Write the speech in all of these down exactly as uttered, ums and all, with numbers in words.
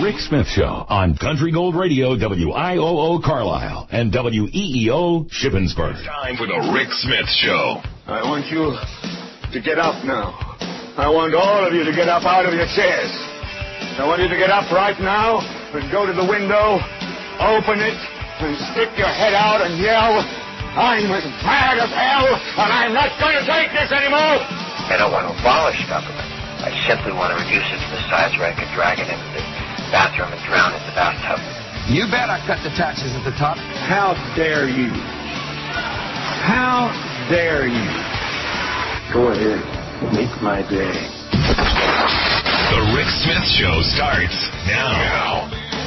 Rick Smith Show on Country Gold Radio, W I O O Carlisle and W E E O Shippensburg. It's time for the Rick Smith Show. I want you to get up now. I want all of you to get up out of your chairs. I want you to get up right now and go to the window, open it, and stick your head out and yell, I'm as mad as hell, and I'm not going to take this anymore. I don't want to abolish government. I simply want to reduce it to the size where I could drag it into the bathroom and drown in the bathtub. You bet I cut the taxes at the top. How dare you? How dare you? Go ahead. Make my day. The Rick Smith Show starts now. now.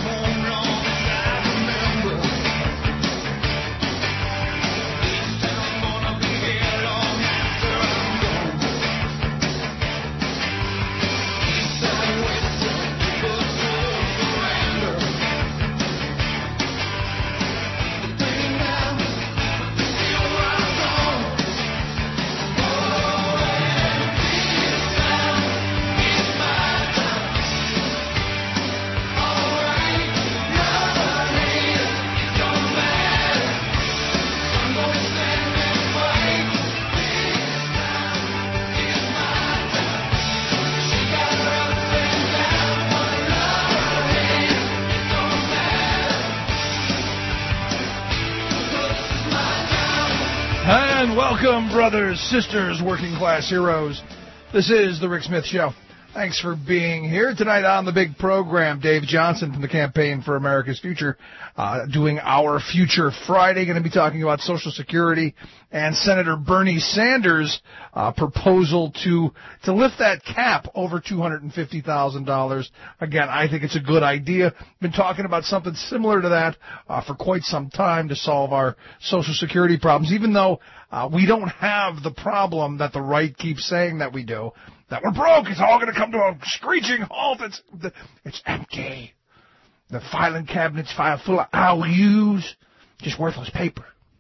Welcome, brothers, sisters, working class heroes. This is the Rick Smith Show. Thanks for being here. Tonight on the big program, Dave Johnson from the Campaign for America's Future, uh, doing Our Future Friday. Going to be talking about Social Security and Senator Bernie Sanders' uh, proposal to to lift that cap over two hundred fifty thousand dollars. Again, I think it's a good idea. Been talking about something similar to that uh, for quite some time to solve our Social Security problems, even though uh, we don't have the problem that the right keeps saying that we do. That we're broke. It's all going to come to a screeching halt. It's it's empty. The filing cabinet's file full of I O Us, just worthless paper.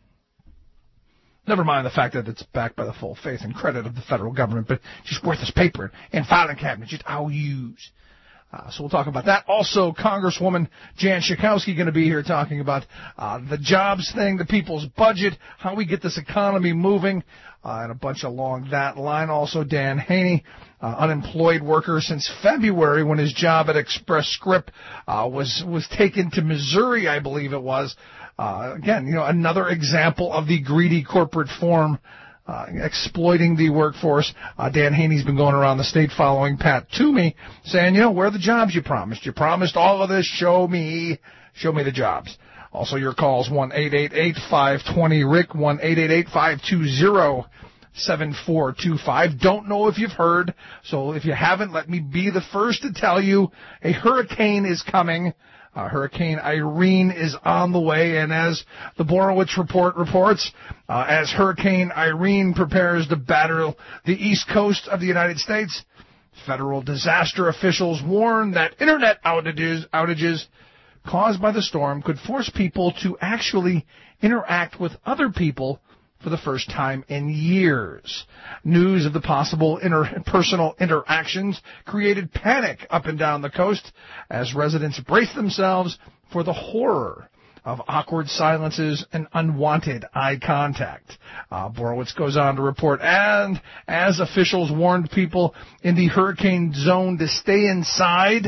Never mind the fact that it's backed by the full faith and credit of the federal government, but just worthless paper and filing cabinets, just I O Us. Uh, so we'll talk about that. Also, Congresswoman Jan Schakowsky going to be here talking about uh, the jobs thing, the people's budget, how we get this economy moving, uh, and a bunch along that line. Also, Dan Haney, uh, unemployed worker since February when his job at Express Script uh, was was taken to Missouri, I believe it was. Uh, again, you know, another example of the greedy corporate form Uh, exploiting the workforce. Uh, Dan Haney's been going around the state following Pat Toomey, saying, you know, where are the jobs you promised? You promised all of this. Show me. Show me the jobs. Also, your calls, one eight eight eight, five two zero, R I C K, one eight eight eight, five two zero, seven four two five. Don't know if you've heard, so if you haven't, let me be the first to tell you a hurricane is coming. Uh, Hurricane Irene is on the way, and as the Borowitz Report reports, uh, as Hurricane Irene prepares to batter the east coast of the United States, federal disaster officials warn that internet outages, outages caused by the storm could force people to actually interact with other people for the first time in years. News of the possible interpersonal interactions created panic up and down the coast as residents braced themselves for the horror of awkward silences and unwanted eye contact. Uh, Borowitz goes on to report, and as officials warned people in the hurricane zone to stay inside,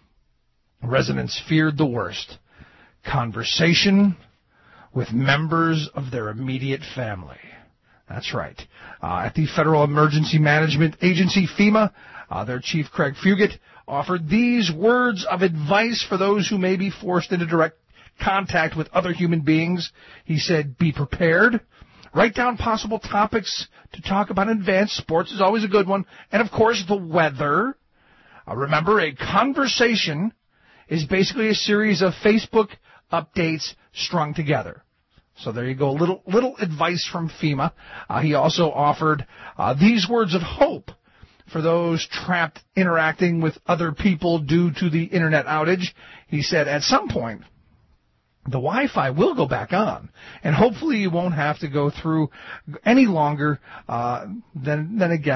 residents feared the worst. Conversation with members of their immediate family. That's right. Uh, at the Federal Emergency Management Agency, FEMA, uh, their chief, Craig Fugit, offered these words of advice for those who may be forced into direct contact with other human beings. He said, be prepared. Write down possible topics to talk about in advance. Sports is always a good one. And, of course, the weather. Uh, remember, a conversation is basically a series of Facebook updates strung together. So there you go, a little, little advice from FEMA. Uh, he also offered uh, these words of hope for those trapped interacting with other people due to the internet outage. He said, at some point, the Wi-Fi will go back on, and hopefully you won't have to go through any longer uh, than, than again,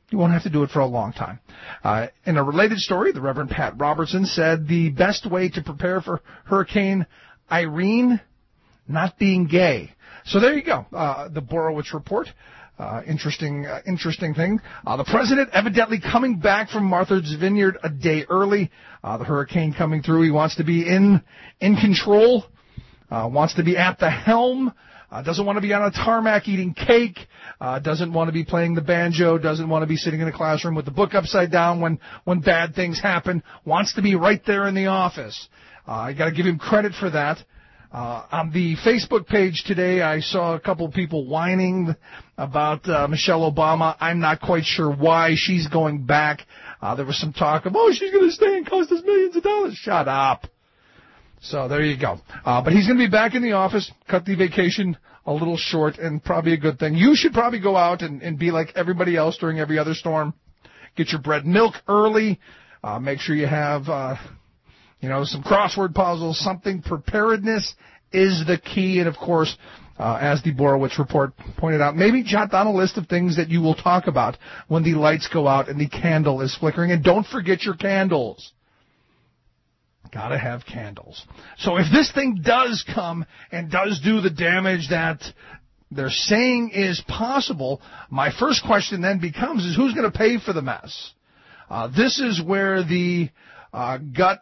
You won't have to do it for a long time. Uh, in a related story, the Reverend Pat Robertson said the best way to prepare for Hurricane Irene, not being gay. So there you go. Uh, the Borowitz Report. Uh, interesting, uh, interesting thing. Uh, the president evidently coming back from Martha's Vineyard a day early. Uh, the hurricane coming through. He wants to be in, in control. Uh, wants to be at the helm. Uh, doesn't want to be on a tarmac eating cake. Uh, doesn't want to be playing the banjo. Doesn't want to be sitting in a classroom with the book upside down when, when bad things happen. Wants to be right there in the office. Uh, I got to give him credit for that. Uh, on the Facebook page today, I saw a couple of people whining about uh, Michelle Obama. I'm not quite sure why she's going back. Uh, there was some talk of, oh, she's going to stay and cost us millions of dollars. Shut up. So there you go. Uh, but he's going to be back in the office, cut the vacation a little short, and probably a good thing. You should probably go out and, and be like everybody else during every other storm. Get your bread and milk early. Uh, make sure you have... Uh, You know, some crossword puzzles, something. Preparedness is the key. And, of course, uh, as the Borowitz Report pointed out, maybe jot down a list of things that you will talk about when the lights go out and the candle is flickering. And don't forget your candles. Got to have candles. So if this thing does come and does do the damage that they're saying is possible, my first question then becomes is who's going to pay for the mess? Uh, this is where the uh, gut...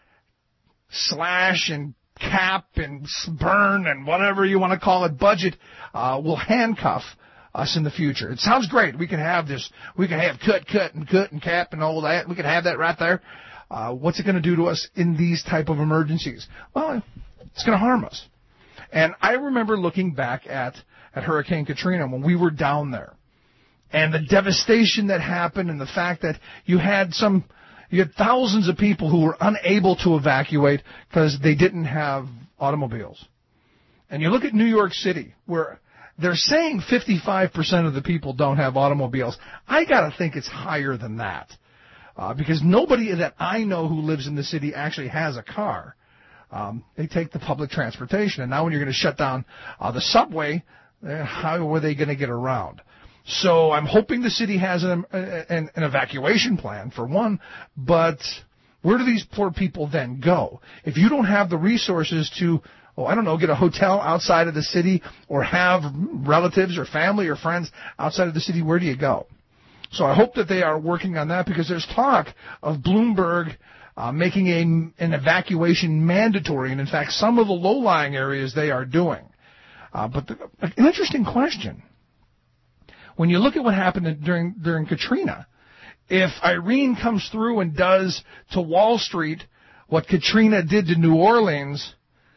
slash and cap and burn and whatever you want to call it budget uh, will handcuff us in the future. It sounds great. We can have this. We can have cut, cut, and cut and cap and all that. We can have that right there. Uh, what's it going to do to us in these type of emergencies? Well, it's going to harm us. And I remember looking back at, at Hurricane Katrina when we were down there and the devastation that happened and the fact that you had some... You had thousands of people who were unable to evacuate because they didn't have automobiles. And you look at New York City, where they're saying fifty-five percent of the people don't have automobiles. I got to think it's higher than that. Uh, because nobody that I know who lives in the city actually has a car. Um, they take the public transportation. And now when you're going to shut down uh, the subway, uh, how are they going to get around? So I'm hoping the city has an, an, an evacuation plan, for one, but where do these poor people then go? If you don't have the resources to, oh, I don't know, get a hotel outside of the city or have relatives or family or friends outside of the city, where do you go? So I hope that they are working on that because there's talk of Bloomberg uh, making a, an evacuation mandatory, and in fact, some of the low-lying areas they are doing. Uh, but the, an interesting question. When you look at what happened during during Katrina, if Irene comes through and does to Wall Street what Katrina did to New Orleans,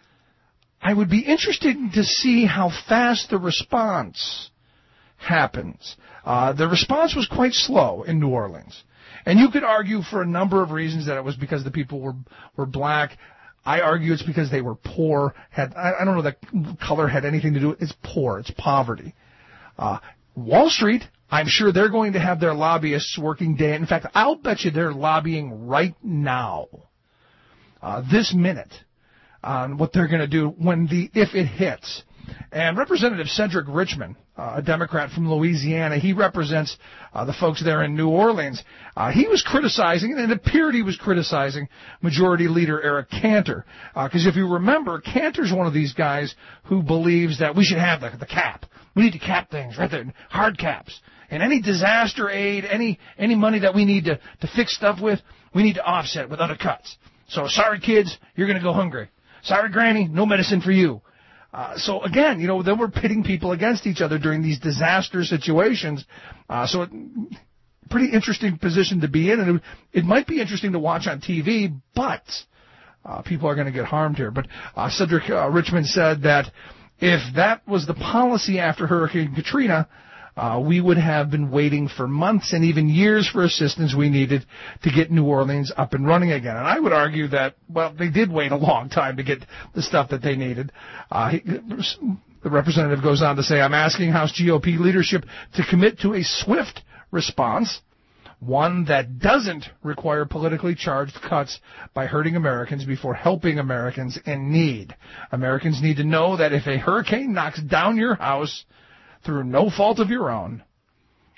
I would be interested to see how fast the response happens. Uh, the response was quite slow in New Orleans. And you could argue for a number of reasons that it was because the people were, were black. I argue it's because they were poor. Had I, I don't know that color had anything to do with it. It's poor. It's poverty. Uh, Wall Street, I'm sure they're going to have their lobbyists working day. In fact, I'll bet you they're lobbying right now, uh, this minute, on what they're going to do when the if it hits. And Representative Cedric Richmond, uh, a Democrat from Louisiana, he represents uh, the folks there in New Orleans. Uh, he was criticizing, and it appeared he was criticizing Majority Leader Eric Cantor. Because uh, if you remember, Cantor's one of these guys who believes that we should have the, the cap. We need to cap things right there, hard caps. And any disaster aid, any any money that we need to, to fix stuff with, we need to offset with other cuts. So sorry, kids, you're going to go hungry. Sorry, Granny, no medicine for you. Uh, so, again, you know, then we're pitting people against each other during these disaster situations. Uh, so, it, pretty interesting position to be in. And it, it might be interesting to watch on T V, but uh, people are going to get harmed here. But uh, Cedric uh, Richmond said that if that was the policy after Hurricane Katrina, uh, we would have been waiting for months and even years for assistance we needed to get New Orleans up and running again. And I would argue that, well, they did wait a long time to get the stuff that they needed. Uh, he, the representative goes on to say, I'm asking House G O P leadership to commit to a swift response, one that doesn't require politically charged cuts by hurting Americans before helping Americans in need. Americans need to know that if a hurricane knocks down your house through no fault of your own,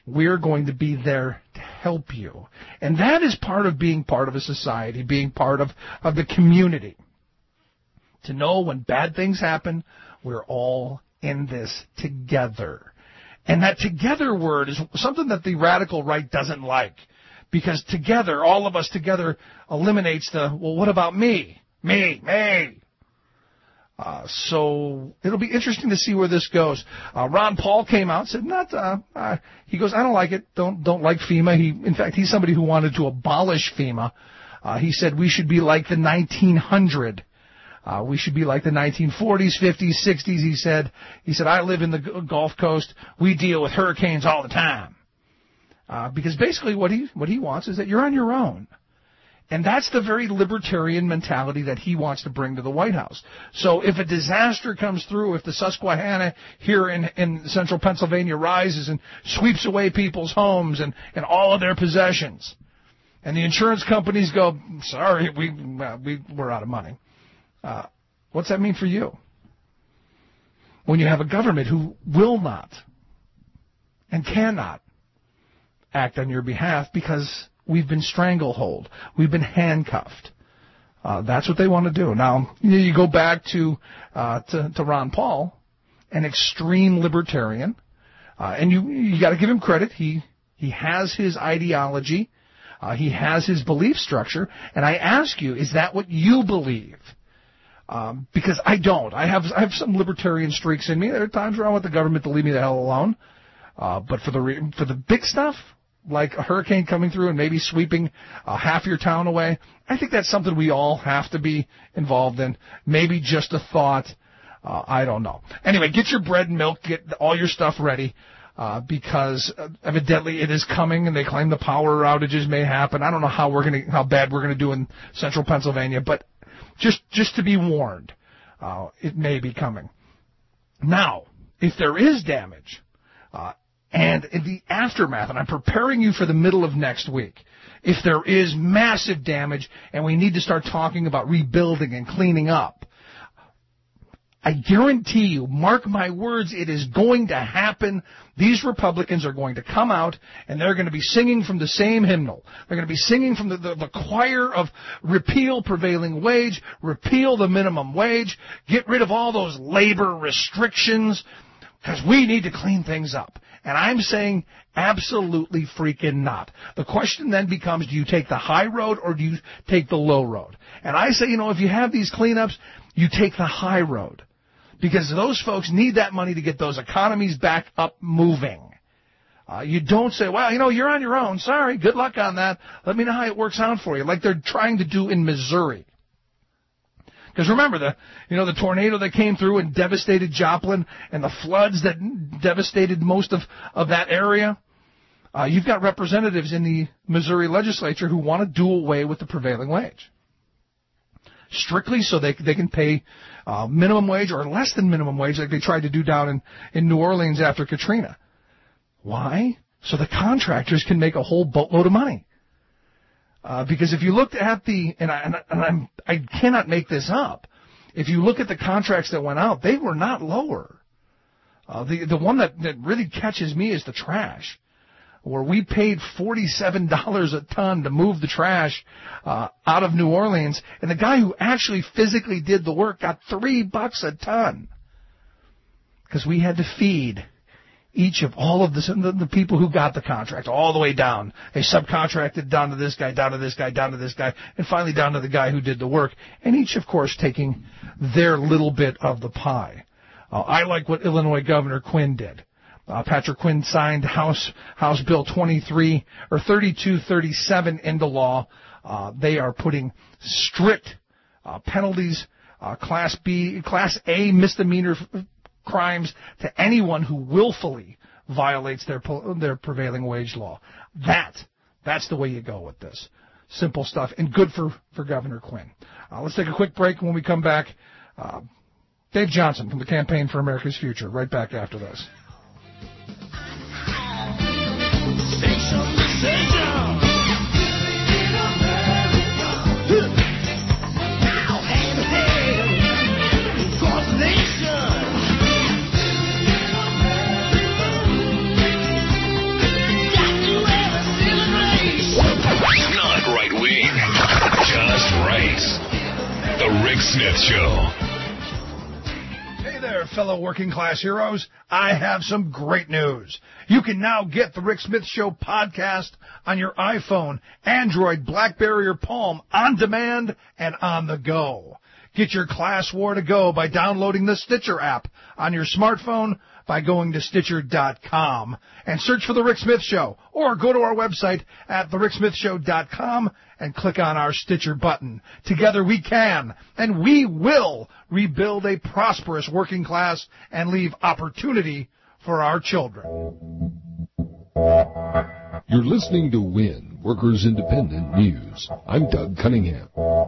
we're going to be there to help you. And that is part of being part of a society, being part of, of the community. To know when bad things happen, we're all in this together. And that together word is something that the radical right doesn't like. Because together, all of us together eliminates the, well, what about me? Me, me. Uh, so it'll be interesting to see where this goes. Uh, Ron Paul came out and said, not, uh, uh, he goes, I don't like it. Don't, don't like FEMA. He, in fact, he's somebody who wanted to abolish FEMA. Uh, he said we should be like the nineteen hundred. Uh, we should be like the nineteen forties, fifties, sixties, he said. He said, I live in the Gulf Coast. We deal with hurricanes all the time. Uh, because basically what he, what he wants is that you're on your own. And that's the very libertarian mentality that he wants to bring to the White House. So if a disaster comes through, if the Susquehanna here in, in central Pennsylvania rises and sweeps away people's homes and, and all of their possessions, and the insurance companies go, sorry, we, uh, we, we're out of money. Uh, what's that mean for you? When you have a government who will not and cannot act on your behalf because we've been stranglehold, we've been handcuffed. Uh, that's what they want to do. Now, you go back to, uh, to, to Ron Paul, an extreme libertarian, uh, and you, you got to give him credit. He, he has his ideology. Uh, he has his belief structure. And I ask you, is that what you believe? Um, because I don't. I have I have some libertarian streaks in me. There are times where I want the government to leave me the hell alone. Uh, but for the re- for the big stuff, like a hurricane coming through and maybe sweeping uh, half your town away, I think that's something we all have to be involved in. Maybe just a thought. Uh, I don't know. Anyway, get your bread and milk. Get all your stuff ready. Uh, because uh, evidently it is coming, and they claim the power outages may happen. I don't know how we're gonna, how bad we're gonna do in central Pennsylvania, but just, just to be warned, uh, it may be coming. Now, if there is damage, uh, and in the aftermath, and I'm preparing you for the middle of next week, if there is massive damage and we need to start talking about rebuilding and cleaning up, I guarantee you, mark my words, it is going to happen. These Republicans are going to come out, and they're going to be singing from the same hymnal. They're going to be singing from the, the, the choir of repeal prevailing wage, repeal the minimum wage, get rid of all those labor restrictions, because we need to clean things up. And I'm saying absolutely freaking not. The question then becomes, do you take the high road or do you take the low road? And I say, you know, if you have these cleanups, you take the high road. Because those folks need that money to get those economies back up moving. Uh, you don't say, well, you know, you're on your own. Sorry, good luck on that. Let me know how it works out for you, like they're trying to do in Missouri. Because remember, the you know the tornado that came through and devastated Joplin and the floods that devastated most of, of that area? Uh, you've got representatives in the Missouri legislature who want to do away with the prevailing wage. Strictly so they they can pay uh, minimum wage or less than minimum wage like they tried to do down in, in New Orleans after Katrina. Why? So the contractors can make a whole boatload of money. Uh, because if you looked at the, and, I, and, I, and I'm, I cannot make this up, if you look at the contracts that went out, they were not lower. Uh, the the one that, that really catches me is the trash, where we paid forty-seven dollars a ton to move the trash uh, out of New Orleans, and the guy who actually physically did the work got three bucks a ton, because we had to feed each of all of the, the, the people who got the contract all the way down. They subcontracted down to this guy, down to this guy, down to this guy, and finally down to the guy who did the work, and each, of course, taking their little bit of the pie. Uh, I like what Illinois Governor Quinn did. Uh, Patrick Quinn signed House House Bill twenty-three or thirty-two thirty-seven into law. Uh, they are putting strict uh, penalties, uh, Class B, Class A misdemeanor f- crimes to anyone who willfully violates their their prevailing wage law. That that's the way you go with this. Simple stuff, and good for for Governor Quinn. Uh, let's take a quick break. When we come back, uh, Dave Johnson from the Campaign for America's Future. Right back after this. Smith Show. Hey there, fellow working class heroes. I have some great news. You can now get the Rick Smith Show podcast on your iPhone, Android, BlackBerry, or Palm on demand and on the go. Get your class war to go by downloading the Stitcher app on your smartphone by going to Stitcher dot com and search for The Rick Smith Show, or go to our website at the rick smith show dot com and click on our Stitcher button. Together we can, and we will, rebuild a prosperous working class and leave opportunity for our children. You're listening to WIN, Workers Independent News. I'm Doug Cunningham.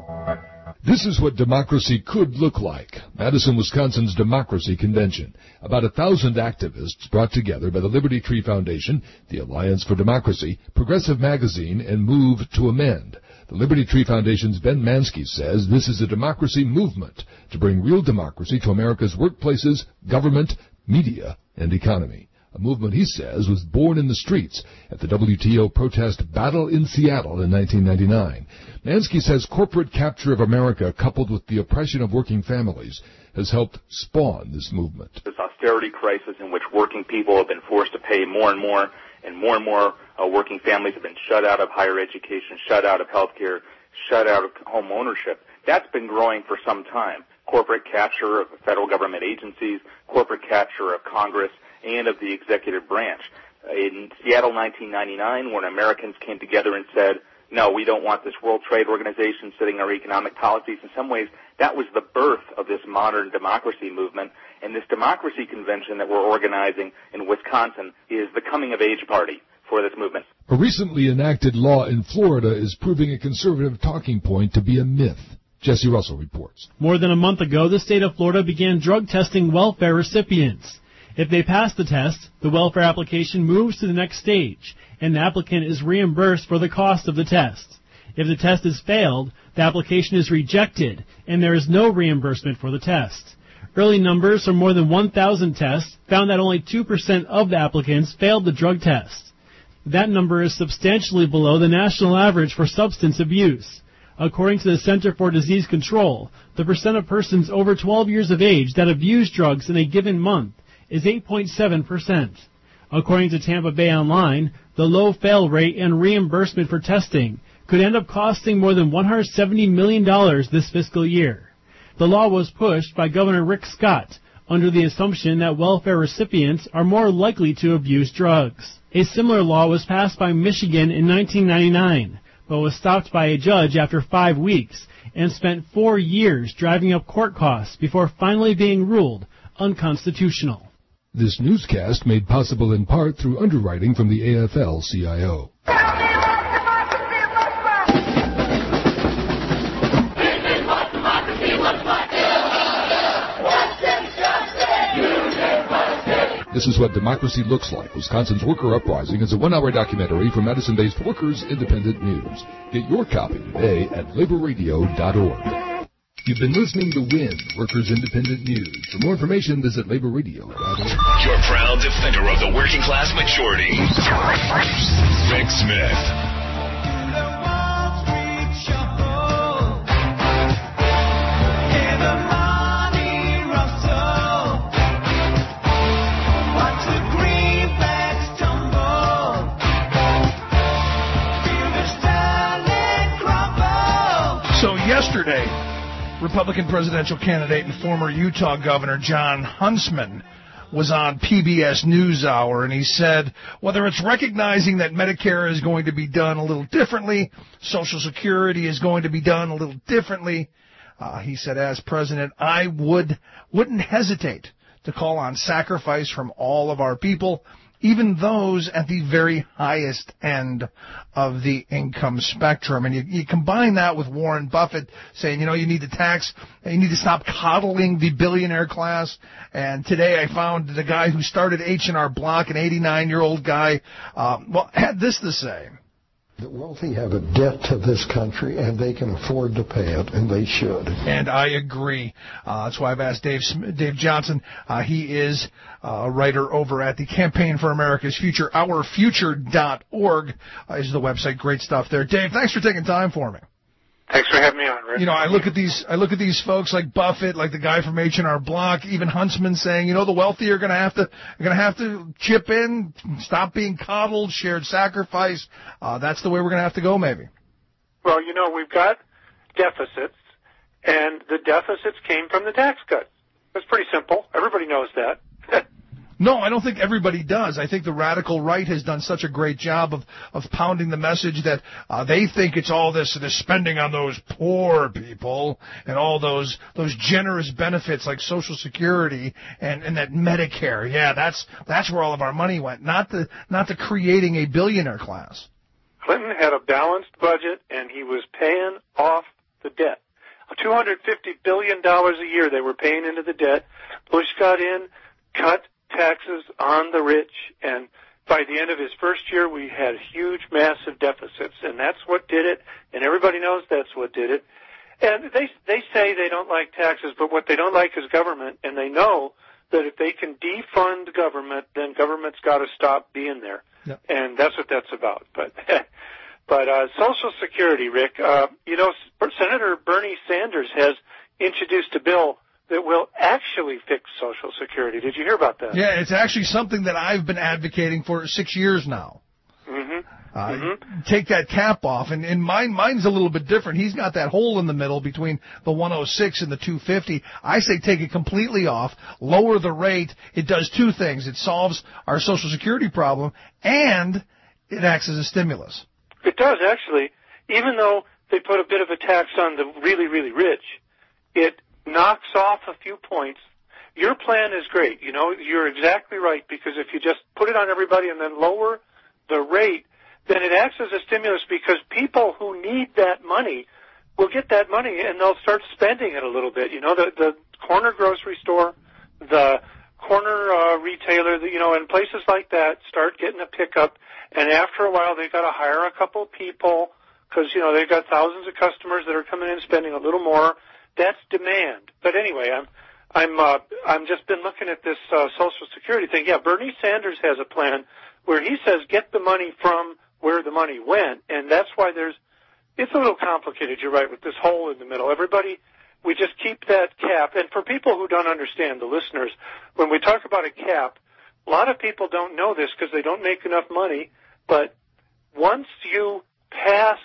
This is what democracy could look like. Madison, Wisconsin's Democracy Convention. About a thousand activists brought together by the Liberty Tree Foundation, the Alliance for Democracy, Progressive Magazine, and Move to Amend. The Liberty Tree Foundation's Ben Mansky says this is a democracy movement to bring real democracy to America's workplaces, government, media, and economy. A movement, he says, was born in the streets at the W T O protest battle in Seattle in nineteen ninety-nine. Mansky says corporate capture of America, coupled with the oppression of working families, has helped spawn this movement. This austerity crisis in which working people have been forced to pay more and more, and more and more uh, working families have been shut out of higher education, shut out of health care, shut out of home ownership. That's been growing for some time. Corporate capture of federal government agencies, corporate capture of Congress, and of the executive branch. In Seattle, nineteen ninety-nine, when Americans came together and said, no, we don't want this World Trade Organization setting our economic policies, in some ways, that was the birth of this modern democracy movement. And this democracy convention that we're organizing in Wisconsin is the coming-of-age party for this movement. A recently enacted law in Florida is proving a conservative talking point to be a myth. Jesse Russell reports. More than a month ago, the state of Florida began drug testing welfare recipients. If they pass the test, the welfare application moves to the next stage, and the applicant is reimbursed for the cost of the test. If the test is failed, the application is rejected, and there is no reimbursement for the test. Early numbers from more than one thousand tests found that only two percent of the applicants failed the drug test. That number is substantially below the national average for substance abuse. According to the Center for Disease Control, the percent of persons over twelve years of age that abuse drugs in a given month is eight point seven percent. According to Tampa Bay Online, the low fail rate and reimbursement for testing could end up costing more than one hundred seventy million dollars this fiscal year. The law was pushed by Governor Rick Scott under the assumption that welfare recipients are more likely to abuse drugs. A similar law was passed by Michigan in nineteen ninety-nine, but was stopped by a judge after five weeks and spent four years driving up court costs before finally being ruled unconstitutional. This newscast made possible in part through underwriting from the A F L C I O. This is what democracy looks like. Wisconsin's Worker Uprising is a one-hour documentary from Madison-based Workers Independent News. Get your copy today at labor radio dot org. You've been listening to WIN, Workers Independent News. For more information, visit labor radio dot org. Your proud defender of the working class majority, Rick Smith. So yesterday, Republican presidential candidate and former Utah Governor Jon Huntsman was on P B S NewsHour, and he said whether it's recognizing that Medicare is going to be done a little differently, Social Security is going to be done a little differently, uh, he said, as president, I would, wouldn't hesitate to call on sacrifice from all of our people, even those at the very highest end of the income spectrum. And you, you combine that with Warren Buffett saying, you know, you need to tax, you need to stop coddling the billionaire class. And today I found the guy who started H and R Block, an eighty-nine-year-old guy, uh, well, had this to say. The wealthy have a debt to this country, and they can afford to pay it, and they should. And I agree. Uh, that's why I've asked Dave Dave Johnson. Uh, he is uh, a writer over at the Campaign for America's Future. our future dot org uh, is the website. Great stuff there. Dave, thanks for taking time for me. Thanks for having me on, Rick. You know, I look at these, I look at these folks like Buffett, like the guy from H and R Block, even Huntsman saying, you know, the wealthy are going to have to, are going to have to chip in, stop being coddled, shared sacrifice. Uh, that's the way we're going to have to go, maybe. Well, you know, we've got deficits, and the deficits came from the tax cuts. It's pretty simple. Everybody knows that. No, I don't think everybody does. I think the radical right has done such a great job of, of pounding the message that uh, they think it's all this, this spending on those poor people and all those those generous benefits like Social Security and, and that Medicare. Yeah, that's that's where all of our money went, not the not the creating a billionaire class. Clinton had a balanced budget, and he was paying off the debt. two hundred fifty billion dollars a year they were paying into the debt. Bush got in, cut taxes on the rich, and by the end of his first year, we had huge, massive deficits, and that's what did it, and everybody knows that's what did it. And they they say they don't like taxes, but what they don't like is government, and they know that if they can defund government, then government's got to stop being there. Yep. And that's what that's about. But but uh, Social Security, Rick, uh, you know, Senator Bernie Sanders has introduced a bill that will actually fix Social Security. Did you hear about that? Yeah, it's actually something that I've been advocating for six years now. Mm-hmm. Uh, mm-hmm. Take that cap off, and, and mine, mine's a little bit different. He's got that hole in the middle between the one oh six and the two fifty. I say take it completely off, lower the rate. It does two things. It solves our Social Security problem, and it acts as a stimulus. It does, actually. Even though they put a bit of a tax on the really, really rich, it knocks off a few points. Your plan is great. You know, you're exactly right, because if you just put it on everybody and then lower the rate, then it acts as a stimulus, because people who need that money will get that money and they'll start spending it a little bit. You know, the, the corner grocery store, the corner uh, retailer, you know, and places like that start getting a pickup, and after a while they've got to hire a couple people because, you know, they've got thousands of customers that are coming in spending a little more. That's demand. But anyway, I'm I'm uh, I'm just been looking at this uh, Social Security thing. Yeah, Bernie Sanders has a plan where he says get the money from where the money went, and that's why there's it's a little complicated. You're right, with this hole in the middle. Everybody, we just keep that cap. And for people who don't understand, the listeners, when we talk about a cap, a lot of people don't know this because they don't make enough money. But once you pass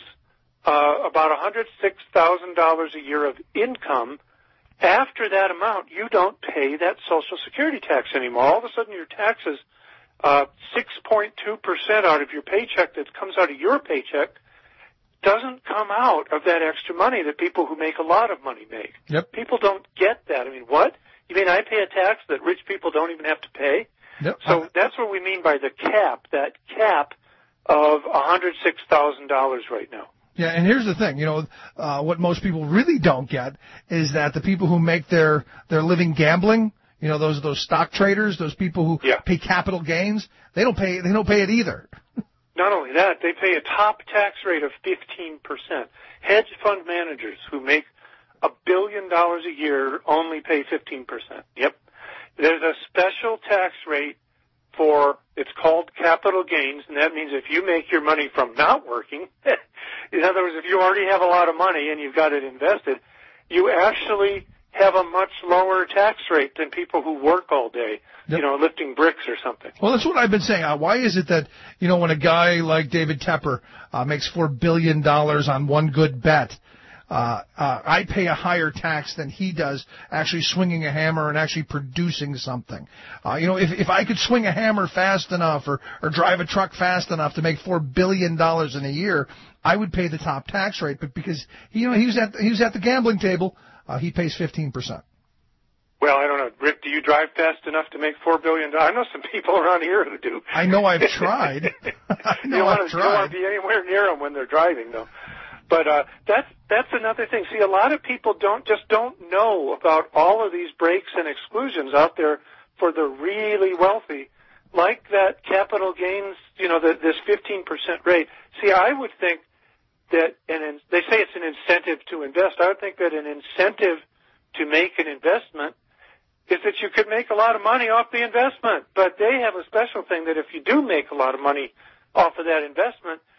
Uh, about one hundred six thousand dollars a year of income, after that amount, you don't pay that Social Security tax anymore. All of a sudden, your taxes, uh, six point two percent out of your paycheck that comes out of your paycheck doesn't come out of that extra money that people who make a lot of money make. Yep. People don't get that. I mean, what? You mean I pay a tax that rich people don't even have to pay? Yep. So that's what we mean by the cap, that cap of one hundred six thousand dollars right now. Yeah, and here's the thing, you know, uh, what most people really don't get is that the people who make their, their living gambling, you know, those those stock traders, those people who yeah. pay capital gains, they don't pay they don't pay it either. Not only that, they pay a top tax rate of fifteen percent. Hedge fund managers who make a billion dollars a year only pay fifteen percent. Yep. There's a special tax rate for, it's called capital gains, and that means if you make your money from not working, in other words, if you already have a lot of money and you've got it invested, you actually have a much lower tax rate than people who work all day, yep. you know, lifting bricks or something. Well, that's what I've been saying. Uh, why is it that, you know, when a guy like David Tepper uh, makes four billion dollars on one good bet, Uh, uh, I pay a higher tax than he does actually swinging a hammer and actually producing something. Uh, you know, if, if I could swing a hammer fast enough or, or drive a truck fast enough to make four billion dollars in a year, I would pay the top tax rate. But because, you know, he was at, he was at the gambling table, uh, he pays fifteen percent. Well, I don't know. Rick, do you drive fast enough to make four billion dollars? I know some people around here who do. I know I've tried. I know you I've want to, tried. You don't want to be anywhere near them when they're driving, though. But uh, that's that's another thing. See, a lot of people don't just don't know about all of these breaks and exclusions out there for the really wealthy, like that capital gains. You know, the, this fifteen percent rate. See, I would think that, and they say it's an incentive to invest. I would think that an incentive to make an investment is that you could make a lot of money off the investment. But they have a special thing that if you do make a lot of money off of that investment,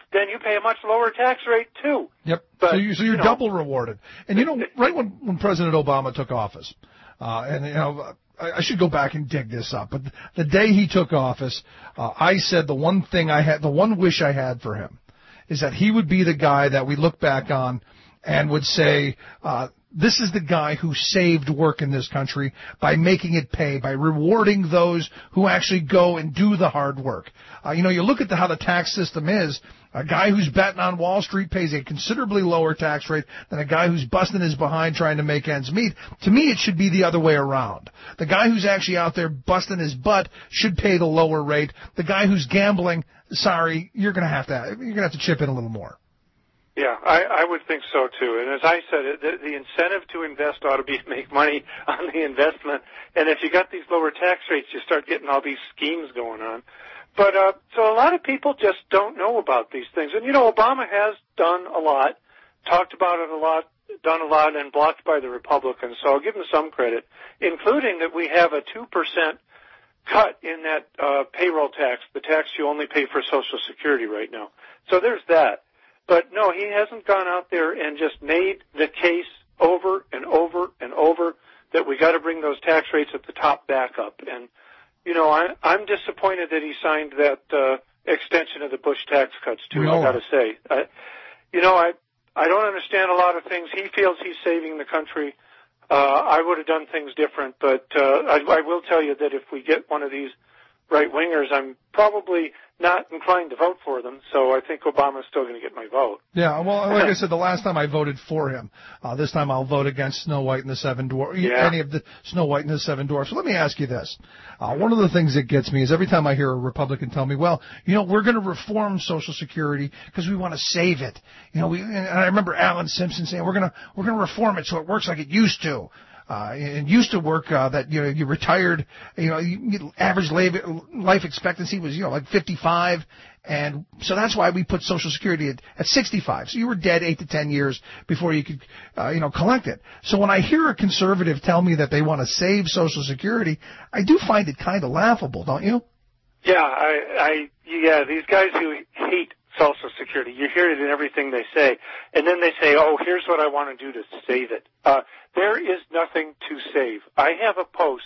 then you pay a much lower tax rate too. Yep. But, so, you, so you're you know, double rewarded. And you know, right when, when President Obama took office, uh, and you know, I, I should go back and dig this up, but the day he took office, uh, I said the one thing I had, the one wish I had for him, is that he would be the guy that we look back on and would say, uh, this is the guy who saved work in this country by making it pay, by rewarding those who actually go and do the hard work. Uh, you know, you look at the, how the tax system is. A guy who's betting on Wall Street pays a considerably lower tax rate than a guy who's busting his behind trying to make ends meet. To me, it should be the other way around. The guy who's actually out there busting his butt should pay the lower rate. The guy who's gambling, sorry, you're going to have to you're going to have to chip in a little more. Yeah, I, I would think so too. And as I said, the, the incentive to invest ought to be to make money on the investment. And if you got these lower tax rates, you start getting all these schemes going on. But uh, so a lot of people just don't know about these things. And you know, Obama has done a lot, talked about it a lot, done a lot, and blocked by the Republicans. So I'll give him some credit, including that we have a two percent cut in that uh, payroll tax, the tax you only pay for Social Security right now. So there's that. But no, he hasn't gone out there and just made the case over and over and over that we got to bring those tax rates at the top back up. And, you know, I, I'm disappointed that he signed that uh, extension of the Bush tax cuts, too, I got to say. I, you know, I, I don't understand a lot of things. He feels he's saving the country. Uh, I would have done things different, but uh, I, I will tell you that if we get one of these right-wingers, I'm probably not inclined to vote for them, so I think Obama's still going to get my vote. Yeah, well, like I said, the last time I voted for him. Uh, this time I'll vote against Snow White and the Seven Dwarfs, yeah. any of the Snow White and the Seven Dwarfs. So let me ask you this. Uh, one of the things that gets me is every time I hear a Republican tell me, well, you know, we're going to reform Social Security because we want to save it. You know, we, and I remember Alan Simpson saying, we're going to, we're going to reform it so it works like it used to. Uh, it used to work, uh, that, you know, you retired, you know, you, average life expectancy was, you know, like fifty-five. And so that's why we put Social Security at, at sixty-five. So you were dead eight to ten years before you could, uh, you know, collect it. So when I hear a conservative tell me that they want to save Social Security, I do find it kind of laughable, don't you? Yeah, I, I, yeah, these guys who hate Social Security, you hear it in everything they say, and then they say, oh, here's what I want to do to save it. Uh, there is nothing to save. I have a post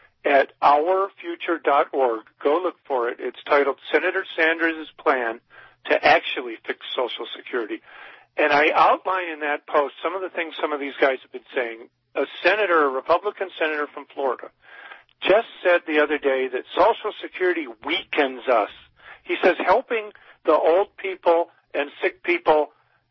at our future dot org. Go look for it. It's titled Senator Sanders' Plan to Actually Fix Social Security. And I outline in that post some of the things some of these guys have been saying. A senator, a Republican senator from Florida, just said the other day that Social Security weakens us. He says helping the old people and sick people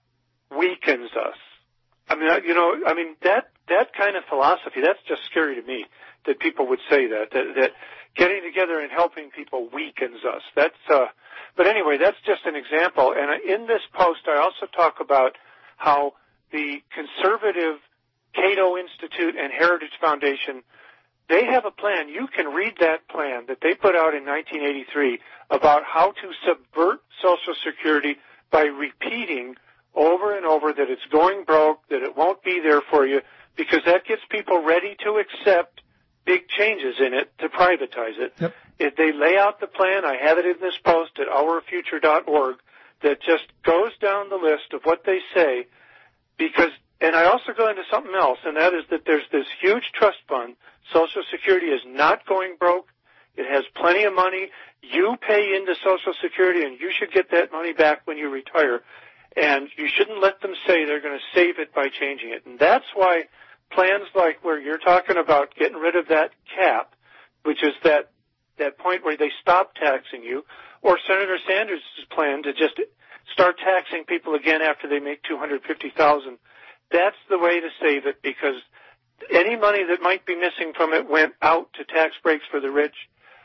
weakens us. I mean, you know, I mean, that, that kind of philosophy, that's just scary to me, that people would say that, that, that getting together and helping people weakens us. That's, uh, but anyway, that's just an example. And in this post, I also talk about how the conservative Cato Institute and Heritage Foundation, they have a plan. You can read that plan that they put out in nineteen eighty-three about how to subvert Social Security by repeating over and over that it's going broke, that it won't be there for you, because that gets people ready to accept big changes in it to privatize it. Yep. If they lay out the plan, I have it in this post at our future dot org, that just goes down the list of what they say, because, and I also go into something else, and that is that there's this huge trust fund. Social Security is not going broke. It has plenty of money. You pay into Social Security, and you should get that money back when you retire. And you shouldn't let them say they're going to save it by changing it. And that's why plans like where you're talking about getting rid of that cap, which is that, that point where they stop taxing you, or Senator Sanders' plan to just start taxing people again after they make two hundred fifty thousand dollars, that's the way to save it, because any money that might be missing from it went out to tax breaks for the rich.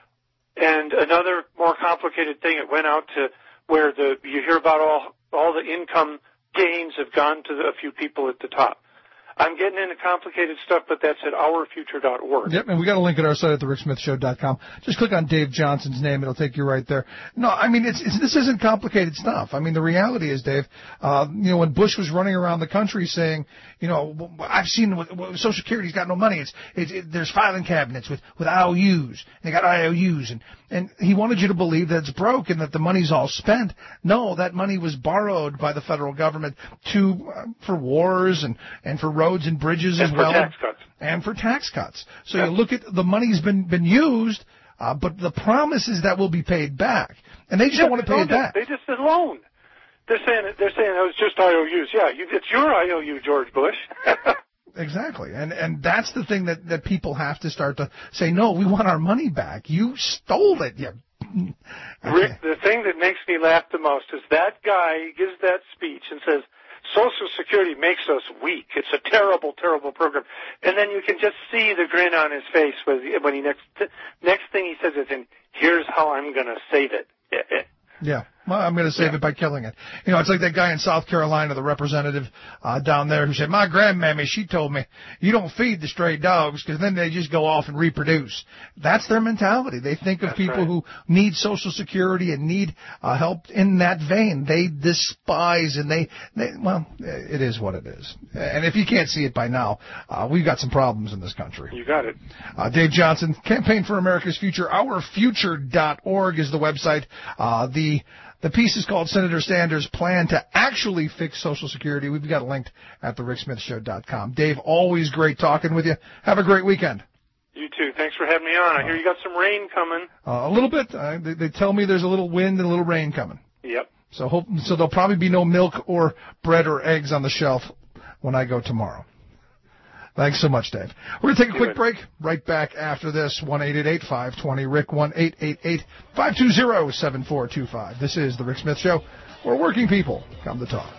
And another more complicated thing, it went out to where the you hear about all all the income gains have gone to the, a few people at the top. I'm getting into complicated stuff, but that's at our future dot org. Yep, and we got a link at our site at the rick smith show dot com. Just click on Dave Johnson's name. It'll take you right there. No, I mean, it's, it's this isn't complicated stuff. I mean, the reality is, Dave, uh, you know, when Bush was running around the country saying, you know, I've seen with, with Social Security's got no money. It's, it's it, there's filing cabinets with, with I O Us. They got I O Us. And, and he wanted you to believe that it's broke and that the money's all spent. No, that money was borrowed by the federal government to uh, for wars and, and for roads and bridges and as well. And for tax cuts. And for tax cuts. So yep. you look at the money's been been used, uh, but the promise is that will be paid back. And they just yeah, don't want to pay it back. They just did loan. They're saying they're saying it was just I O Us. Yeah, you, it's your I O U, George Bush. Exactly. And and that's the thing that, that people have to start to say, no, we want our money back. You stole it. You okay. Rick, the thing that makes me laugh the most is that guy gives that speech and says, Social Security makes us weak. It's a terrible, terrible program. And then you can just see the grin on his face when he next next thing he says is, "And here's how I'm going to save it." Yeah. Well, I'm going to save yeah. it by killing it. You know, it's like that guy in South Carolina, the representative uh, down there, who said, my grandmammy, she told me, you don't feed the stray dogs because then they just go off and reproduce. That's their mentality. They think of That's people right. who need Social Security and need uh, help in that vein. They despise and they, they, well, it is what it is. And if you can't see it by now, uh, we've got some problems in this country. You got it. Uh, Dave Johnson, Campaign for America's Future. our future dot org is the website. Uh, the The piece is called Senator Sanders' Plan to Actually Fix Social Security. We've got it linked at the rick smith show dot com. Dave, always great talking with you. Have a great weekend. You too. Thanks for having me on. I hear you got some rain coming. Uh, a little bit. Uh, they, they tell me there's a little wind and a little rain coming. Yep. So hope so. There'll probably be no milk or bread or eggs on the shelf when I go tomorrow. Thanks so much, Dave. We're going to take a quick break. Right back after this. one eight eight eight, five two zero, R I C K. one eight eight eight, five two zero, seven four two five. This is The Rick Smith Show, where working people come to talk.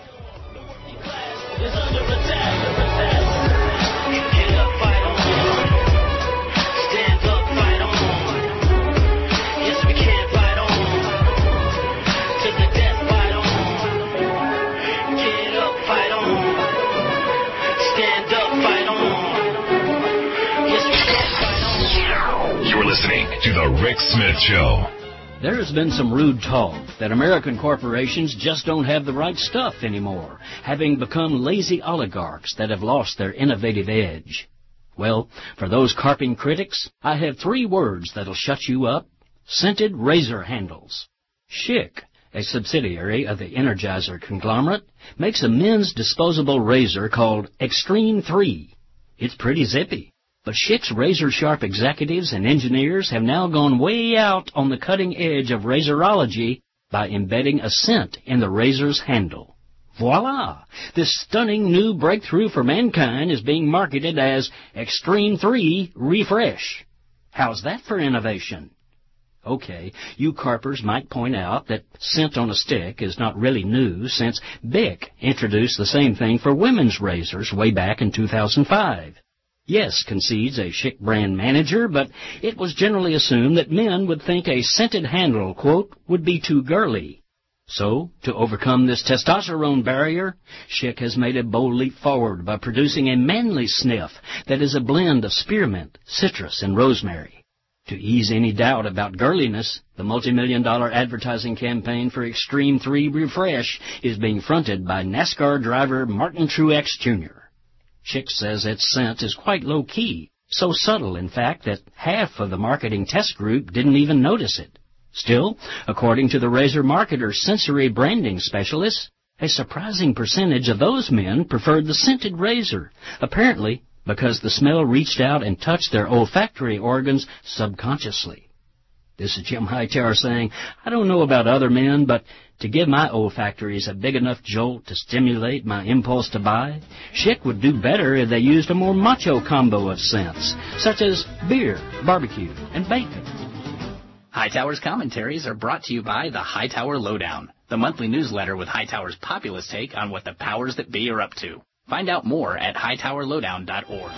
You're listening to The Rick Smith Show. There has been some rude talk that American corporations just don't have the right stuff anymore, having become lazy oligarchs that have lost their innovative edge. Well, for those carping critics, I have three words that'll shut you up. Scented razor handles. Schick, a subsidiary of the Energizer conglomerate, makes a men's disposable razor called Extreme three. It's pretty zippy. But Schick's razor-sharp executives and engineers have now gone way out on the cutting edge of razorology by embedding a scent in the razor's handle. Voila! This stunning new breakthrough for mankind is being marketed as Extreme three Refresh. How's that for innovation? Okay, you carpers might point out that scent on a stick is not really new since Bic introduced the same thing for women's razors way back in two thousand five. Yes, concedes a Schick brand manager, but it was generally assumed that men would think a scented handle, quote, would be too girly. So, to overcome this testosterone barrier, Schick has made a bold leap forward by producing a manly sniff that is a blend of spearmint, citrus, and rosemary. To ease any doubt about girliness, the multi-million dollar advertising campaign for Extreme three Refresh is being fronted by NASCAR driver Martin Truex Junior Schick says its scent is quite low-key, so subtle, in fact, that half of the marketing test group didn't even notice it. Still, according to the razor marketer's sensory branding specialists, a surprising percentage of those men preferred the scented razor, apparently because the smell reached out and touched their olfactory organs subconsciously. This is Jim Hightower saying, I don't know about other men, but to give my olfactories a big enough jolt to stimulate my impulse to buy, Schick would do better if they used a more macho combo of scents, such as beer, barbecue, and bacon. Hightower's commentaries are brought to you by the Hightower Lowdown, the monthly newsletter with Hightower's populist take on what the powers that be are up to. Find out more at hightower lowdown dot org.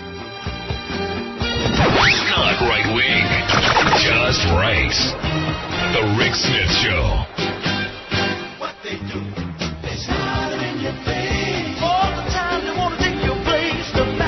Not right wing, just right. The Rick Smith Show. What they do, they smile in your face. All the time they want to take your place. The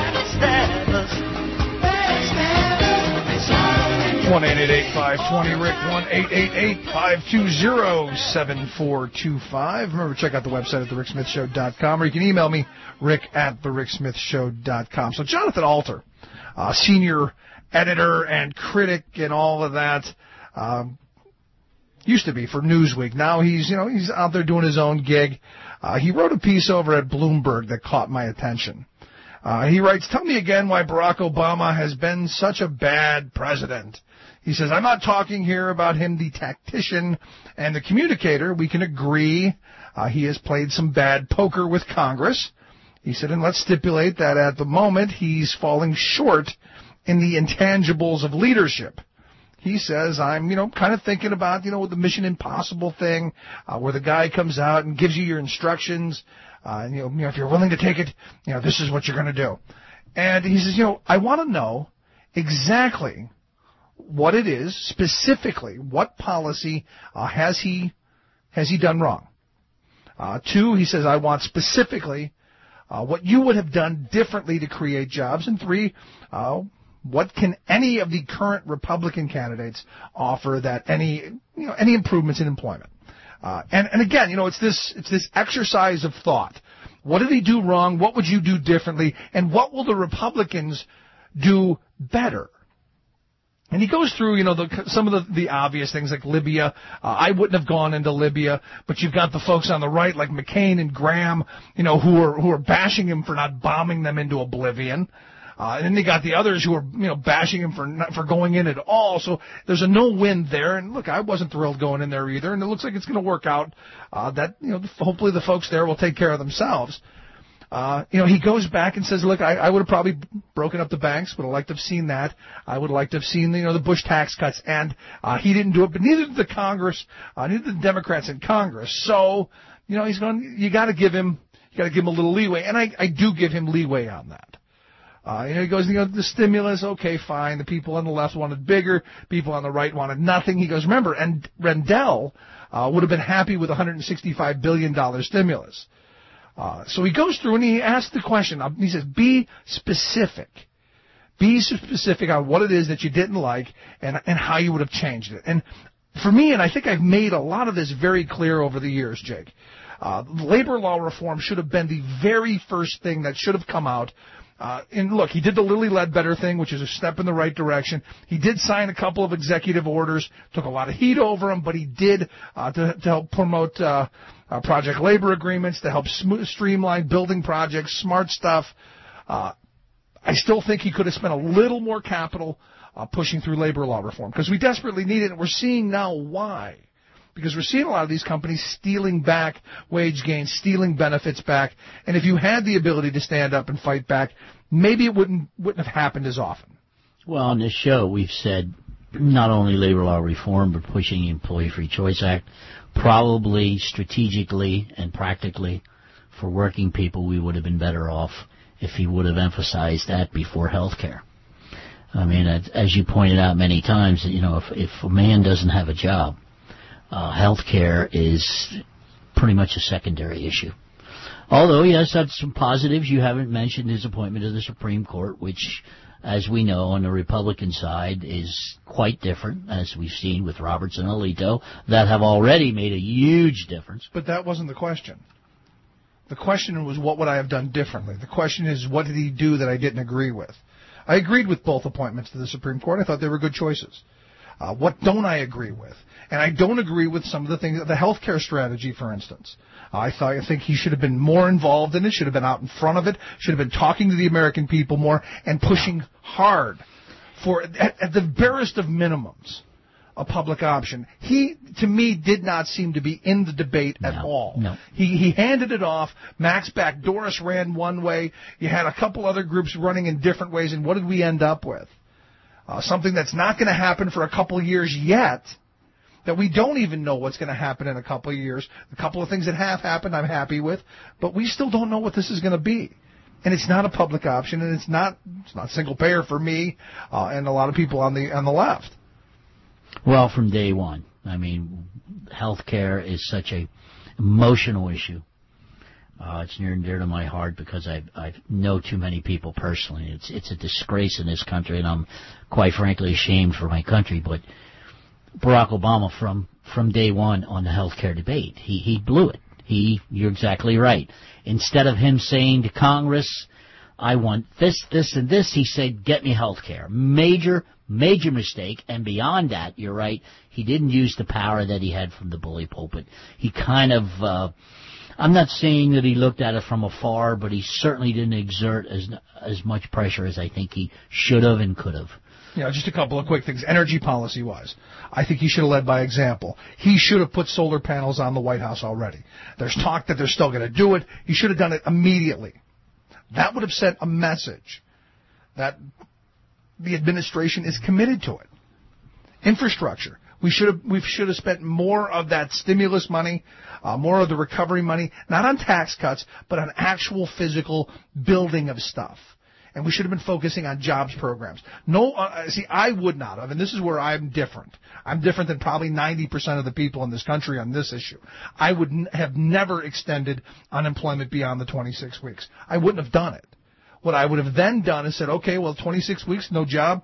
one eight eight eight, five two zero, R I C, one eight eight eight, five two zero, seven four two five. Remember, check out the website at the rick smith show dot com, or you can email me, rick at the rick smith show dot com. So Jonathan Alter, uh, senior editor and critic and all of that, um, used to be for Newsweek. Now he's, you know, he's out there doing his own gig. Uh, he wrote a piece over at Bloomberg that caught my attention. Uh, he writes, tell me again why Barack Obama has been such a bad president. He says, I'm not talking here about him, the tactician and the communicator. We can agree uh, he has played some bad poker with Congress. He said, and let's stipulate that at the moment he's falling short in the intangibles of leadership. He says, I'm, you know, kind of thinking about, you know, the Mission Impossible thing, uh, where the guy comes out and gives you your instructions. Uh, and, you know, you know, if you're willing to take it, you know, this is what you're going to do. And he says, you know, I want to know exactly what it is, specifically, what policy uh, has he has he done wrong. Uh, two, he says, I want specifically uh, what you would have done differently to create jobs. And three, uh, what can any of the current Republican candidates offer that any, you know, any improvements in employment? Uh, and, and again, you know, it's this, it's this exercise of thought. What did he do wrong? What would you do differently? And what will the Republicans do better? And he goes through, you know, the, some of the, the obvious things like Libya. Uh, I wouldn't have gone into Libya, but you've got the folks on the right like McCain and Graham, you know, who are, who are bashing him for not bombing them into oblivion. Uh, and then they got the others who are, you know, bashing him for not, for going in at all. So there's a no-win there. And look, I wasn't thrilled going in there either. And it looks like it's going to work out. Uh, that, you know, hopefully the folks there will take care of themselves. Uh, you know, he goes back and says, look, I, I would have probably broken up the banks. Would have liked to have seen that. I would have liked to have seen, you know, the Bush tax cuts. And uh, he didn't do it, but neither did the Congress, uh, neither did the Democrats in Congress. So, you know, he's going. You got to give him, you got to give him a little leeway. And I, I do give him leeway on that. Uh, you know, he goes, you know, the stimulus, okay, fine. The people on the left wanted bigger. People on the right wanted nothing. He goes, remember, and Rendell uh, would have been happy with a one hundred sixty-five billion dollars stimulus. Uh, so he goes through and he asks the question. He says, be specific. Be specific on what it is that you didn't like and, and how you would have changed it. And for me, and I think I've made a lot of this very clear over the years, Jake, uh, labor law reform should have been the very first thing that should have come out. Uh, and look, he did the Lilly Ledbetter thing, which is a step in the right direction. He did sign a couple of executive orders, took a lot of heat over them, but he did uh, to, to help promote uh, uh, project labor agreements, to help sm- streamline building projects, smart stuff. Uh, I still think he could have spent a little more capital uh, pushing through labor law reform because we desperately need it, and we're seeing now why. Because we're seeing a lot of these companies stealing back wage gains, stealing benefits back. And if you had the ability to stand up and fight back, maybe it wouldn't wouldn't have happened as often. Well, on this show, we've said not only labor law reform, but pushing the Employee Free Choice Act. Probably strategically and practically for working people, we would have been better off if he would have emphasized that before health care. I mean, as you pointed out many times, you know, if, if a man doesn't have a job, Uh, health care is pretty much a secondary issue. Although he has had some positives. You haven't mentioned his appointment to the Supreme Court, which, as we know, on the Republican side is quite different, as we've seen with Roberts and Alito, that have already made a huge difference. But that wasn't the question. The question was, what would I have done differently? The question is, what did he do that I didn't agree with? I agreed with both appointments to the Supreme Court. I thought they were good choices. Uh, what don't I agree with? And I don't agree with some of the things, the health care strategy, for instance. Uh, I thought, I think he should have been more involved in it, should have been out in front of it, should have been talking to the American people more and pushing hard for, at, at the barest of minimums, a public option. He, to me, did not seem to be in the debate at no, all. No. He, he handed it off. Max back, Doris ran one way. You had a couple other groups running in different ways, and what did we end up with? Uh, something that's not going to happen for a couple of years yet, that we don't even know what's going to happen in a couple of years. A couple of things that have happened I'm happy with, but we still don't know what this is going to be. And it's not a public option, and it's not it's not single payer for me uh, and a lot of people on the on the left. Well, from day one. I mean, health care is such a emotional issue. Uh, it's near and dear to my heart because I I know too many people personally. It's it's a disgrace in this country, and I'm quite frankly ashamed for my country. But Barack Obama, from from day one on the health care debate, he he blew it. He, you're exactly right. Instead of him saying to Congress, I want this, this, and this, he said, get me health care. Major, major mistake. And beyond that, you're right, he didn't use the power that he had from the bully pulpit. He kind of, uh, I'm not saying that he looked at it from afar, but he certainly didn't exert as as much pressure as I think he should have and could have. You know, just a couple of quick things. Energy policy-wise, I think he should have led by example. He should have put solar panels on the White House already. There's talk that they're still going to do it. He should have done it immediately. That would have sent a message that the administration is committed to it. Infrastructure. We should have we should have spent more of that stimulus money, uh, more of the recovery money, not on tax cuts, but on actual physical building of stuff. And we should have been focusing on jobs programs. No, uh, see, I would not have, and this is where I'm different. I'm different than probably ninety percent of the people in this country on this issue. I would n- have never extended unemployment beyond the twenty-six weeks. I wouldn't have done it. What I would have then done is said, okay, well, twenty-six weeks, no job.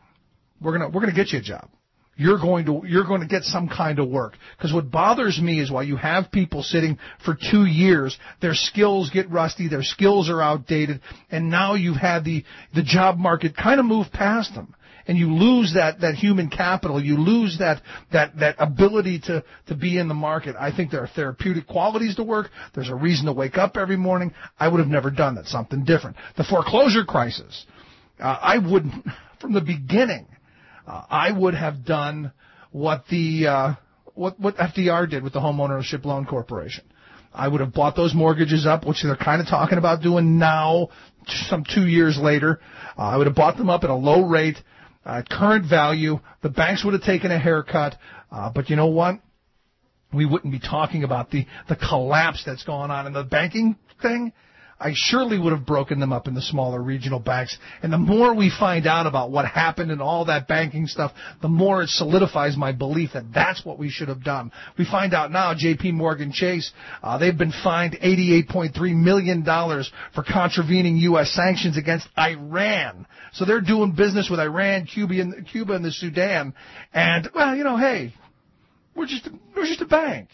We're gonna we're gonna get you a job. You're going to you're going to get some kind of work. Because what bothers me is while you have people sitting for two years, their skills get rusty, their skills are outdated, and now you've had the the job market kind of move past them, and you lose that, that human capital, you lose that that that ability to to be in the market. I think there are therapeutic qualities to work. There's a reason to wake up every morning. I would have never done that. Something different. The foreclosure crisis. Uh, I wouldn't from the beginning. Uh, I would have done what the uh, what what F D R did with the Homeownership Loan Corporation. I would have bought those mortgages up, which they're kind of talking about doing now, some two years later. Uh, I would have bought them up at a low rate, uh, current value. The banks would have taken a haircut, uh, but you know what? We wouldn't be talking about the the collapse that's going on in the banking thing. I surely would have broken them up in the smaller regional banks. And the more we find out about what happened and all that banking stuff, the more it solidifies my belief that that's what we should have done. We find out now J P Morgan Chase, uh, they've been fined eighty-eight point three million dollars for contravening U S sanctions against Iran. So they're doing business with Iran, Cuba, and, Cuba and the Sudan. And, well, you know, hey, we're just, we're just a bank.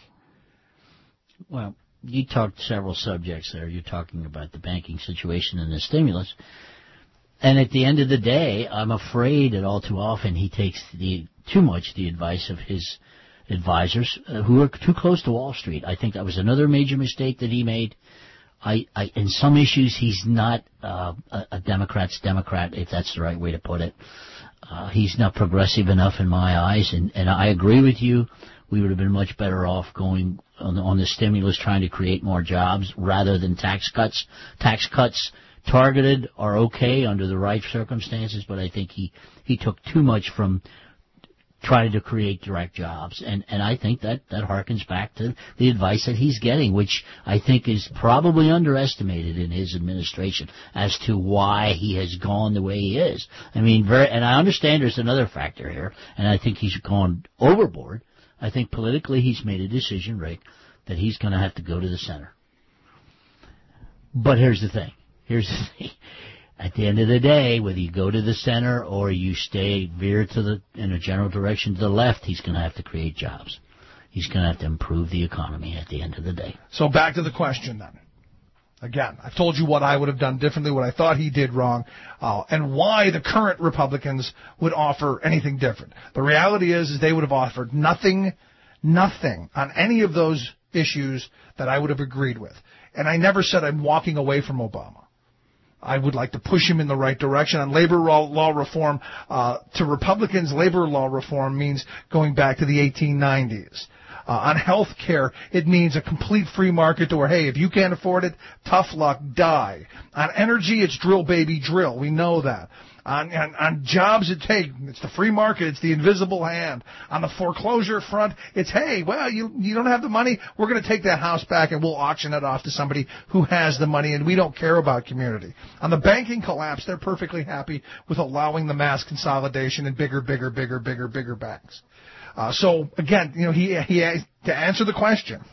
Well, you talked several subjects there. You're talking about the banking situation and the stimulus. And at the end of the day, I'm afraid that all too often he takes the too much the advice of his advisors uh, who are too close to Wall Street. I think that was another major mistake that he made. I, I in some issues, he's not uh, a, a Democrat's Democrat, if that's the right way to put it. Uh, he's not progressive enough in my eyes, and, and I agree with you. We would have been much better off going on the, on the stimulus, trying to create more jobs rather than tax cuts. Tax cuts targeted are okay under the right circumstances, but I think he, he took too much from trying to create direct jobs. And, and I think that, that harkens back to the advice that he's getting, which I think is probably underestimated in his administration as to why he has gone the way he is. I mean, very, and I understand there's another factor here, and I think he's gone overboard. I think politically he's made a decision, Rick, that he's going to have to go to the center. But here's the thing. Here's the thing. At the end of the day, whether you go to the center or you stay veer to the in a general direction to the left, he's going to have to create jobs. He's going to have to improve the economy at the end of the day. So back to the question then. Again, I've told you what I would have done differently, what I thought he did wrong, uh, and why the current Republicans would offer anything different. The reality is, is they would have offered nothing, nothing on any of those issues that I would have agreed with. And I never said I'm walking away from Obama. I would like to push him in the right direction. On labor law reform, uh, to Republicans, labor law reform means going back to the eighteen nineties. Uh, on health care, it means a complete free market to where, hey, if you can't afford it, tough luck, die. On energy, it's drill, baby, drill. We know that. On, on, on jobs, it hey, it's the free market, it's the invisible hand. On the foreclosure front, it's, hey, well, you you don't have the money, we're going to take that house back and we'll auction it off to somebody who has the money, and we don't care about community. On the banking collapse, they're perfectly happy with allowing the mass consolidation and bigger, bigger, bigger, bigger, bigger banks. Uh, so, again, you know, he, he has, to answer the question,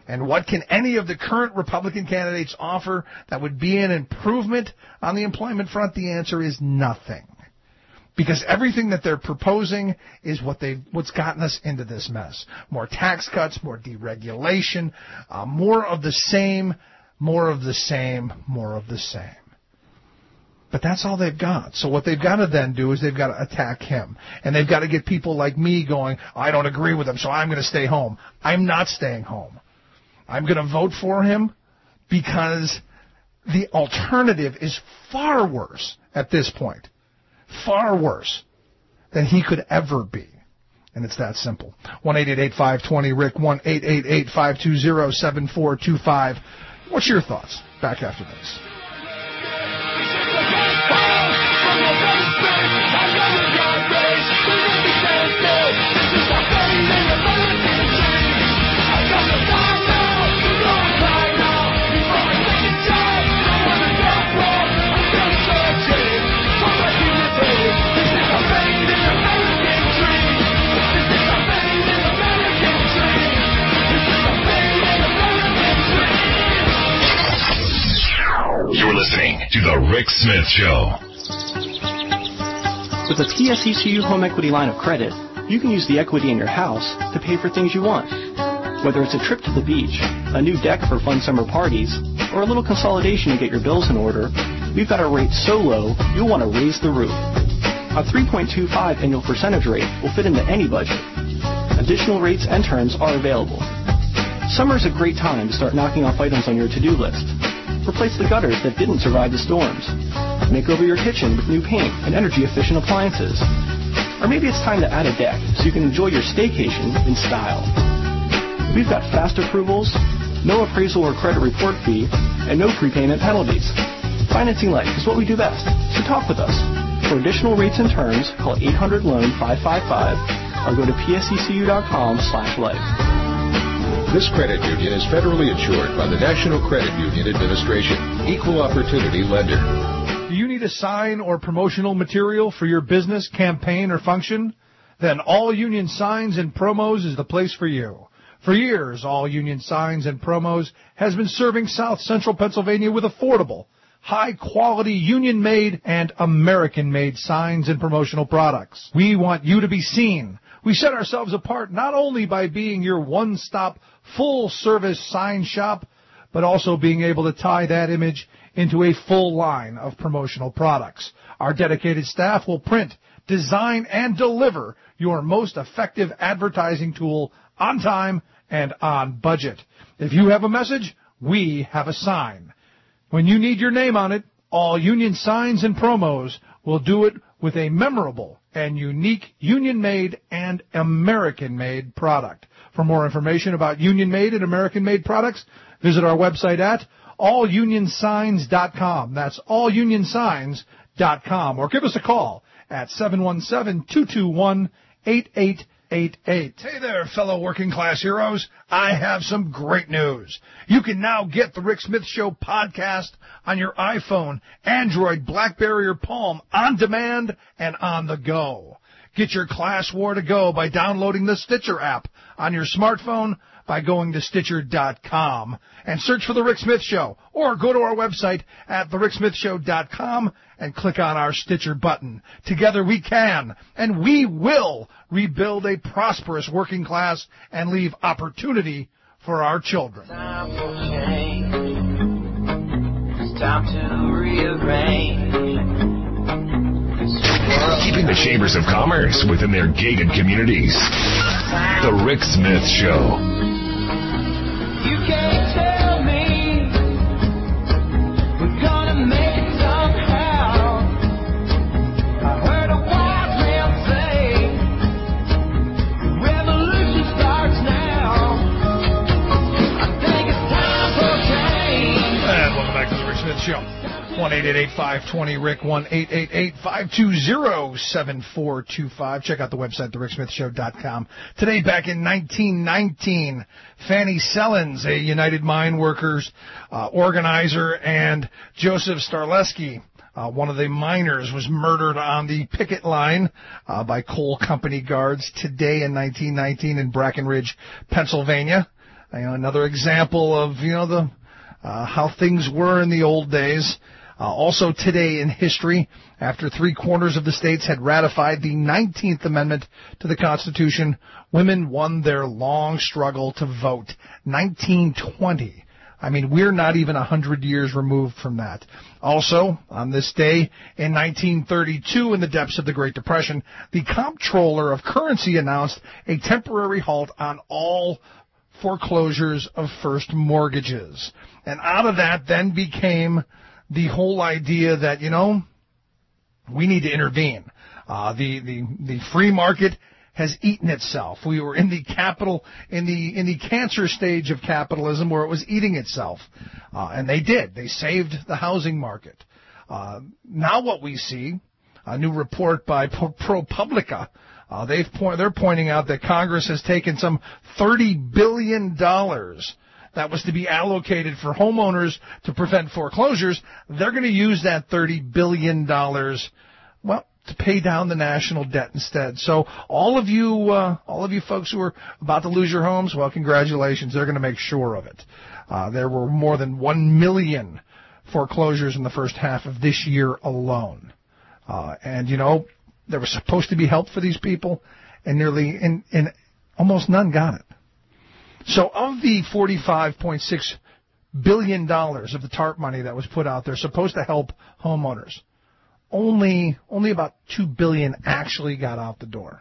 And what can any of the current Republican candidates offer that would be an improvement on the employment front? The answer is nothing. Because everything that they're proposing is what they what's gotten us into this mess. More tax cuts, more deregulation, uh, more of the same, more of the same, more of the same. But that's all they've got. So what they've got to then do is they've got to attack him. And they've got to get people like me going, I don't agree with him, so I'm going to stay home. I'm not staying home. I'm going to vote for him because the alternative is far worse at this point. Far worse than he could ever be. And it's that simple. one eight eight eight, five two zero, R I C, one eight eight eight, five two zero, seven four two five. What's your thoughts? Back after this. You're listening to The Rick Smith Show. With a P S E C U home equity line of credit, you can use the equity in your house to pay for things you want. Whether it's a trip to the beach, a new deck for fun summer parties, or a little consolidation to get your bills in order, we've got our rates so low, you'll want to raise the roof. A three point two five annual percentage rate will fit into any budget. Additional rates and terms are available. Summer's a great time to start knocking off items on your to-do list. Replace the gutters that didn't survive the storms. Make over your kitchen with new paint and energy-efficient appliances. Or maybe it's time to add a deck so you can enjoy your staycation in style. We've got fast approvals, no appraisal or credit report fee, and no prepayment penalties. Financing life is what we do best, so talk with us. For additional rates and terms, call eight hundred loan five five five or go to P S E C U dot com slash life. This credit union is federally insured by the National Credit Union Administration, Equal Opportunity Lender. Do you need a sign or promotional material for your business, campaign, or function? Then All Union Signs and Promos is the place for you. For years, All Union Signs and Promos has been serving South Central Pennsylvania with affordable, high-quality, union-made and American-made signs and promotional products. We want you to be seen. We set ourselves apart not only by being your one-stop, full-service sign shop, but also being able to tie that image into a full line of promotional products. Our dedicated staff will print, design, and deliver your most effective advertising tool on time and on budget. If you have a message, we have a sign. When you need your name on it, All Union Signs and Promos will do it with a memorable and unique union-made and American-made product. For more information about union-made and American-made products, visit our website at all union signs dot com. That's all union signs dot com. Or give us a call at seven one seven, two two one, eight eight eight eight. Hey there, fellow working class heroes. I have some great news. You can now get the Rick Smith Show podcast on your iPhone, Android, BlackBerry, or Palm on demand and on the go. Get your class war to go by downloading the Stitcher app on your smartphone by going to Stitcher dot com and search for The Rick Smith Show, or go to our website at the rick smith show dot com and click on our Stitcher button. Together we can, and we will, rebuild a prosperous working class and leave opportunity for our children. Time for change. It's time to rearrange. Keeping the chambers of commerce within their gated communities. The Rick Smith Show. You can't tell me we're gonna make it somehow. I heard a wise man say revolution starts now. I think it's time for change. And welcome back to the Rick Smith Show. one eight eight eight, five two zero, R I C, one eight eight eight, five two zero, seven four two five. Check out the website, the rick smith show dot com. Today, back in nineteen nineteen, Fanny Sellens, a United Mine Workers uh, organizer, and Joseph Starleski, uh, one of the miners, was murdered on the picket line uh, by coal company guards today in nineteen nineteen in Brackenridge, Pennsylvania. You know, another example of, you know, the uh, how things were in the old days. Uh, also today in history, after three quarters of the states had ratified the nineteenth Amendment to the Constitution, women won their long struggle to vote. nineteen twenty. I mean, we're not even one hundred years removed from that. Also, on this day in nineteen thirty-two, in the depths of the Great Depression, the Comptroller of Currency announced a temporary halt on all foreclosures of first mortgages. And out of that then became the whole idea that, you know, we need to intervene. Uh, the, the, the free market has eaten itself. We were in the capital, in the, in the cancer stage of capitalism where it was eating itself. Uh, and they did. They saved the housing market. Uh, now what we see, a new report by ProPublica, uh, they've point, they're pointing out that Congress has taken some thirty billion dollars that was to be allocated for homeowners to prevent foreclosures. They're going to use that thirty billion dollars, well, to pay down the national debt instead. So all of you, uh, all of you folks who are about to lose your homes, well, congratulations. They're going to make sure of it. Uh, there were more than one million foreclosures in the first half of this year alone. Uh, and, you know, there was supposed to be help for these people, and nearly, and, and almost none got it. So of the forty-five point six billion dollars of the TARP money that was put out there supposed to help homeowners, only only about two billion dollars actually got out the door.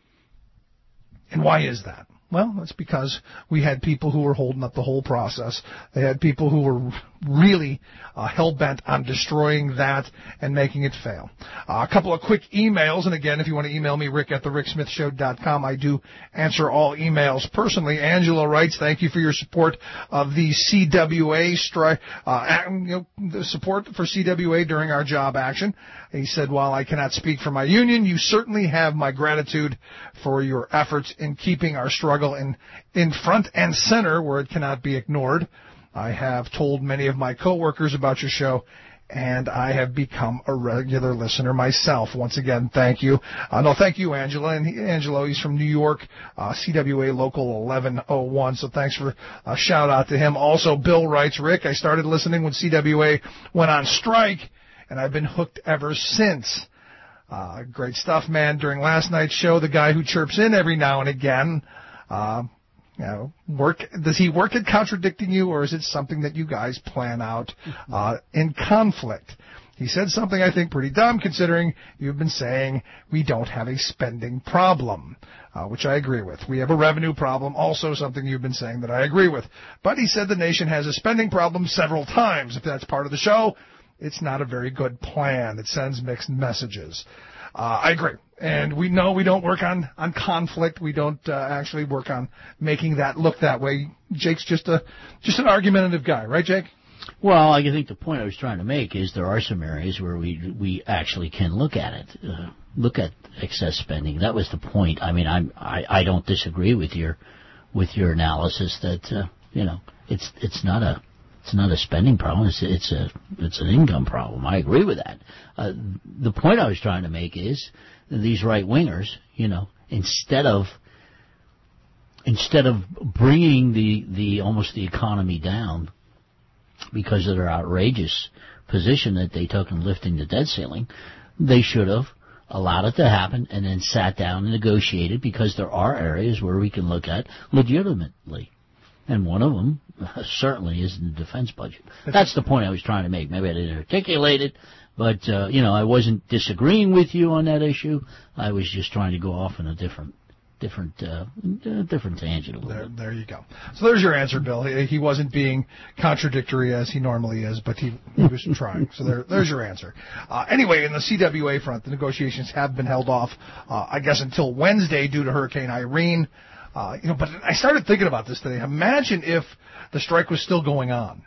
And why is that? Well, that's because we had people who were holding up the whole process. They had people who were really uh, hell-bent on destroying that and making it fail. Uh, a couple of quick emails, and again, if you want to email me, rick at the rick smith show dot com, I do answer all emails personally. Angela writes, thank you for your support of the C W A strike, uh, you know, the support for C W A during our job action. He said, while I cannot speak for my union, you certainly have my gratitude for your efforts in keeping our struggle in, in front and center where it cannot be ignored. I have told many of my coworkers about your show, and I have become a regular listener myself. Once again, thank you. Uh, no, thank you, Angela. And he, Angelo, he's from New York, uh, C W A Local eleven oh one, so thanks for a shout-out to him. Also, Bill writes, Rick, I started listening when C W A went on strike, and I've been hooked ever since. Uh, great stuff, man. During last night's show, the guy who chirps in every now and again, uh, you know, work, does he work at contradicting you, or is it something that you guys plan out uh, in conflict? He said something I think pretty dumb, considering you've been saying we don't have a spending problem, uh, which I agree with. We have a revenue problem, also something you've been saying that I agree with. But he said the nation has a spending problem several times. If that's part of the show, it's not a very good plan. It sends mixed messages. Uh, I agree. And we know we don't work on, on conflict. We don't uh, actually work on making that look that way. Jake's just a just an argumentative guy, right, Jake? Well, I think the point I was trying to make is there are some areas where we we actually can look at it, uh, look at excess spending. That was the point. I mean, I'm, I I don't disagree with your with your analysis that uh, you know it's it's not a It's not a spending problem. It's it's a it's an income problem. I agree with that. Uh, the point I was trying to make is these right wingers, you know, instead of instead of bringing the, the almost the economy down because of their outrageous position that they took in lifting the debt ceiling, they should have allowed it to happen and then sat down and negotiated, because there are areas where we can look at legitimately. And one of them uh, certainly is in the defense budget. That's the point I was trying to make. Maybe I didn't articulate it, but, uh, you know, I wasn't disagreeing with you on that issue. I was just trying to go off in a different different, uh, different tangent. There, there you go. So there's your answer, Bill. He, he wasn't being contradictory as he normally is, but he, he was trying. So there, there's your answer. Uh, anyway, in the C W A front, the negotiations have been held off, uh, I guess, until Wednesday due to Hurricane Irene. Uh, you know, but I started thinking about this today. Imagine if the strike was still going on,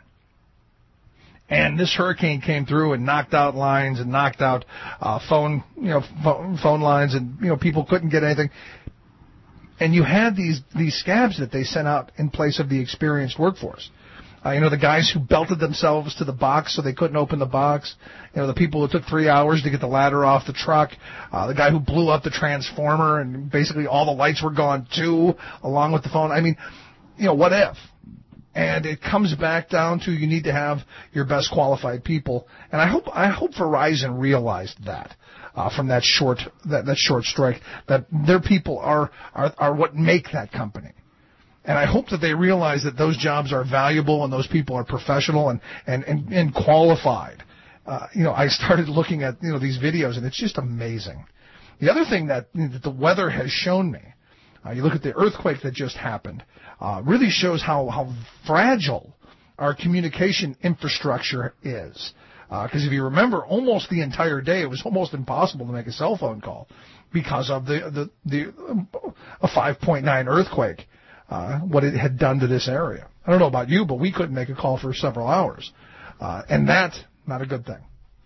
and this hurricane came through and knocked out lines and knocked out uh, phone, you know, phone, phone lines, and you know, people couldn't get anything. And you had these these scabs that they sent out in place of the experienced workforce. Uh, you know, the guys who belted themselves to the box so they couldn't open the box. You know, the people who took three hours to get the ladder off the truck. Uh, the guy who blew up the transformer and basically all the lights were gone too, along with the phone. I mean, you know, what if? And it comes back down to you need to have your best qualified people. And I hope I hope Verizon realized that uh, from that short that, that short strike, that their people are, are are what make that company. And I hope that they realize that those jobs are valuable and those people are professional and and and, and qualified. Uh, you know, I started looking at you know these videos and it's just amazing. The other thing that, that the weather has shown me, uh, you look at the earthquake that just happened. Uh, really shows how, how fragile our communication infrastructure is. Because uh, if you remember, almost the entire day, it was almost impossible to make a cell phone call because of the the, the um, a five point nine earthquake, uh, what it had done to this area. I don't know about you, but we couldn't make a call for several hours. Uh, and that's not a good thing.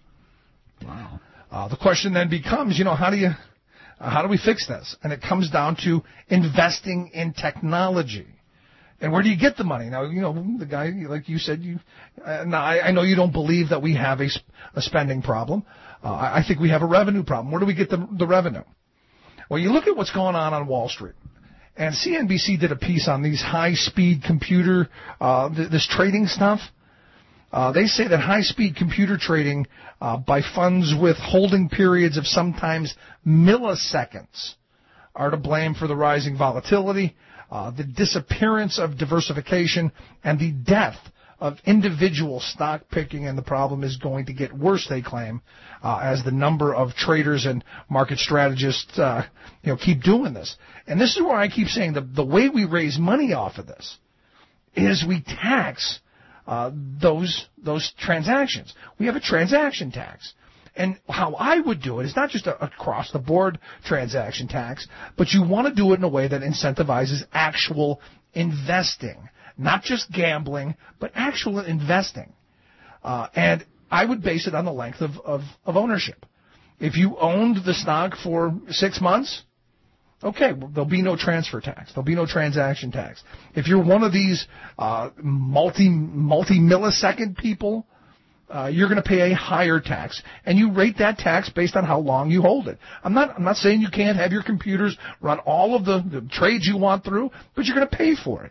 Wow. Uh, the question then becomes, you know, how do you, uh, how do we fix this? And it comes down to investing in technology. And where do you get the money? Now, you know, the guy, like you said, you. Uh, now, I, I know you don't believe that we have a, a spending problem. Uh, I, I think we have a revenue problem. Where do we get the, the revenue? Well, you look at what's going on on Wall Street. And C N B C did a piece on these high-speed computer, uh, th- this trading stuff. Uh, they say that high-speed computer trading uh, by funds with holding periods of sometimes milliseconds are to blame for the rising volatility, Uh, the disappearance of diversification, and the death of individual stock picking, and the problem is going to get worse, they claim, uh, as the number of traders and market strategists uh, you know, keep doing this. And this is where I keep saying the, the way we raise money off of this is we tax uh, those those transactions. We have a transaction tax. And how I would do it is not just a across-the-board transaction tax, but you want to do it in a way that incentivizes actual investing, not just gambling, but actual investing. Uh, and I would base it on the length of, of, of ownership. If you owned the stock for six months, okay, well, there'll be no transfer tax. There'll be no transaction tax. If you're one of these uh, multi multi-millisecond people, Uh, you're going to pay a higher tax, and you rate that tax based on how long you hold it. I'm not, I'm not saying you can't have your computers run all of the, the trades you want through, but you're going to pay for it.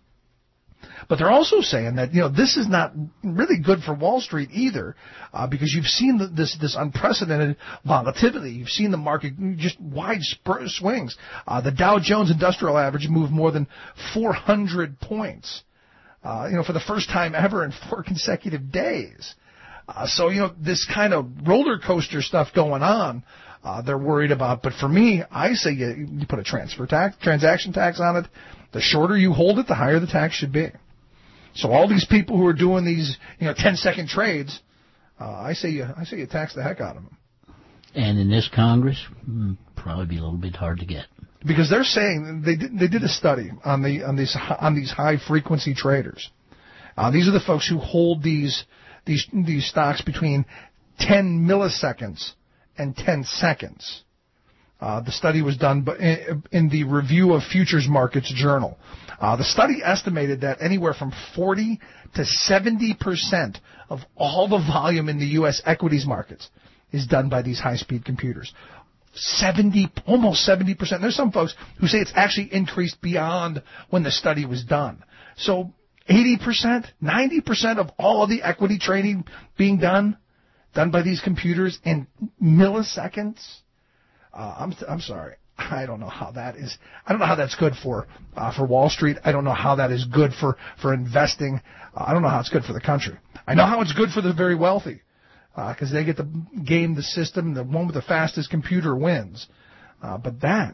But they're also saying that, you know, this is not really good for Wall Street either, uh, because you've seen the, this, this unprecedented volatility. You've seen the market just wide sp- swings. Uh, the Dow Jones Industrial Average moved more than four hundred points, uh, you know, for the first time ever in four consecutive days. Uh, so, you know, this kind of roller coaster stuff going on, uh, they're worried about. But for me, I say you, you put a transfer tax, transaction tax on it. The shorter you hold it, the higher the tax should be. So all these people who are doing these, you know, ten-second trades, uh, I say you, I say you tax the heck out of them. And in this Congress, probably be a little bit hard to get. Because they're saying they did, they did a study on the on these on these high frequency traders. Uh, these are the folks who hold these. These these stocks between ten milliseconds and ten seconds. Uh, the study was done in, in the Review of Futures Markets Journal. Uh, the study estimated that anywhere from forty to seventy percent of all the volume in the U S equities markets is done by these high-speed computers. seventy, almost seventy percent. There's some folks who say it's actually increased beyond when the study was done. So eighty percent, ninety percent of all of the equity trading being done, done by these computers in milliseconds. Uh, I'm I'm sorry. I don't know how that is. I don't know how that's good for uh, for Wall Street. I don't know how that is good for for investing. Uh, I don't know how it's good for the country. I know how it's good for the very wealthy because uh, they get to game the system. The one with the fastest computer wins. Uh, but that.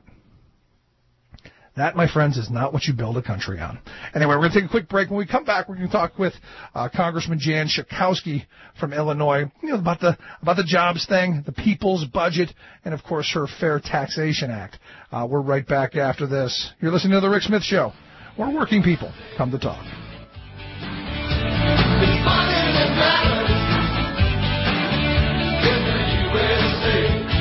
That, my friends, is not what you build a country on. Anyway, we're going to take a quick break. When we come back, we're going to talk with uh, Congressman Jan Schakowsky from Illinois, you know, about the about the jobs thing, the people's budget, and, of course, her Fair Taxation Act. Uh, we're right back after this. You're listening to The Rick Smith Show, where working people come to talk. It's money that matters in the U S A.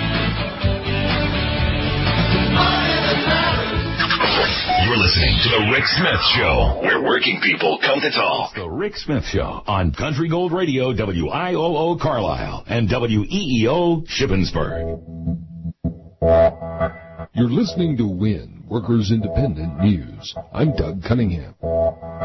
It's money that matters. You're listening to The Rick Smith Show, where working people come to talk. The Rick Smith Show on Country Gold Radio, W I O O Carlisle, and W E E O Shippensburg. You're listening to WIN, Workers Independent News. I'm Doug Cunningham.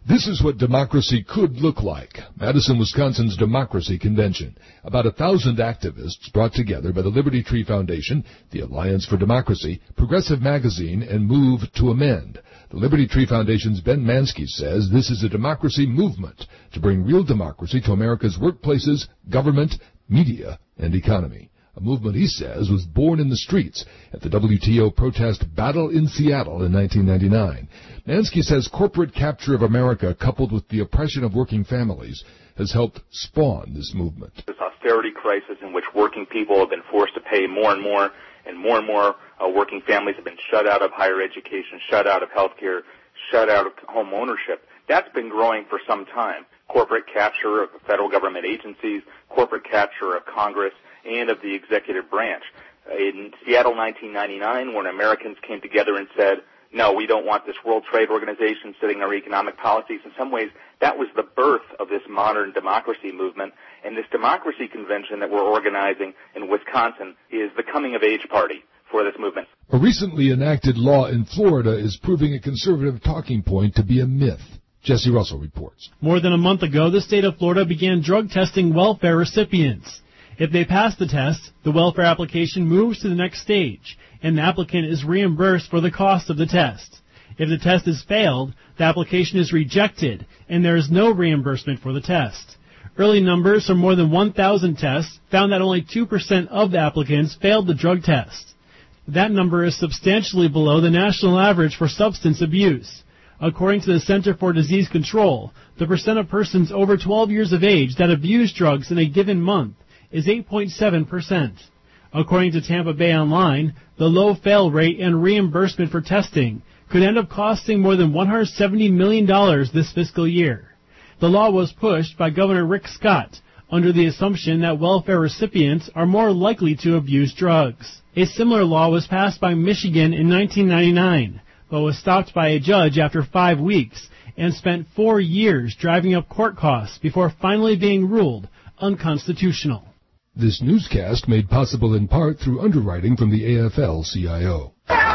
This is what democracy could look like. Madison, Wisconsin's Democracy Convention. About a thousand activists brought together by the Liberty Tree Foundation, the Alliance for Democracy, Progressive Magazine, and Move to Amend. The Liberty Tree Foundation's Ben Mansky says this is a democracy movement to bring real democracy to America's workplaces, government, media, and economy. A movement, he says, was born in the streets at the W T O protest battle in Seattle in nineteen ninety-nine. Mansky says corporate capture of America, coupled with the oppression of working families, has helped spawn this movement. This austerity crisis in which working people have been forced to pay more and more, and more and more uh, working families have been shut out of higher education, shut out of health care, shut out of home ownership. That's been growing for some time. Corporate capture of federal government agencies, corporate capture of Congress, and of the executive branch. In Seattle nineteen ninety-nine, when Americans came together and said, no, we don't want this World Trade Organization setting our economic policies, in some ways that was the birth of this modern democracy movement. And this democracy convention that we're organizing in Wisconsin is the coming-of-age party for this movement. A recently enacted law in Florida is proving a conservative talking point to be a myth. Jesse Russell reports. More than a month ago, the state of Florida began drug testing welfare recipients. If they pass the test, the welfare application moves to the next stage, and the applicant is reimbursed for the cost of the test. If the test is failed, the application is rejected, and there is no reimbursement for the test. Early numbers from more than one thousand tests found that only two percent of the applicants failed the drug test. That number is substantially below the national average for substance abuse. According to the Center for Disease Control, the percent of persons over twelve years of age that abuse drugs in a given month is eight point seven percent. According to Tampa Bay Online, the low fail rate and reimbursement for testing could end up costing more than one hundred seventy million dollars this fiscal year. The law was pushed by Governor Rick Scott under the assumption that welfare recipients are more likely to abuse drugs. A similar law was passed by Michigan in nineteen ninety-nine, but was stopped by a judge after five weeks and spent four years driving up court costs before finally being ruled unconstitutional. This newscast made possible in part through underwriting from the A F L C I O.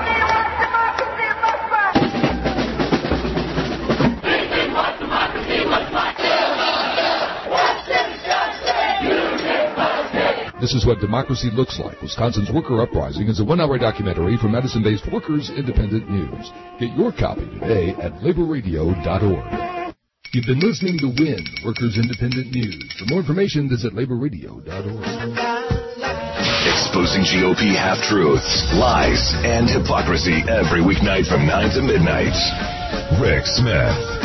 This is what democracy looks like. Wisconsin's Worker Uprising is a one-hour documentary from Madison-based Workers Independent News. Get your copy today at labor radio dot org. You've been listening to WIN, Workers Independent News. For more information, visit labor radio dot org. Exposing G O P half-truths, lies, and hypocrisy every weeknight from nine to midnight. Rick Smith.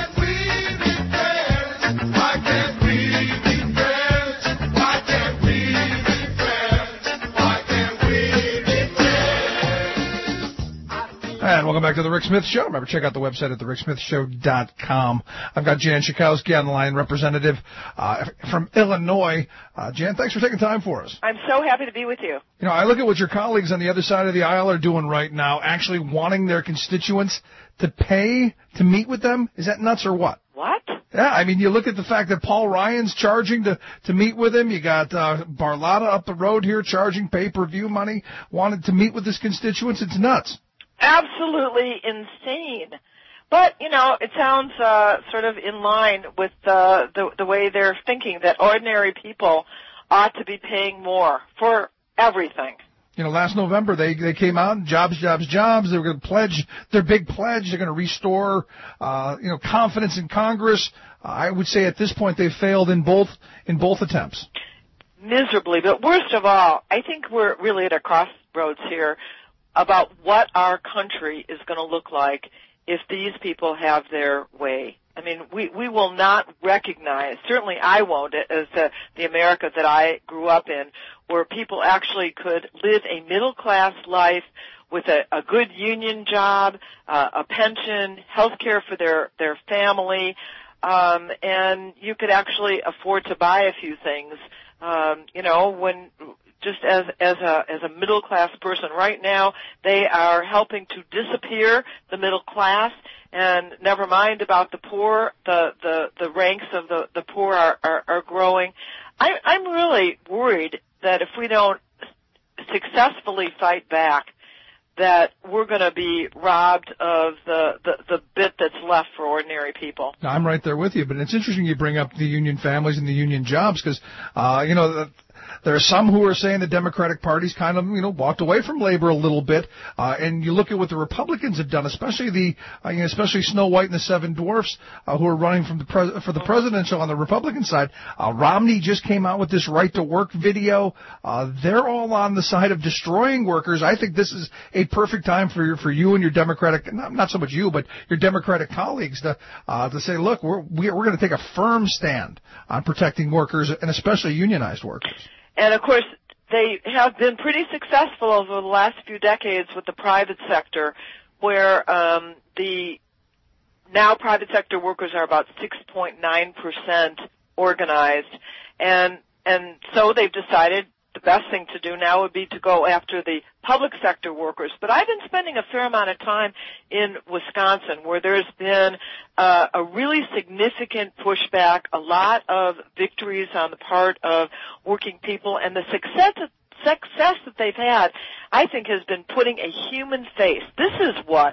And welcome back to the Rick Smith Show. Remember, check out the website at the rick smith show dot com. I've got Jan Schakowsky on the line, representative uh, from Illinois. Uh, Jan, thanks for taking time for us. I'm so happy to be with you. You know, I look at what your colleagues on the other side of the aisle are doing right now, actually wanting their constituents to pay to meet with them. Is that nuts or what? What? Yeah, I mean, you look at the fact that Paul Ryan's charging to, to meet with him. You got uh, Barlotta up the road here charging pay-per-view money, wanted to meet with his constituents. It's nuts. Absolutely insane. But, you know, it sounds uh, sort of in line with uh, the, the way they're thinking, that ordinary people ought to be paying more for everything. You know, last November they, they came out, jobs, jobs, jobs. They were going to pledge their big pledge. They're going to restore, uh, you know, confidence in Congress. Uh, I would say at this point they failed in both in both attempts. Miserably. But worst of all, I think we're really at a crossroads here about what our country is going to look like if these people have their way. I mean, we, we will not recognize, certainly I won't, as the, the America that I grew up in, where people actually could live a middle-class life with a, a good union job, uh, a pension, health care for their, their family, um, and you could actually afford to buy a few things. Um, you know, when just as as a as a middle class person right now, they are helping to disappear the middle class, and never mind about the poor. The the, the ranks of the, the poor are, are, are growing. I, I'm really worried that if we don't successfully fight back that we're going to be robbed of the, the, the bit that's left for ordinary people. I'm right there with you, but it's interesting you bring up the union families and the union jobs because, uh, you know, the, there are some who are saying the Democratic Party's kind of, you know, walked away from labor a little bit. Uh, and you look at what the Republicans have done, especially the, uh, you know, especially Snow White and the Seven Dwarfs, uh, who are running from the pres- for the presidential on the Republican side. Uh, Romney just came out with this right to work video. Uh, they're all on the side of destroying workers. I think this is a perfect time for your, for you and your Democratic, not, not so much you, but your Democratic colleagues to, uh, to say, look, we're, we're going to take a firm stand on protecting workers and especially unionized workers. And, of course, they have been pretty successful over the last few decades with the private sector, where um, the now private sector workers are about six point nine percent organized. And, and so they've decided the best thing to do now would be to go after the public sector workers. But I've been spending a fair amount of time in Wisconsin where there's been uh, a really significant pushback, a lot of victories on the part of working people, and the success success that they've had, I think, has been putting a human face. This is what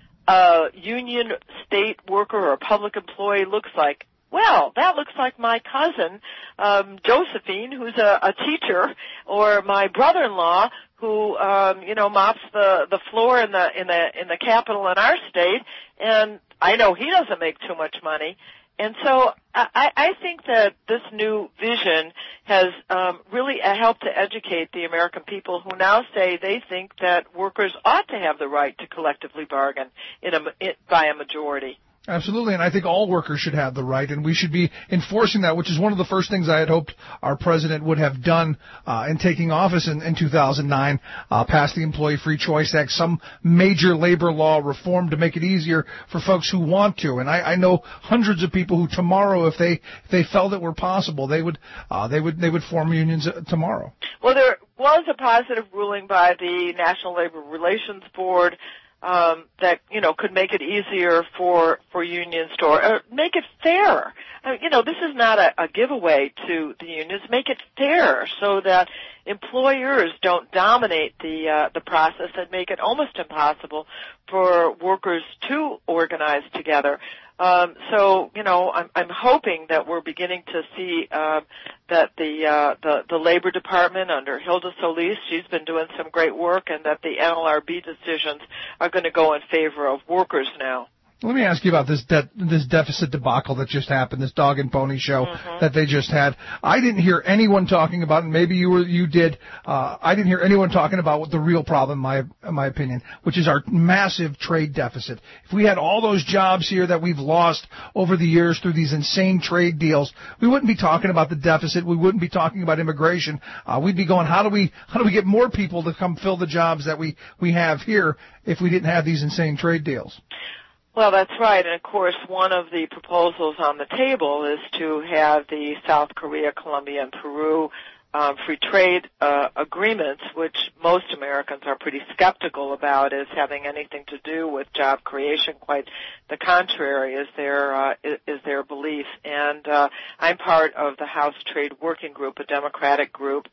a union state worker or a public employee looks like. Well, that looks like my cousin, um, Josephine, who's a, a teacher, or my brother-in-law, who, um, you know, mops the, the floor in the in the in the Capitol in our state, and I know he doesn't make too much money. And so I, I think that this new vision has um, really helped to educate the American people, who now say they think that workers ought to have the right to collectively bargain in a, in, by a majority. Absolutely, and I think all workers should have the right, and we should be enforcing that, which is one of the first things I had hoped our president would have done uh, in taking office in, in two thousand nine, uh, pass the Employee Free Choice Act, some major labor law reform to make it easier for folks who want to. And I, I know hundreds of people who tomorrow, if they if they felt it were possible, they would uh, they would they would form unions tomorrow. Well, there was a positive ruling by the National Labor Relations Board Um, that, you know, could make it easier for, for unions to, or make it fair. I mean, you know, this is not a, a giveaway to the unions. Make it fair so that employers don't dominate the, uh, the process and make it almost impossible for workers to organize together. Um, so, you know, I'm, I'm hoping that we're beginning to see uh, that the, uh, the the Labor Department under Hilda Solis, she's been doing some great work, and that the N L R B decisions are going to go in favor of workers now. Let me ask you about this de- this deficit debacle that just happened, this dog and pony show mm-hmm. that they just had. I didn't hear anyone talking about, and maybe you were, you did. Uh, I didn't hear anyone talking about what the real problem, in my in my opinion, which is our massive trade deficit. If we had all those jobs here that we've lost over the years through these insane trade deals, we wouldn't be talking about the deficit. We wouldn't be talking about immigration. Uh, we'd be going, how do we how do we get more people to come fill the jobs that we we have here if we didn't have these insane trade deals? Well, that's right. And, of course, one of the proposals on the table is to have the South Korea, Colombia, and Peru um, free trade uh, agreements, which most Americans are pretty skeptical about as having anything to do with job creation. Quite the contrary is their, uh, is their belief. And uh, I'm part of the House Trade Working Group, a Democratic group,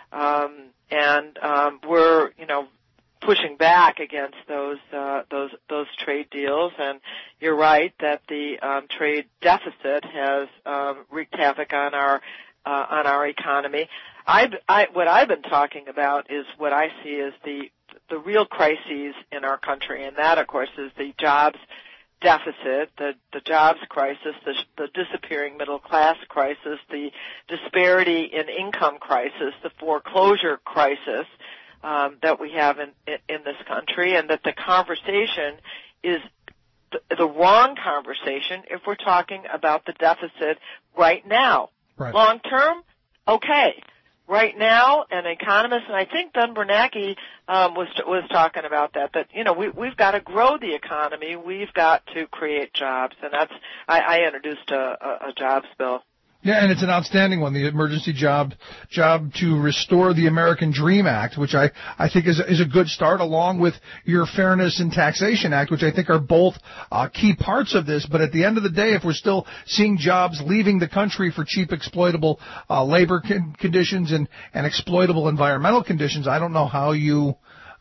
um, and um, we're, you know, pushing back against those uh, those those trade deals, and you're right that the um, trade deficit has um, wreaked havoc on our uh, on our economy. I've, I, what I've been talking about is what I see as the the real crises in our country, and that, of course, is the jobs deficit, the the jobs crisis, the, the disappearing middle class crisis, the disparity in income crisis, the foreclosure crisis. Um, that we have in, in this country, and that the conversation is the, the wrong conversation if we're talking about the deficit right now. Right. Long term, okay. Right now, an economist, and I think Ben Bernanke um, was was talking about that. That you know we we've got to grow the economy, we've got to create jobs, and that's I, I introduced a, a, a jobs bill. Yeah, and it's an outstanding one, the Emergency Job Job to Restore the American Dream Act, which I, I think is, is a good start, along with your Fairness in Taxation Act, which I think are both uh, key parts of this. But at the end of the day, if we're still seeing jobs leaving the country for cheap, exploitable uh, labor con- conditions and, and exploitable environmental conditions, I don't know how you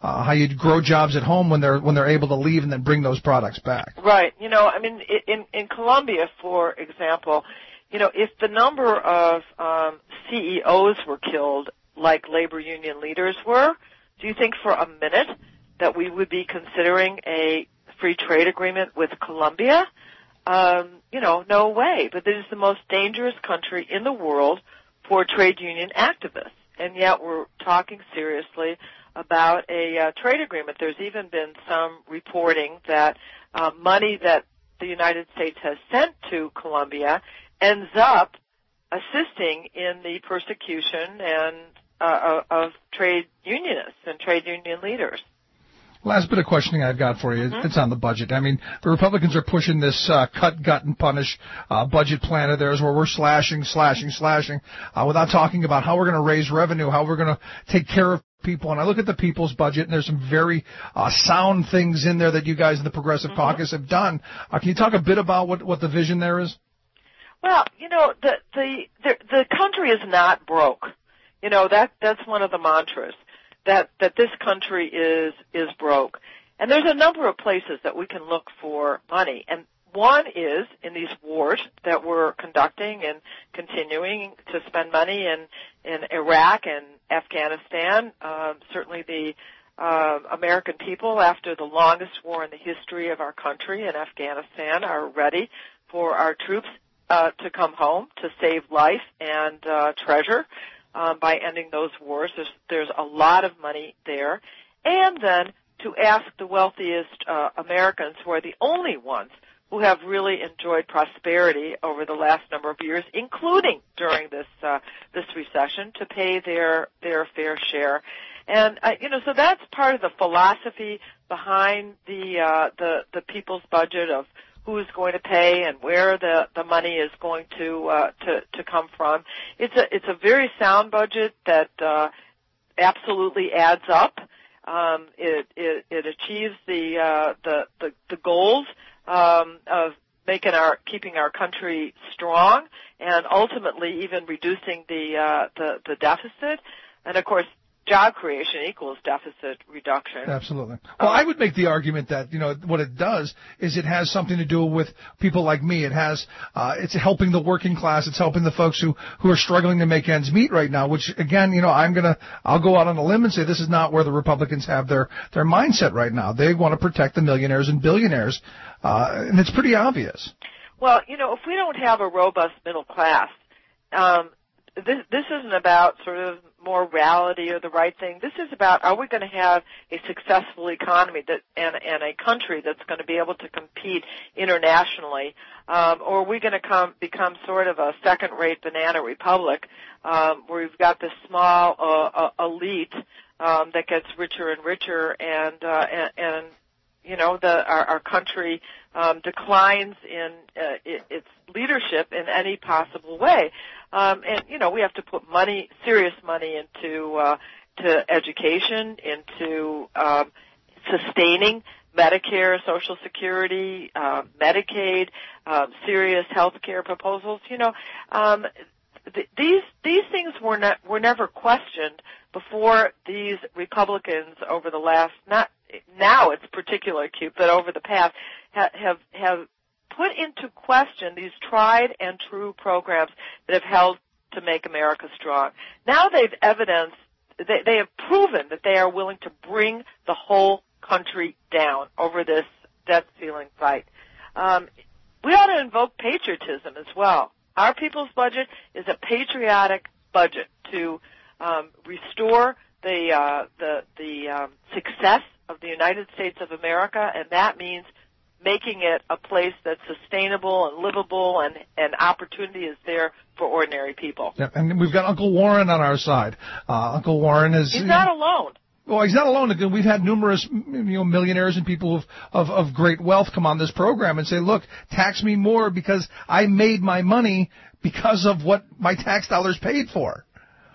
uh, how you grow jobs at home when they're when they're able to leave and then bring those products back. Right. You know, I mean, in in Colombia, for example, you know, if the number of um, C E Os were killed like labor union leaders were, do you think for a minute that we would be considering a free trade agreement with Colombia? Um, you know, no way. But this is the most dangerous country in the world for trade union activists. And yet we're talking seriously about a uh, trade agreement. There's even been some reporting that uh, money that the United States has sent to Colombia ends up assisting in the persecution and uh, of trade unionists and trade union leaders. Last bit of questioning I've got for you. Mm-hmm. It's on the budget. I mean, the Republicans are pushing this uh, cut, gut, and punish uh, budget plan of theirs where we're slashing, slashing, slashing uh, without talking about how we're going to raise revenue, how we're going to take care of people. And I look at the people's budget, and there's some very uh, sound things in there that you guys in the Progressive mm-hmm. Caucus have done. Uh, can you talk a bit about what, what the vision there is? Well, you know, the, the the the country is not broke. You know, that that's one of the mantras, that that this country is is broke. And there's a number of places that we can look for money. And one is in these wars that we're conducting and continuing to spend money in in Iraq and Afghanistan. Um, certainly the uh, American people, after the longest war in the history of our country in Afghanistan, are ready for our troops Uh, to come home to save life and uh, treasure um, by ending those wars. There's, there's a lot of money there. And then to ask the wealthiest uh, Americans, who are the only ones who have really enjoyed prosperity over the last number of years, including during this uh, this recession, to pay their their fair share. And uh, you know, so that's part of the philosophy behind the uh, the the people's budget of who's going to pay and where the, the money is going to uh, to to come from. It's a it's a very sound budget that uh, absolutely adds up. Um, it, it it achieves the uh, the, the the goals um, of making our keeping our country strong and ultimately even reducing the uh, the the deficit. And of course, job creation equals deficit reduction. Absolutely. Well, I would make the argument that, you know, what it does is it has something to do with people like me. It has, uh, it's helping the working class. It's helping the folks who, who are struggling to make ends meet right now, which again, you know, I'm going to, I'll go out on a limb and say this is not where the Republicans have their, their mindset right now. They want to protect the millionaires and billionaires. Uh, and it's pretty obvious. Well, you know, if we don't have a robust middle class, um, This, this isn't about sort of morality or the right thing. This is about, are we going to have a successful economy that and, and a country that's going to be able to compete internationally, um, or are we going to come become sort of a second-rate banana republic um, where we've got this small uh, uh, elite um, that gets richer and richer, and uh, and, and you know the our, our country um, declines in uh, it, its leadership in any possible way. Um, and, you know, we have to put money, serious money into, uh, to education, into, um, sustaining Medicare, Social Security, uh, Medicaid, uh, serious health care proposals. You know, um, th- these, these things were not, were never questioned before these Republicans over the last, not, now it's particularly acute, but over the past ha- have, have, put into question these tried and true programs that have helped to make America strong. Now they've evidenced, they, they have proven that they are willing to bring the whole country down over this debt ceiling fight. Um, we ought to invoke patriotism as well. Our people's budget is a patriotic budget to um, restore the uh, the the um, success of the United States of America, and that means making it a place that's sustainable and livable, and, and opportunity is there for ordinary people. Yeah, and we've got Uncle Warren on our side. Uh, Uncle Warren is... He's not alone. Well, he's not alone. We've had numerous, you know, millionaires and people of, of, of great wealth come on this program and say, look, tax me more because I made my money because of what my tax dollars paid for.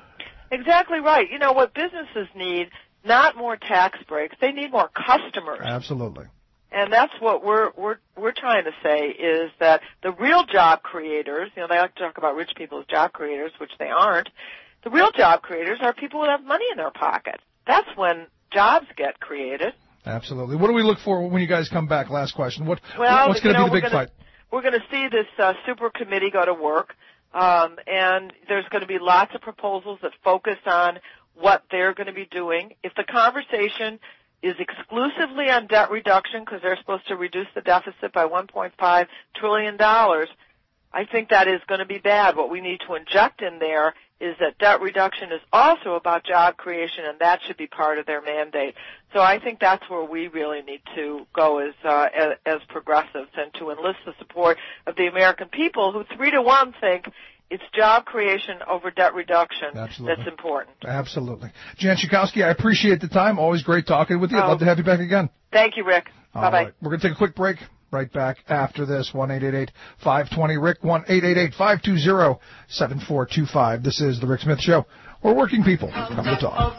Exactly right. You know, what businesses need, not more tax breaks, they need more customers. Absolutely. And that's what we're we're we're trying to say is that the real job creators, you know, they like to talk about rich people as job creators, which they aren't. The real job creators are people who have money in their pocket. That's when jobs get created. Absolutely. What do we look for when you guys come back? Last question. What well, what's going to know, be the big gonna, fight? We're going to see this uh, super committee go to work, um, and there's going to be lots of proposals that focus on what they're going to be doing. If the conversation is exclusively on debt reduction, because they're supposed to reduce the deficit by one point five trillion dollars, I think that is going to be bad. What we need to inject in there is that debt reduction is also about job creation, and that should be part of their mandate. So I think that's where we really need to go as, uh, as, as progressives, and to enlist the support of the American people who three to one think it's job creation over debt reduction Absolutely. That's important. Absolutely. Jan Schakowsky, I appreciate the time. Always great talking with you. I'd Oh. love to have you back again. Thank you, Rick. All Bye-bye. right. We're going to take a quick break. Right back after this. one eight eight eight, five two zero, R I C, one eight eight eight, five two zero, seven four two five. This is The Rick Smith Show, where working people come to talk.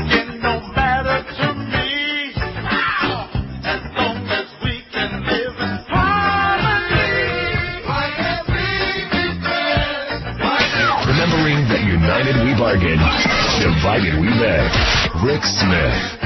Remembering that united we bargain, divided we beg. Rick Smith.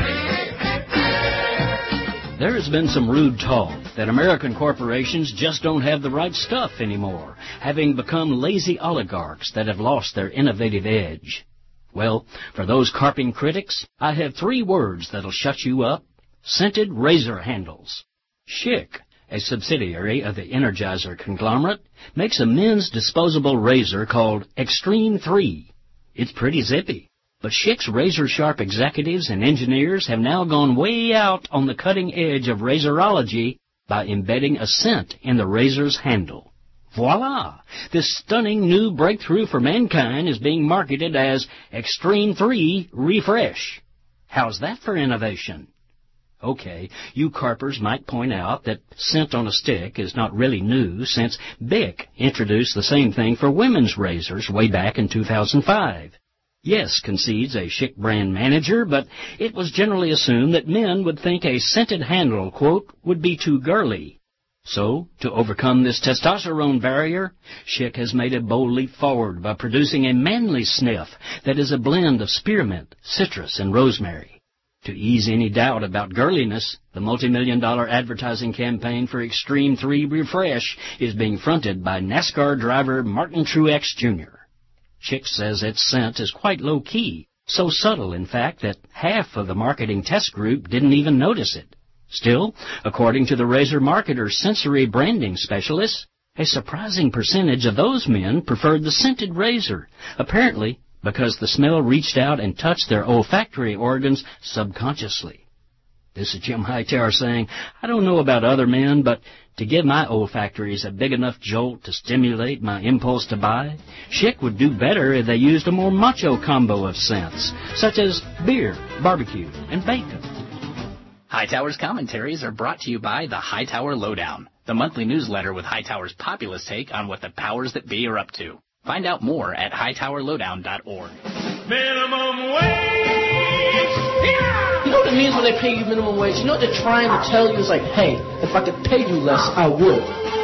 There has been some rude talk that American corporations just don't have the right stuff anymore, having become lazy oligarchs that have lost their innovative edge. Well, for those carping critics, I have three words that'll shut you up. Scented razor handles. Schick, a subsidiary of the Energizer conglomerate, makes a men's disposable razor called Extreme three. It's pretty zippy. But Schick's razor-sharp executives and engineers have now gone way out on the cutting edge of razorology by embedding a scent in the razor's handle. Voila! This stunning new breakthrough for mankind is being marketed as Extreme three Refresh. How's that for innovation? Okay, you carpers might point out that scent on a stick is not really new, since Bic introduced the same thing for women's razors way back in two thousand five. Yes, concedes a Schick brand manager, but it was generally assumed that men would think a scented handle, quote, would be too girly. So, to overcome this testosterone barrier, Schick has made a bold leap forward by producing a manly sniff that is a blend of spearmint, citrus, and rosemary. To ease any doubt about girliness, the multi-million dollar advertising campaign for Extreme three Refresh is being fronted by NASCAR driver Martin Truex Junior Schick says its scent is quite low-key, so subtle, in fact, that half of the marketing test group didn't even notice it. Still, according to the razor marketer's sensory branding specialists, a surprising percentage of those men preferred the scented razor, apparently because the smell reached out and touched their olfactory organs subconsciously. This is Jim Hightower saying, I don't know about other men, but to give my olfactories a big enough jolt to stimulate my impulse to buy, Schick would do better if they used a more macho combo of scents, such as beer, barbecue, and bacon. Hightower's commentaries are brought to you by the Hightower Lowdown, the monthly newsletter with Hightower's populist take on what the powers that be are up to. Find out more at hightower lowdown dot org. Minimum wage! Yeah! You know what it means when they pay you minimum wage? You know what they're trying to tell you is like, hey, if I could pay you less, I would.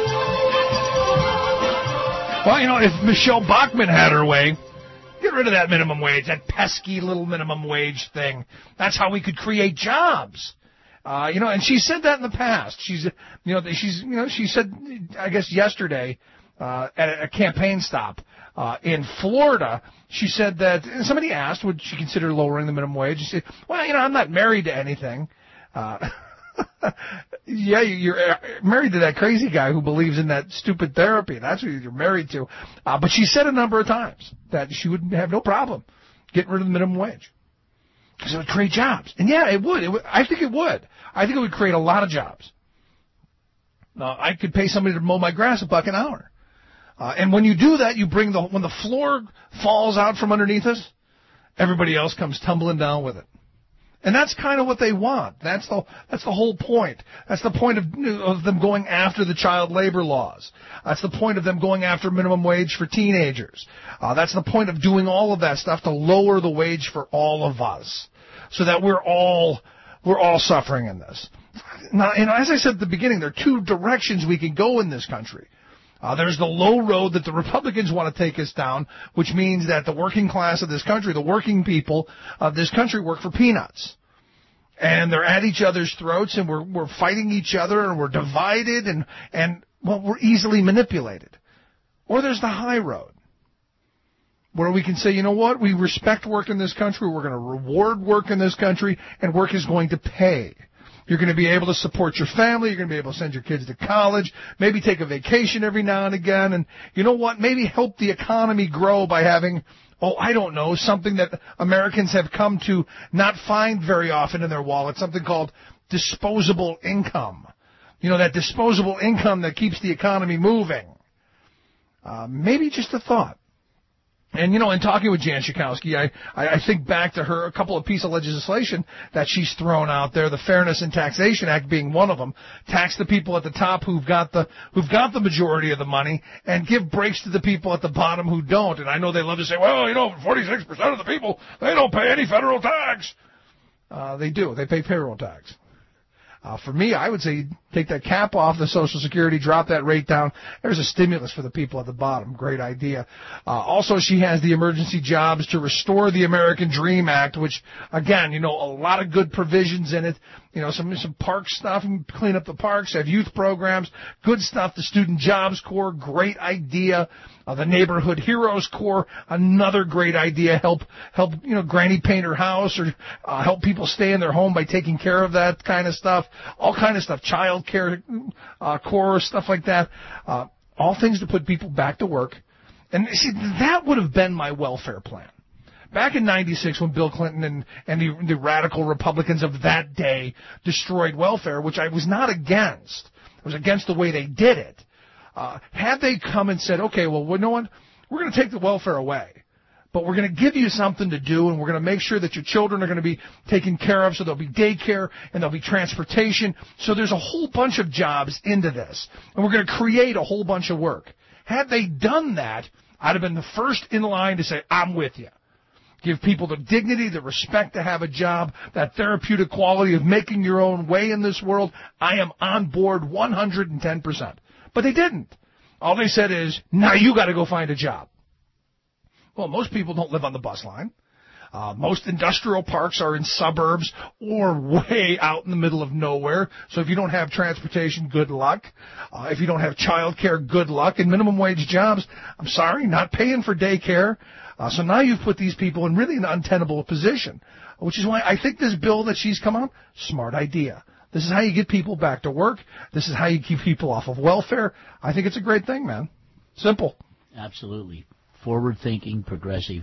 Well, you know, if Michelle Bachmann had her way, get rid of that minimum wage, that pesky little minimum wage thing. That's how we could create jobs. Uh, you know, and she said that in the past. She's, you know, she's, you know, she said, I guess yesterday, uh, at a campaign stop, uh, in Florida, she said that, somebody asked, would she consider lowering the minimum wage? She said, well, you know, I'm not married to anything. Uh, yeah, you're married to that crazy guy who believes in that stupid therapy. That's who you're married to. Uh, but she said a number of times that she would have no problem getting rid of the minimum wage. Because it would create jobs. And yeah, it would. it would. I think it would. I think it would create a lot of jobs. Uh, I could pay somebody to mow my grass a buck an hour. Uh, and when you do that, you bring the, when the floor falls out from underneath us, everybody else comes tumbling down with it. And that's kind of what they want. That's the, that's the whole point. That's the point of, of them going after the child labor laws. That's the point of them going after minimum wage for teenagers. Uh, that's the point of doing all of that stuff to lower the wage for all of us, so that we're all, we're all suffering in this. Now, you know, as I said at the beginning, there are two directions we can go in this country. Uh, there's the low road that the Republicans want to take us down, which means that the working class of this country, the working people of this country, work for peanuts. And they're at each other's throats, and we're we're fighting each other, and we're divided, and, and well, we're easily manipulated. Or there's the high road, where we can say, you know what, we respect work in this country, we're going to reward work in this country, and work is going to pay. You're going to be able to support your family, you're going to be able to send your kids to college, maybe take a vacation every now and again, and you know what, maybe help the economy grow by having, oh, I don't know, something that Americans have come to not find very often in their wallet, something called disposable income. You know, that disposable income that keeps the economy moving. Uh, maybe just a thought. And, you know, in talking with Jan Schakowsky, I, I, I think back to her, a couple of pieces of legislation that she's thrown out there, the Fairness in Taxation Act being one of them. Tax the people at the top who've got the, who've got the majority of the money and give breaks to the people at the bottom who don't. And I know they love to say, well, you know, forty-six percent of the people, they don't pay any federal tax. Uh, they do. They pay payroll tax. Uh, for me, I would say take that cap off the Social Security, drop that rate down. There's a stimulus for the people at the bottom. Great idea. Uh, also, she has the Emergency Jobs to Restore the American Dream Act, which, again, you know, a lot of good provisions in it. You know, some some park stuff, clean up the parks, have youth programs, good stuff. The Student Jobs Corps, great idea. Uh, the Neighborhood Heroes Corps, another great idea. Help, help, you know, granny paint her house, or uh, help people stay in their home by taking care of that kind of stuff. All kind of stuff, child care uh, Corps, stuff like that. Uh, all things to put people back to work. And see, that would have been my welfare plan. Back in ninety-six, when Bill Clinton and, and the, the radical Republicans of that day destroyed welfare, which I was not against. I was against the way they did it. Uh, had they come and said, okay, well, you know what? We're going to take the welfare away, but we're going to give you something to do, and we're going to make sure that your children are going to be taken care of, so there'll be daycare, and there'll be transportation. So there's a whole bunch of jobs into this, and we're going to create a whole bunch of work. Had they done that, I'd have been the first in line to say, I'm with you. Give people the dignity, the respect to have a job, that therapeutic quality of making your own way in this world. I am on board one hundred ten percent. But they didn't. All they said is, now you got to go find a job. Well, most people don't live on the bus line. Uh, most industrial parks are in suburbs or way out in the middle of nowhere. So if you don't have transportation, good luck. Uh, if you don't have child care, good luck. And minimum wage jobs, I'm sorry, not paying for daycare. Uh, so now you've put these people in really an untenable position, which is why I think this bill that she's come on, smart idea. This is how you get people back to work. This is how you keep people off of welfare. I think it's a great thing, man. Simple. Absolutely. Forward-thinking, progressive.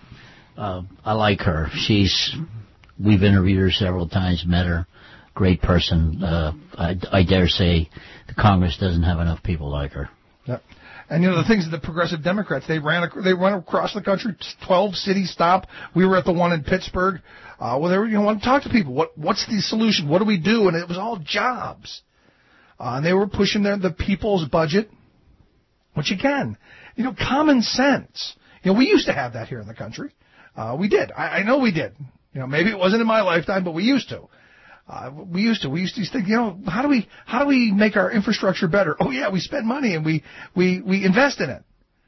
Uh, I like her. She's, we've interviewed her several times, met her. Great person. Uh, I, I dare say the Congress doesn't have enough people like her. Yep. And, you know, the things that the progressive Democrats, they ran they run across the country, twelve city stop. We were at the one in Pittsburgh. Uh, well, they were, you know, want to talk to people. What What's the solution? What do we do? And it was all jobs. Uh, and they were pushing their, the people's budget, which, again, you know, common sense. You know, we used to have that here in the country. Uh, we did. I, I know we did. You know, maybe it wasn't in my lifetime, but we used to. Uh, we used to. We used to think, you know, how do we how do we make our infrastructure better? Oh yeah, we spend money and we we we invest in it.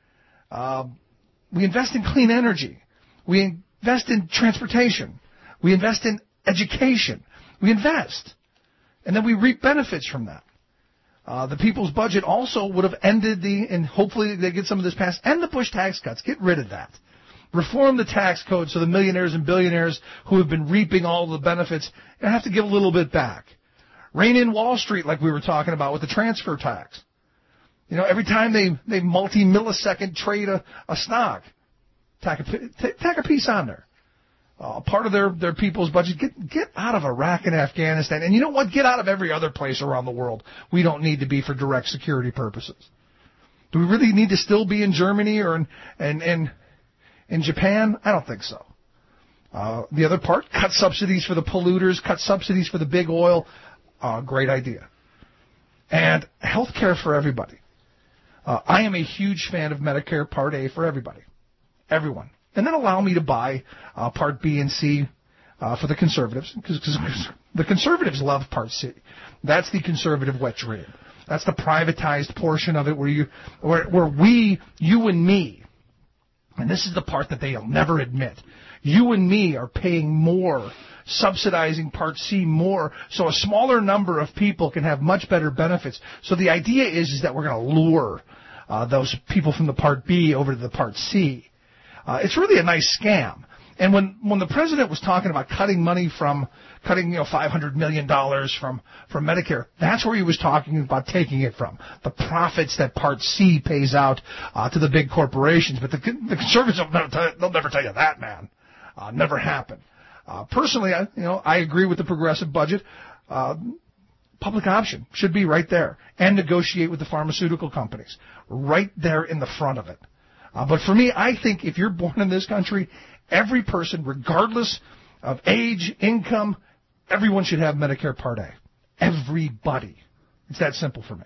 Uh, we invest in clean energy. We invest in transportation. We invest in education. We invest, and then we reap benefits from that. Uh, the people's budget also would have ended the, and hopefully they get some of this passed, end the Bush tax cuts. Get rid of that. Reform the tax code so the millionaires and billionaires who have been reaping all the benefits have to give a little bit back. Rein in Wall Street like we were talking about with the transfer tax. You know, every time they, they multi-millisecond trade a, a stock, tack a, tack a piece on there. Uh, part of their, their people's budget. Get, get out of Iraq and Afghanistan. And you know what? Get out of every other place around the world we don't need to be for direct security purposes. Do we really need to still be in Germany or in, in, in In Japan? I don't think so. Uh, the other part, cut subsidies for the polluters, cut subsidies for the big oil. Uh, great idea. And health care for everybody. Uh, I am a huge fan of Medicare Part A for everybody. Everyone. And then allow me to buy uh, Part B and C uh, for the conservatives. Because the conservatives love Part C. That's the conservative wet dream. That's the privatized portion of it where you, where, where we, you and me, and this is the part that they'll never admit. You and me are paying more subsidizing Part C more so a smaller number of people can have much better benefits. So the idea is, is that we're going to lure uh, those people from the Part B over to the Part C. Uh, it's really a nice scam. And when, when the president was talking about cutting money from, cutting, you know, five hundred million dollars from, from Medicare, that's where he was talking about taking it from. The profits that Part C pays out, uh, to the big corporations. But the, the conservatives will never tell, they'll never tell you that, man. Uh, never happened. Uh, personally, I, you know, I agree with the progressive budget. Uh, public option should be right there. And negotiate with the pharmaceutical companies. Right there in the front of it. Uh, but for me, I think if you're born in this country, every person, regardless of age, income, everyone should have Medicare Part A. Everybody. It's that simple for me.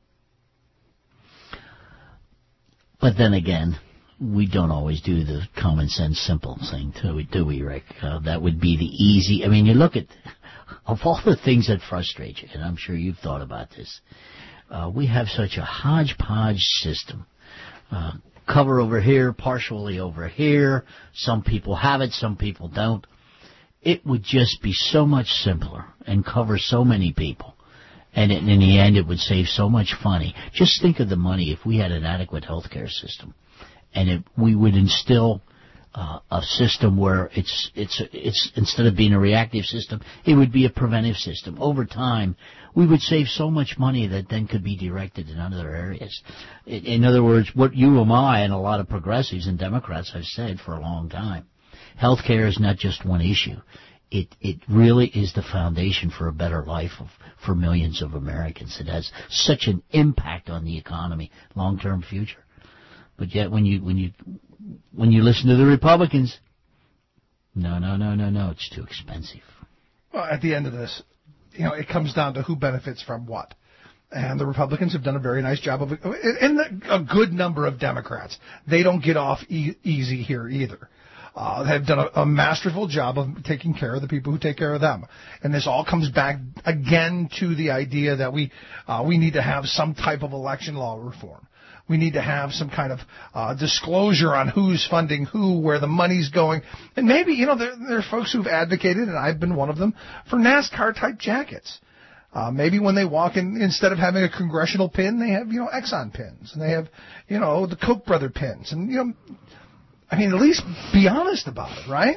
But then again, we don't always do the common sense simple thing, do we, do we Rick? Uh, that would be the easy. I mean, you look at, of all the things that frustrate you, and I'm sure you've thought about this, uh, we have such a hodgepodge system. Uh, cover over here, partially over here. Some people have it, some people don't. It would just be so much simpler and cover so many people. And in the end, it would save so much money. Just think of the money if we had an adequate health care system. And if we would instill uh, a system where it's it's it's instead of being a reactive system, it would be a preventive system. Over time, we would save so much money that then could be directed in other areas. In, in other words, what you and I and a lot of progressives and Democrats have said for a long time, health care is not just one issue. It it really is the foundation for a better life of, for millions of Americans. It has such an impact on the economy, long-term future. But yet, when you when you when you listen to the Republicans, no, no, no, no, no, it's too expensive. Well, at the end of this, you know, it comes down to who benefits from what. And the Republicans have done a very nice job of it. And a good number of Democrats, they don't get off e- easy here either. Uh, they've done a, a masterful job of taking care of the people who take care of them. And this all comes back again to the idea that we uh, we need to have some type of election law reform. We need to have some kind of uh, disclosure on who's funding who, where the money's going. And maybe, you know, there, there are folks who've advocated, and I've been one of them, for NASCAR-type jackets. Uh, maybe when they walk in, instead of having a congressional pin, they have, you know, Exxon pins. And they have, you know, the Koch brother pins. And, you know, I mean, at least be honest about it, right?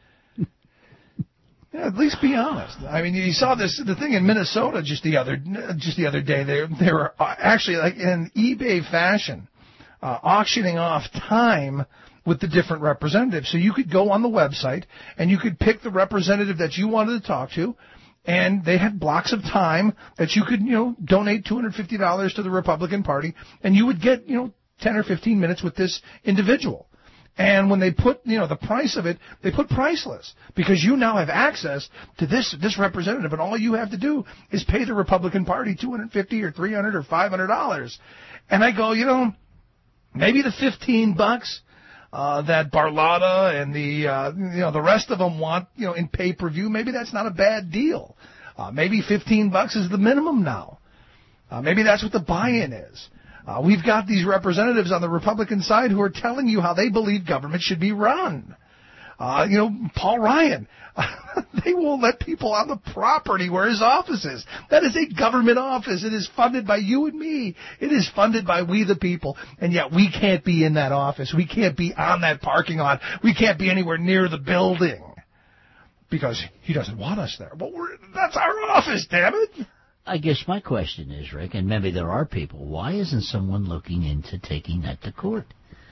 Yeah, at least be honest. I mean, you saw this, the thing in Minnesota just the other, just the other day. They, they were actually like in eBay fashion, uh, auctioning off time with the different representatives. So you could go on the website and you could pick the representative that you wanted to talk to. And they had blocks of time that you could, you know, donate two hundred fifty dollars to the Republican Party, and you would get, you know, ten or fifteen minutes with this individual. And when they put, you know, the price of it, they put priceless, because you now have access to this this representative, and all you have to do is pay the Republican Party two hundred fifty or three hundred or five hundred dollars. And I go, you know, maybe the fifteen bucks uh, that Barlotta and the uh, you know the rest of them want, you know, in pay per view, maybe that's not a bad deal. Uh, maybe fifteen bucks is the minimum now. Uh, maybe that's what the buy-in is. Uh, we've got these representatives on the Republican side who are telling you how they believe government should be run. Uh, you know, Paul Ryan, they won't let people on the property where his office is. That is a government office. It is funded by you and me. It is funded by we the people. And yet we can't be in that office. We can't be on that parking lot. We can't be anywhere near the building because he doesn't want us there. But we're, that's our office, damn it. I guess my question is, Rick, and maybe there are people, why isn't someone looking into taking that to court?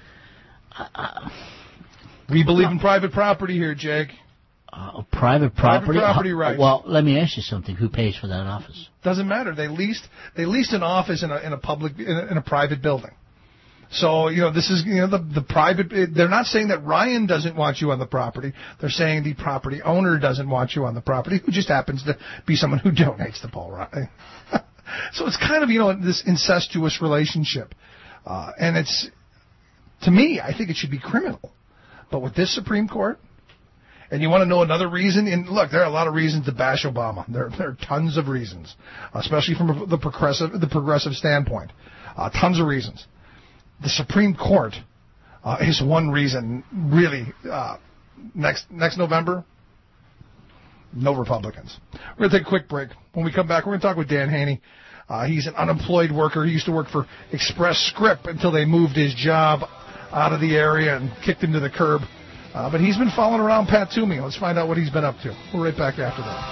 Uh, we believe in private property here, Jake. Uh, private property? Private property rights. Well, let me ask you something. Who pays for that office? Doesn't matter. They leased they leased an office in a in a public in a, in a private building. So, you know, this is, you know, the, the private, they're not saying that Ryan doesn't want you on the property. They're saying the property owner doesn't want you on the property, who just happens to be someone who donates to Paul Ryan. So it's kind of, you know, this incestuous relationship. Uh, and it's, to me, I think it should be criminal. But with this Supreme Court, and you want to know another reason? And look, there are a lot of reasons to bash Obama. There, there are tons of reasons, especially from the progressive, the progressive standpoint. Uh, tons of reasons. The Supreme Court uh, is one reason, really. Uh, next next November, No Republicans. We're going to take a quick break. When we come back, we're going to talk with Dan Haney. Uh, he's an unemployed worker. He used to work for Express Script until they moved his job out of the area and kicked him to the curb. Uh, but he's been following around Pat Toomey. Let's find out what he's been up to. We'll be right back after that.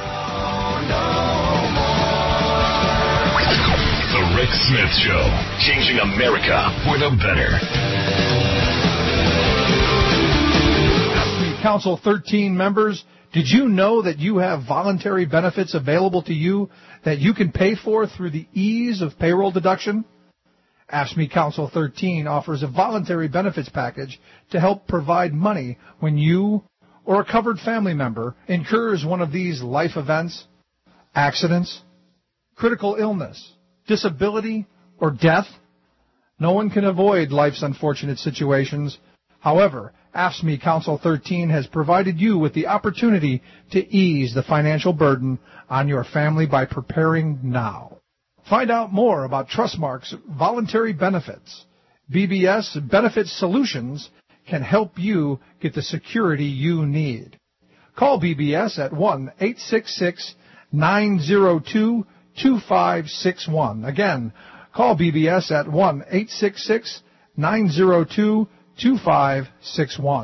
The Rick Smith Show, changing America for the better. Council thirteen members, did you know that you have voluntary benefits available to you that you can pay for through the ease of payroll deduction? AFSCME Council thirteen offers a voluntary benefits package to help provide money when you or a covered family member incurs one of these life events, accidents, critical illness, disability, or death. No one can avoid life's unfortunate situations. However, AFSCME Council thirteen has provided you with the opportunity to ease the financial burden on your family by preparing now. Find out more about Trustmark's voluntary benefits. B B S Benefit Solutions can help you get the security you need. Call B B S at one eight six six, nine zero two, two five six one. Again, call B B S at one eight six six, nine zero two, two five six one.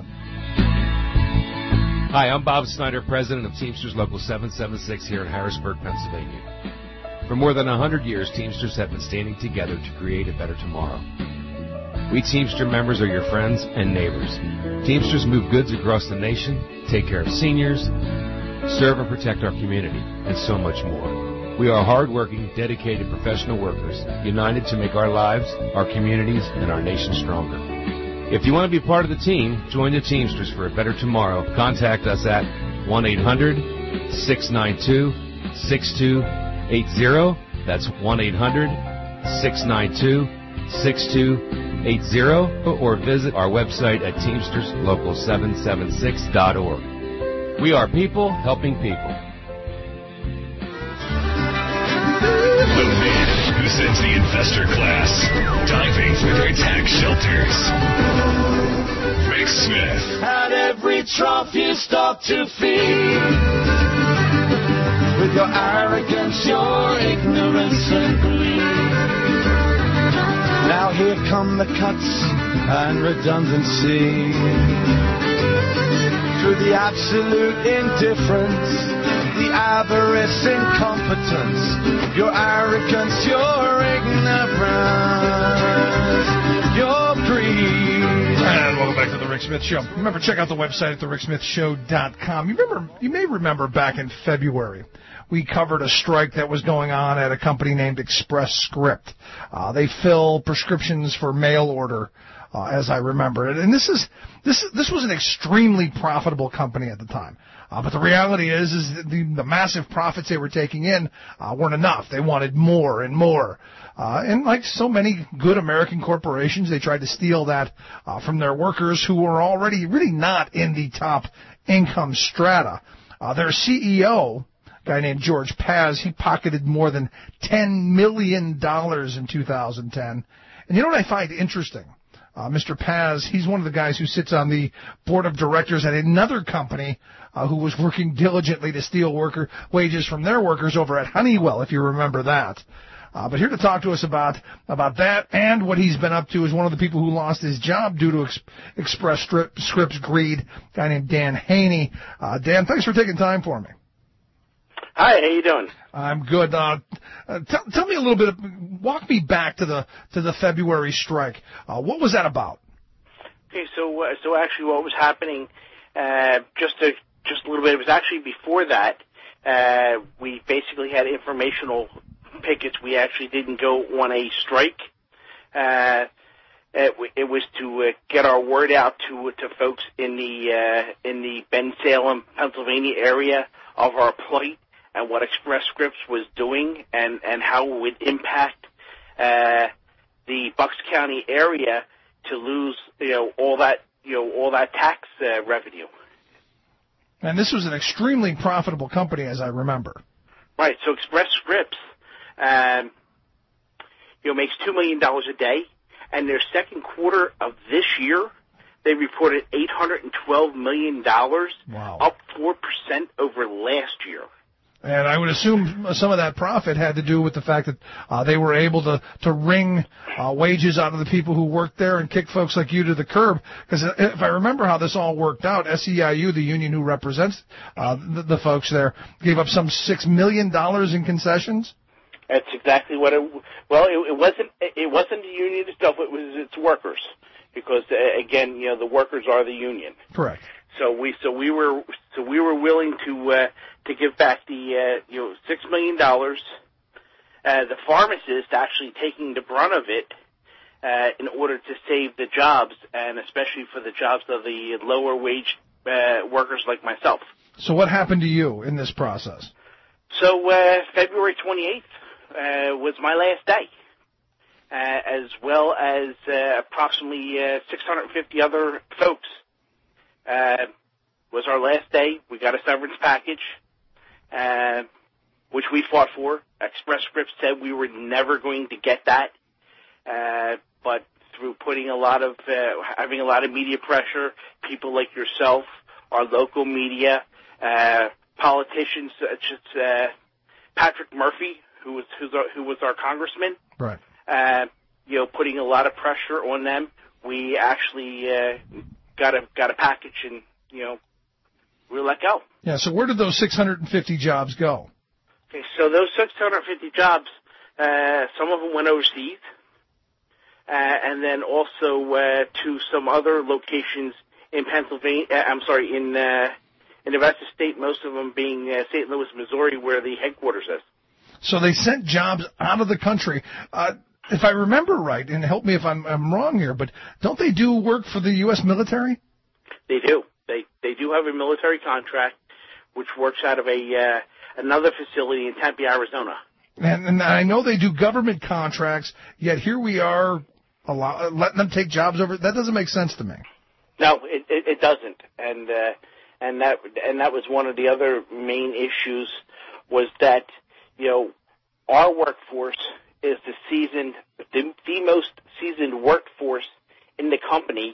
Hi, I'm Bob Snyder, president of Teamsters Local seven seven six here in Harrisburg, Pennsylvania. For more than one hundred years, Teamsters have been standing together to create a better tomorrow. We Teamster members are your friends and neighbors. Teamsters move goods across the nation, take care of seniors, serve and protect our community, and so much more. We are hard-working, dedicated professional workers, united to make our lives, our communities, and our nation stronger. If you want to be part of the team, join the Teamsters for a better tomorrow. Contact us at one eight hundred, six nine two, six two eight zero. That's one eight hundred, six nine two, six two eight zero. Or visit our website at teamsters local seven seven six dot org. We are people helping people. The man who sends the investor class diving for their tax shelters. Rick Smith. At every trough you start to feed. With your arrogance, your ignorance and greed. Now here come the cuts and redundancy. Through the absolute indifference, the avarice, incompetence, your arrogance, your ignorance, your greed. And welcome back to the Rick Smith Show. Remember, check out the website at the rick smith show dot com. You remember, you may remember back in February, we covered a strike that was going on at a company named Express Script. Uh, they fill prescriptions for mail order, uh, as I remember it. And this is this this was an extremely profitable company at the time. Uh, but the reality is, is that the, the massive profits they were taking in uh, weren't enough. They wanted more and more. Uh, and like so many good American corporations, they tried to steal that uh, from their workers who were already really not in the top income strata. Uh, their C E O, a guy named George Paz, he pocketed more than ten million dollars in two thousand ten. And you know what I find interesting? Uh, Mister Paz, he's one of the guys who sits on the board of directors at another company uh, who was working diligently to steal worker wages from their workers over at Honeywell, if you remember that. Uh, but here to talk to us about about that and what he's been up to is one of the people who lost his job due to ex- Express Strip, Scripts greed, a guy named Dan Haney. Uh, Dan, thanks for taking time for me. Hi, how you doing? I'm good. Uh, uh, t- tell me a little bit. Of, walk me back to the to the February strike. Uh, what was that about? Okay, so uh, so actually, what was happening? Uh, just to, just a little bit. It was actually before that. Uh, we basically had informational pickets. We actually didn't go on a strike. Uh, it, it was to uh, get our word out to to folks in the uh, in the Bensalem, Pennsylvania area of our plight and what Express Scripts was doing and, and how it would impact uh, the Bucks County area to lose, you know, all that, you know, all that tax uh, revenue. And this was an extremely profitable company, as I remember. Right. So Express Scripts, um, you know, makes two million dollars a day, and their second quarter of this year, they reported eight hundred twelve million dollars, wow. up four percent over last year. And I would assume some of that profit had to do with the fact that uh, they were able to, to wring uh, wages out of the people who worked there and kick folks like you to the curb. Because if I remember how this all worked out, S E I U, the union who represents uh, the, the folks there, gave up some six million dollars in concessions? That's exactly what it. Well, it, it wasn't. It wasn't the union itself. It was its workers, because uh, again, you know, the workers are the union. Correct. So we, so we were, so we were willing to uh, to give back the, uh, you know, six million dollars. Uh, the pharmacists actually taking the brunt of it uh, in order to save the jobs, and especially for the jobs of the lower wage uh, workers like myself. So what happened to you in this process? So uh, February twenty-eighth uh, was my last day, uh, as well as uh, approximately uh, six hundred fifty other folks. Uh, was our last day. We got a severance package, uh, which we fought for. Express Scripts said we were never going to get that, uh, but through putting a lot of, uh, having a lot of media pressure, people like yourself, our local media, uh, politicians such as uh, Patrick Murphy, who was who's our, who was our congressman, right? Uh, you know, putting a lot of pressure on them, we actually uh, got a got a package, and you know, we were let go. Yeah. So where did those six hundred fifty jobs go? Okay, so those six hundred fifty jobs, uh, some of them went overseas, uh, and then also uh, to some other locations in Pennsylvania. Uh, I'm sorry, in uh, in the rest of the state, most of them being uh, Saint Louis, Missouri, where the headquarters is. So they sent jobs out of the country. Uh, if I remember right, and help me if I'm, I'm wrong here, but don't they do work for the U S military? They do. They they do have a military contract, which works out of a uh, another facility in Tempe, Arizona. And, and I know they do government contracts, yet here we are allow, letting them take jobs over. That doesn't make sense to me. No, it, it, it doesn't. And uh, and that and that was one of the other main issues, was that, you know, our workforce is the seasoned, the, the most seasoned workforce in the company,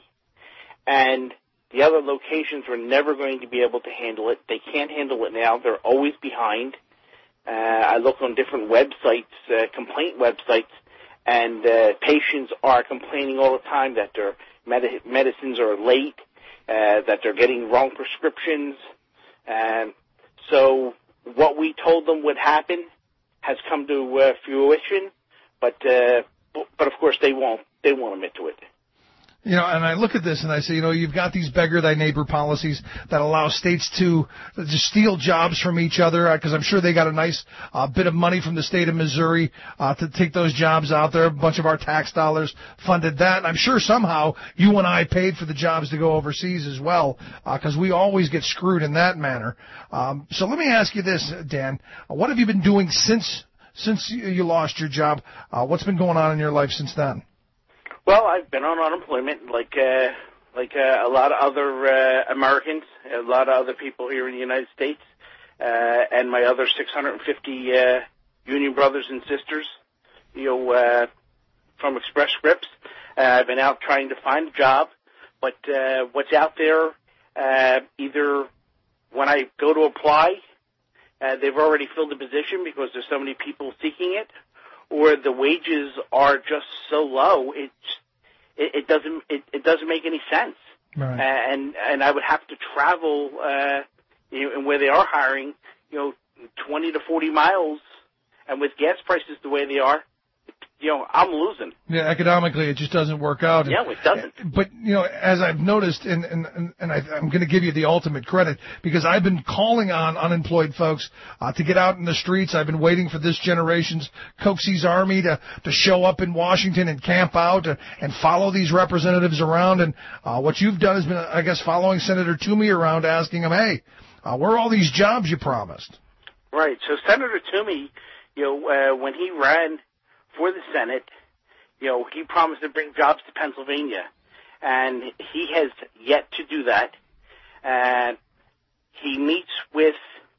and the other locations were never going to be able to handle it. They can't handle it now. They're always behind. Uh, I look on different websites, uh, complaint websites, and uh, patients are complaining all the time that their med- medicines are late, uh, that they're getting wrong prescriptions. Um, so what we told them would happen has come to uh, fruition, but uh, but of course they won't they won't admit to it. You know, and I look at this and I say, you know, you've got these beggar thy neighbor policies that allow states to just steal jobs from each other, because I'm sure they got a nice uh, bit of money from the state of Missouri uh, to take those jobs out there. A bunch of our tax dollars funded that. And I'm sure somehow you and I paid for the jobs to go overseas as well, because uh, we always get screwed in that manner. Um, so let me ask you this, Dan. What have you been doing since since you lost your job? Uh, what's been going on in your life since then? Well, I've been on unemployment like uh, like uh, a lot of other uh, Americans, a lot of other people here in the United States, uh, and my other six hundred fifty uh, union brothers and sisters, you know, uh, from Express Scripts. Uh, I've been out trying to find a job, but uh, what's out there, uh, either when I go to apply, uh, they've already filled the position because there's so many people seeking it, or the wages are just so low, it it, it doesn't it, it doesn't make any sense. Right. Uh, and and I would have to travel, uh, you know, and where they are hiring, you know, twenty to forty miles, and with gas prices the way they are, you know, I'm losing. Yeah, economically, it just doesn't work out. Yeah, it doesn't. But, you know, as I've noticed, and, and, and I, I'm going to give you the ultimate credit, because I've been calling on unemployed folks uh, to get out in the streets. I've been waiting for this generation's Coxie's Army to, to show up in Washington and camp out uh, and follow these representatives around. And uh, what you've done has been, I guess, following Senator Toomey around, asking him, hey, uh, where are all these jobs you promised? Right. So Senator Toomey, you know, uh, when he ran for the Senate, you know, he promised to bring jobs to Pennsylvania, and he has yet to do that. Uh, he meets with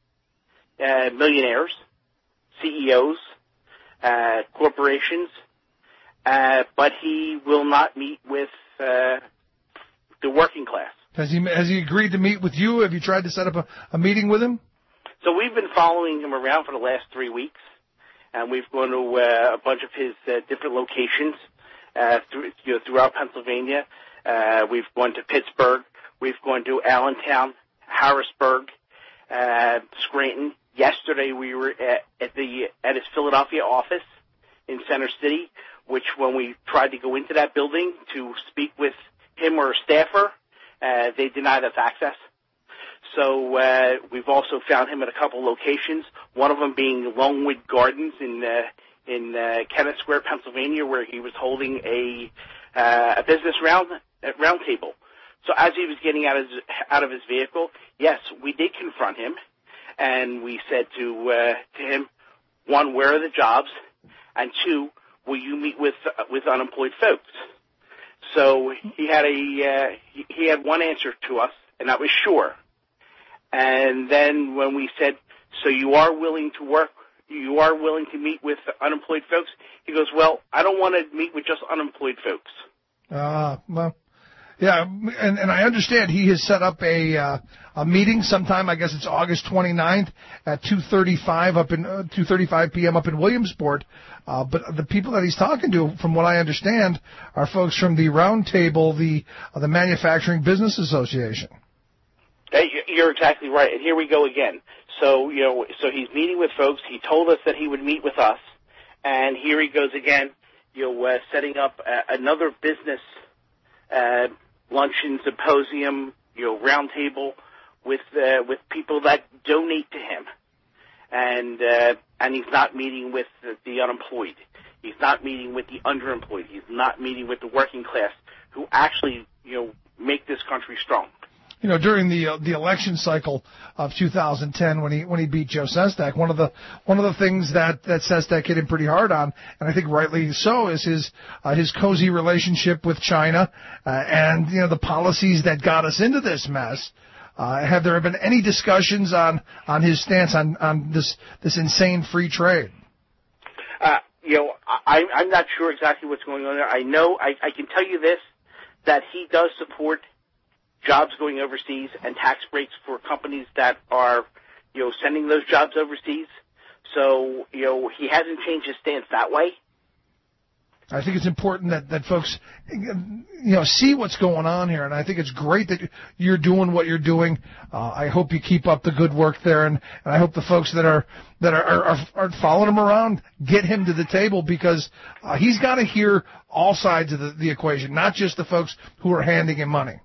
uh, millionaires, C E Os, uh, corporations, uh, but he will not meet with uh, the working class. Has he has he agreed to meet with you? Have you tried to set up a, a meeting with him? So we've been following him around for the last three weeks, and we've gone to uh, a bunch of his uh, different locations uh, through, you know, throughout Pennsylvania. Uh, we've gone to Pittsburgh. We've gone to Allentown, Harrisburg, uh, Scranton. Yesterday we were at, at the at his Philadelphia office in Center City, which when we tried to go into that building to speak with him or a staffer, uh, they denied us access. So uh, we've also found him at a couple locations, one of them being Longwood Gardens in uh, in uh, Kennett Square, Pennsylvania, where he was holding a uh, a business round uh, round table. So as he was getting out of his, out of his vehicle, yes, we did confront him, and we said to uh, to him, one, where are the jobs, and two, will you meet with uh, with unemployed folks? So he had a uh, he, he had one answer to us, and that was sure. And then when we said, so you are willing to work, you are willing to meet with unemployed folks? He goes, well, I don't want to meet with just unemployed folks. Ah, uh, well, yeah, and, and I understand he has set up a uh, a meeting sometime, I guess it's August twenty-ninth at two thirty-five up in uh, two thirty-five p.m. up in Williamsport. Uh, but the people that he's talking to, from what I understand, are folks from the Round Table, the uh, the Manufacturing Business Association. You're exactly right, and here we go again. So, you know, so he's meeting with folks. He told us that he would meet with us, and here he goes again, you know, uh, setting up uh, another business uh, luncheon, symposium, you know, roundtable with uh, with people that donate to him, and uh, and he's not meeting with the, the unemployed. He's not meeting with the underemployed. He's not meeting with the working class, who actually, you know, make this country strong. You know, during the uh, the election cycle of two thousand ten, when he when he beat Joe Sestak, one of the one of the things that that Sestak hit him pretty hard on, and I think rightly so, is his uh, his cozy relationship with China, uh, and you know the policies that got us into this mess. Uh, have there been any discussions on on his stance on on this this insane free trade? Uh, you know, I, I'm not sure exactly what's going on there. I know I, I can tell you this, that he does support jobs going overseas and tax breaks for companies that are, you know, sending those jobs overseas. So, you know, he hasn't changed his stance that way. I think it's important that, that folks, you know, see what's going on here, and I think it's great that you're doing what you're doing. Uh, I hope you keep up the good work there, and, and I hope the folks that are that are, are, are following him around get him to the table, because uh, he's got to hear all sides of the, the equation, not just the folks who are handing him money.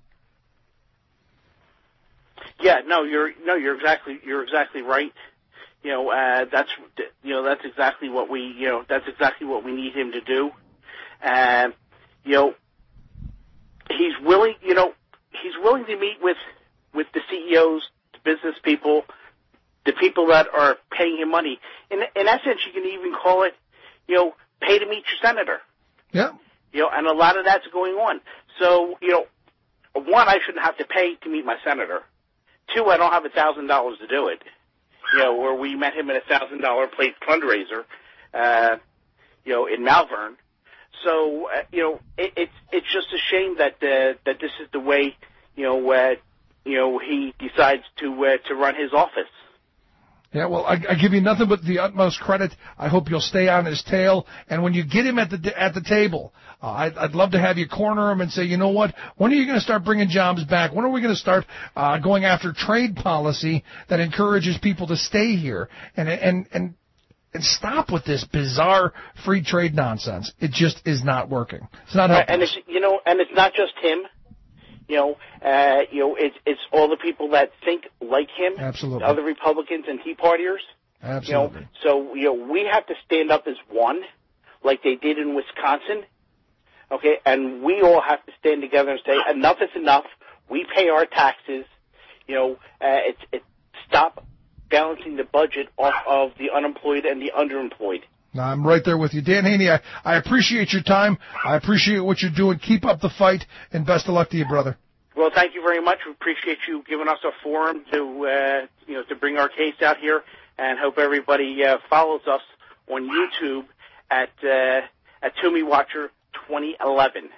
Yeah, no, you're no, you're exactly you're exactly right. You know, uh, that's you know that's exactly what we you know that's exactly what we need him to do. And uh, you know, he's willing. You know, he's willing to meet with with the C E Os, the business people, the people that are paying him money. In in essence, you can even call it, you know, pay to meet your senator. Yeah. You know, and a lot of that's going on. So, you know, one, I shouldn't have to pay to meet my senator. Two, I don't have a thousand dollars to do it. You know, where we met him at a thousand dollar plate fundraiser, uh, you know, in Malvern. So, uh, you know, it, it's it's just a shame that uh, that this is the way, you know, uh, you know, he decides to uh, to run his office. Yeah, well, I, I give you nothing but the utmost credit. I hope you'll stay on his tail. And when you get him at the at the table, uh, I'd, I'd love to have you corner him and say, you know what? When are you going to start bringing jobs back? When are we going to start uh, going after trade policy that encourages people to stay here and and and and stop with this bizarre free trade nonsense? It just is not working. It's not helping. And it's you know, and it's not just him. You know, uh, you know, it's it's all the people that think like him. Absolutely. Other Republicans and Tea Partiers. Absolutely. You know, so you know, we have to stand up as one, like they did in Wisconsin. Okay, and we all have to stand together and say enough is enough. We pay our taxes. You know, uh, it's it stop balancing the budget off of the unemployed and the underemployed. No, I'm right there with you. Dan Haney, I, I appreciate your time. I appreciate what you're doing. Keep up the fight, and best of luck to you, brother. Well, thank you very much. We appreciate you giving us a forum to, uh, you know, to bring our case out here, and hope everybody uh, follows us on YouTube at uh, at Toomey Watcher twenty eleven.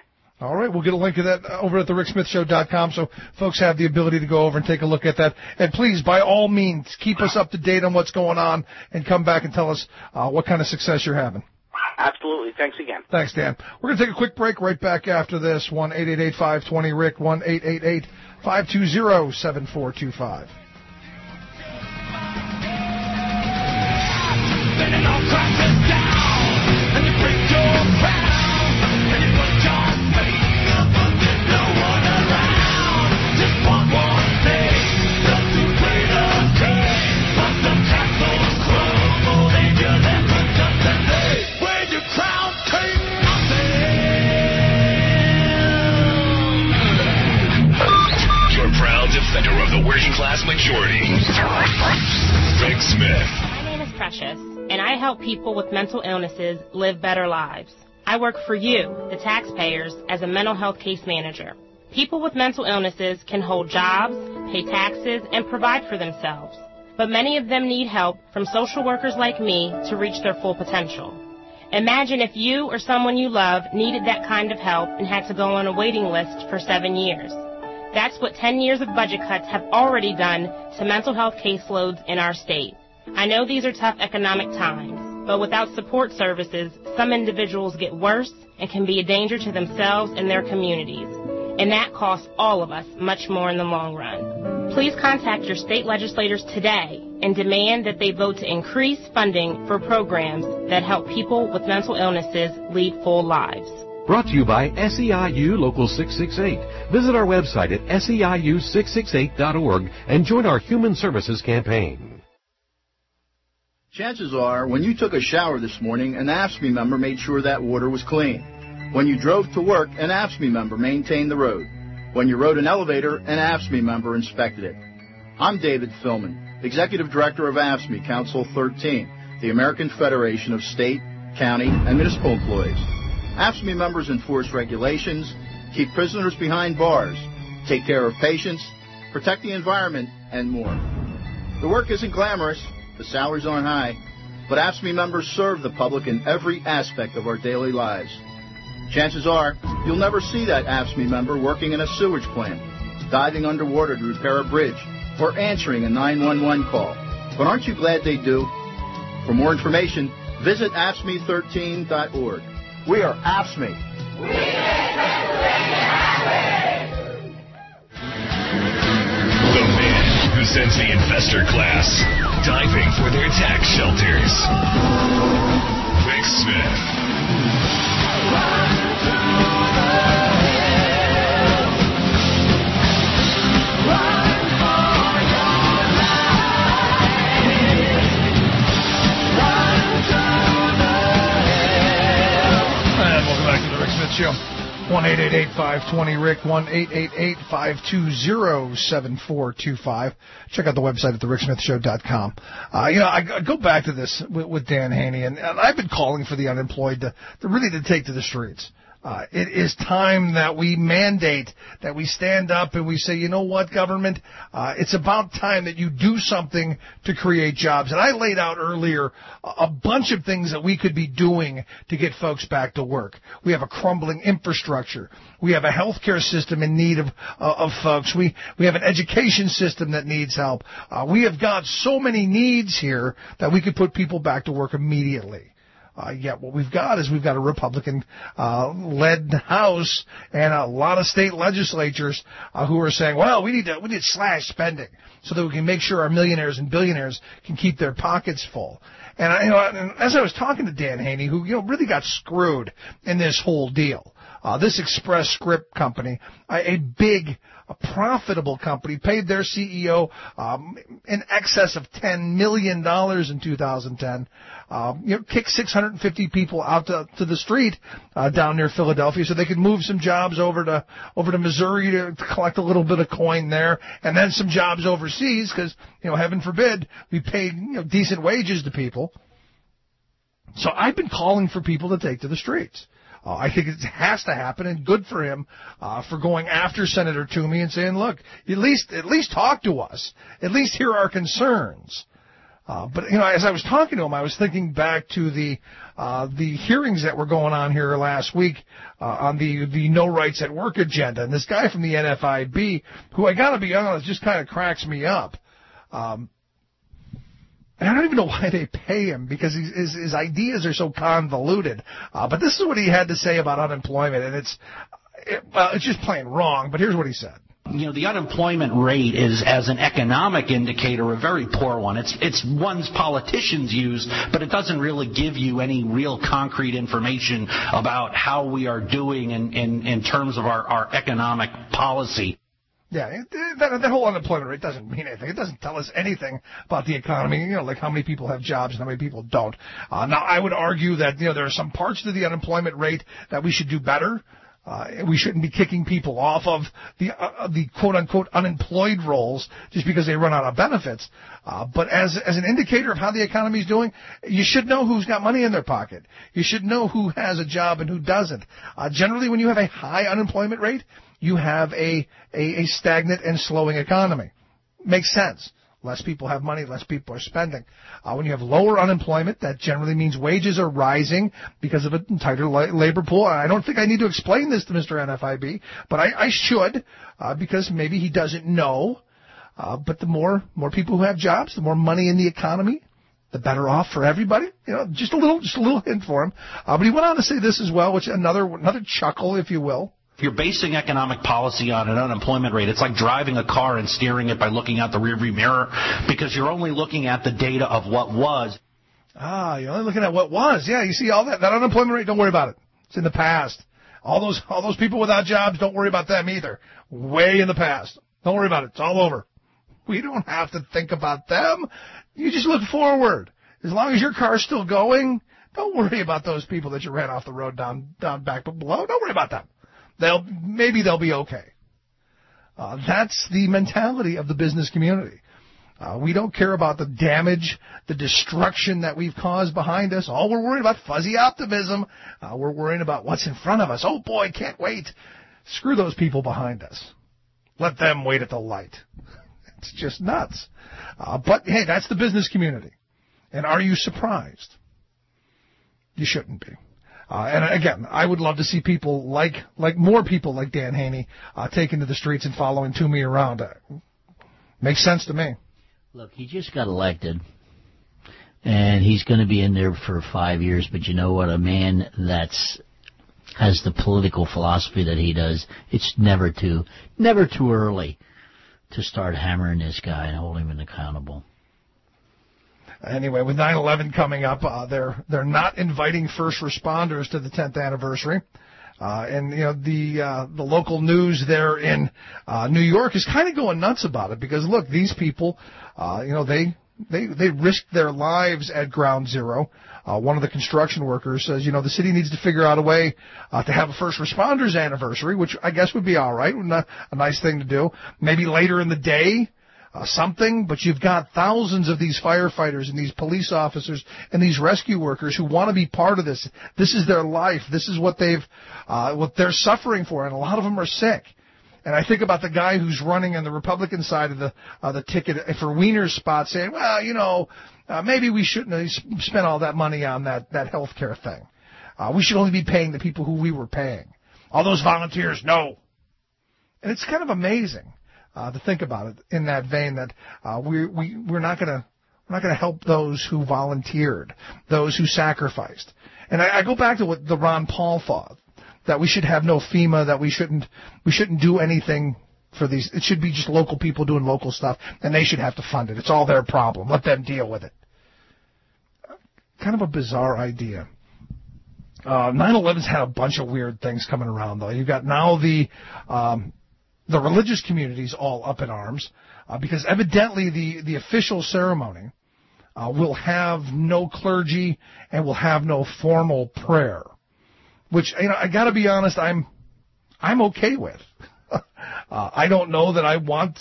All right, we'll get a link to that over at the rick smith show dot com so folks have the ability to go over and take a look at that. And please, by all means, keep us up to date on what's going on and come back and tell us uh, what kind of success you're having. Absolutely. Thanks again. Thanks, Dan. We're going to take a quick break right back after this. one eight eight eight, five two zero, R I C K, one eight eight eight, five two zero, seven four two five. Defender of the working class majority, Rick Smith. My name is Precious, and I help people with mental illnesses live better lives. I work for you, the taxpayers, as a mental health case manager. People with mental illnesses can hold jobs, pay taxes, and provide for themselves. But many of them need help from social workers like me to reach their full potential. Imagine if you or someone you love needed that kind of help and had to go on a waiting list for seven years. That's what ten years of budget cuts have already done to mental health caseloads in our state. I know these are tough economic times, but without support services, some individuals get worse and can be a danger to themselves and their communities. And that costs all of us much more in the long run. Please contact your state legislators today and demand that they vote to increase funding for programs that help people with mental illnesses lead full lives. Brought to you by S E I U Local six six eight. Visit our website at S E I U six six eight dot org and join our Human Services campaign. Chances are, when you took a shower this morning, an A F S C M E member made sure that water was clean. When you drove to work, an A F S C M E member maintained the road. When you rode an elevator, an A F S C M E member inspected it. I'm David Philman, Executive Director of A F S C M E Council thirteen, the American Federation of State, County, and Municipal Employees. A F S C M E members enforce regulations, keep prisoners behind bars, take care of patients, protect the environment, and more. The work isn't glamorous, the salaries aren't high, but A F S C M E members serve the public in every aspect of our daily lives. Chances are, you'll never see that A F S C M E member working in a sewage plant, diving underwater to repair a bridge, or answering a nine one one call. But aren't you glad they do? For more information, visit A F S C M E thirteen dot org. We are A F S C M E. We The man who sends the investor class diving for their tax shelters. Rick Smith. Show. one eight eight eight, five two zero, R I C K, one eight eight eight, five two zero, seven four two five. Check out the website at the rick smith show dot com. Uh, you know, I, I go back to this with, with Dan Haney, and, and I've been calling for the unemployed to, to really to take to the streets. Uh, it is time that we mandate, that we stand up and we say, you know what, government, uh, it's about time that you do something to create jobs. And I laid out earlier a bunch of things that we could be doing to get folks back to work. We have a crumbling infrastructure. We have a healthcare system in need of, uh, of folks. We, we have an education system that needs help. Uh, we have got so many needs here that we could put people back to work immediately. Uh, yet what we've got is we've got a Republican uh, led House and a lot of state legislatures uh, who are saying, well, we need to we need to slash spending so that we can make sure our millionaires and billionaires can keep their pockets full. And, I, you know, and as I was talking to Dan Haney, who you know really got screwed in this whole deal, uh, this Express Script company, a, a big, a profitable company, paid their C E O um, in excess of ten million dollars in two thousand ten. Uh, you know, kicked six hundred fifty people out to, to the street uh, down near Philadelphia so they could move some jobs over to over to Missouri to, to collect a little bit of coin there, and then some jobs overseas because, you know, heaven forbid, we pay you know, decent wages to people. So I've been calling for people to take to the streets. Uh, I think it has to happen, and good for him uh, for going after Senator Toomey and saying, look, at least at least talk to us. At least hear our concerns. Uh, but, you know, as I was talking to him, I was thinking back to the uh, the hearings that were going on here last week uh, on the, the no rights at work agenda. And this guy from the N F I B, who I got to be honest, just kind of cracks me up. Um, and I don't even know why they pay him, because his, his, his ideas are so convoluted. Uh, but this is what he had to say about unemployment, and it's, it, well, it's just plain wrong. But here's what he said. You know, the unemployment rate is, as an economic indicator, a very poor one. It's it's ones politicians use, but it doesn't really give you any real concrete information about how we are doing in, in, in terms of our, our economic policy. Yeah, that, that whole unemployment rate doesn't mean anything. It doesn't tell us anything about the economy, you know, like how many people have jobs and how many people don't. Uh, now, I would argue that, you know, there are some parts to the unemployment rate that we should do better. Uh, we shouldn't be kicking people off of the uh, the quote-unquote unemployed rolls just because they run out of benefits. Uh, but as as an indicator of how the economy is doing, you should know who's got money in their pocket. You should know who has a job and who doesn't. Uh, generally, when you have a high unemployment rate, you have a, a, a stagnant and slowing economy. Makes sense. Less people have money, less people are spending. Uh, when you have lower unemployment, that generally means wages are rising because of a tighter la- labor pool. I don't think I need to explain this to Mister N F I B, but I, I should, uh, because maybe he doesn't know. Uh, but the more more people who have jobs, the more money in the economy, the better off for everybody. You know, just a little just a little hint for him. Uh, but he went on to say this as well, which another another chuckle, if you will. If you're basing economic policy on an unemployment rate, it's like driving a car and steering it by looking out the rearview mirror, because you're only looking at the data of what was. Ah, you're only looking at what was. Yeah, you see all that that unemployment rate. Don't worry about it. It's in the past. All those all those people without jobs, don't worry about them either. Way in the past. Don't worry about it. It's all over. We don't have to think about them. You just look forward. As long as your car's still going, don't worry about those people that you ran off the road down down back below. Don't worry about them. They'll maybe they'll be okay. Uh, that's the mentality of the business community. Uh, we don't care about the damage, the destruction that we've caused behind us. All we're worried about, fuzzy optimism. Uh, we're worrying about what's in front of us. Oh boy, can't wait. Screw those people behind us. Let them wait at the light. It's just nuts. Uh, but hey, that's the business community. And are you surprised? You shouldn't be. Uh, and again, I would love to see people like, like more people like Dan Haney, uh, taking to the streets and following Toomey around. Uh, makes sense to me. Look, he just got elected, and he's going to be in there for five years. But you know what? A man that's has the political philosophy that he does, it's never too, never too early to start hammering this guy and hold him accountable. Anyway, with nine eleven coming up, uh, they're they're not inviting first responders to the tenth anniversary, uh, and you know the uh, the local news there in uh, New York is kind of going nuts about it, because look, these people, uh, you know they they they risked their lives at Ground Zero. Uh, one of the construction workers says, you know, the city needs to figure out a way uh, to have a first responders anniversary, which I guess would be all right, a nice thing to do. Maybe later in the day. Uh, something, but you've got thousands of these firefighters and these police officers and these rescue workers who want to be part of this. This is their life. This is what they've, uh, what they're suffering for, and a lot of them are sick. And I think about the guy who's running on the Republican side of the uh, the ticket for Wiener's spot, saying, well, you know, uh, maybe we shouldn't have spent all that money on that that health care thing. Uh, we should only be paying the people who we were paying. All those volunteers, no. And it's kind of amazing. Uh, to think about it in that vein, that uh, we we we're not gonna we're not gonna help those who volunteered, those who sacrificed. And I, I go back to what the Ron Paul thought, that we should have no FEMA, that we shouldn't we shouldn't do anything for these. It should be just local people doing local stuff, and they should have to fund it. It's all their problem. Let them deal with it. Kind of a bizarre idea. Uh, nine eleven's had a bunch of weird things coming around, though. You've got now the um, the religious community's all up in arms uh, because evidently the, the official ceremony uh, will have no clergy and will have no formal prayer, which, you know, I got to be honest, I'm I'm okay with. uh, I don't know that I want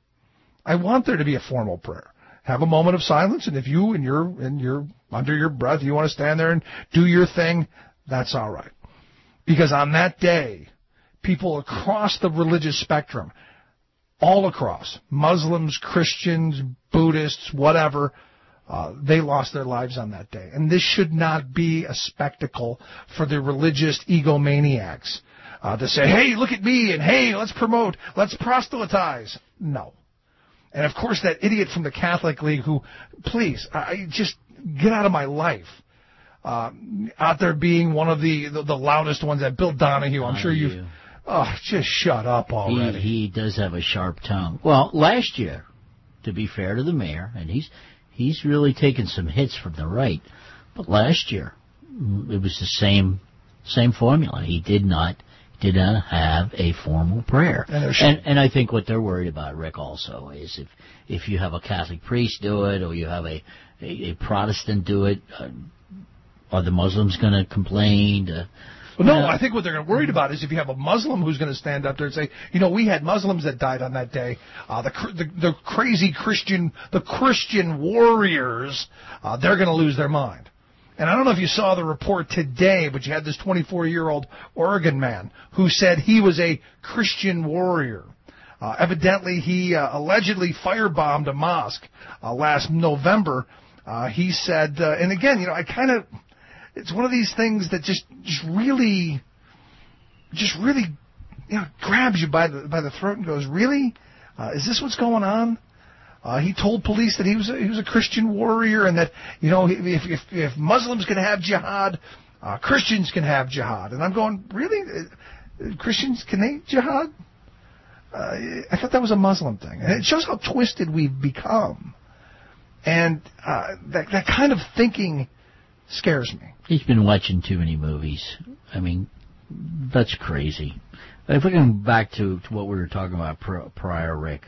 I want there to be a formal prayer. Have a moment of silence, and if you and your and your under your breath you want to stand there and do your thing, that's all right. Because on that day, people across the religious spectrum, all across, Muslims, Christians, Buddhists, whatever, Uh, they lost their lives on that day. And this should not be a spectacle for the religious egomaniacs uh, to say, hey, look at me, and hey, let's promote, let's proselytize. No. And, of course, that idiot from the Catholic League who, please, I, just get out of my life. Uh, out there being one of the, the, the loudest ones, that Bill Donahue, I'm sure you've... Oh, just shut up already. He, he does have a sharp tongue. Well, last year, to be fair to the mayor, and he's he's really taken some hits from the right, but last year it was the same same formula. He did not did not have a formal prayer, and and, and I think what they're worried about, Rick, also is if if you have a Catholic priest do it or you have a a, a Protestant do it, uh, are the Muslims going to complain? Uh, Well, no, I think what they're worried about is if you have a Muslim who's going to stand up there and say, you know, we had Muslims that died on that day. Uh, the, the the crazy Christian, the Christian warriors, uh, they're going to lose their mind. And I don't know if you saw the report today, but you had this twenty-four-year-old Oregon man who said he was a Christian warrior. Uh, evidently, he uh, allegedly firebombed a mosque uh, last November. Uh, he said, uh, and again, you know, I kind of... It's one of these things that just, just really, just really, you know, grabs you by the by the throat and goes, really? Uh, is this what's going on? Uh, he told police that he was a, he was a Christian warrior and that, you know, if if, if Muslims can have jihad, uh, Christians can have jihad. And I'm going, really? Uh, Christians, can they jihad? Uh, I thought that was a Muslim thing. And it shows how twisted we've become. And uh, that that kind of thinking scares me. He's been watching too many movies. I mean, that's crazy. If we come back to, to what we were talking about prior, Rick,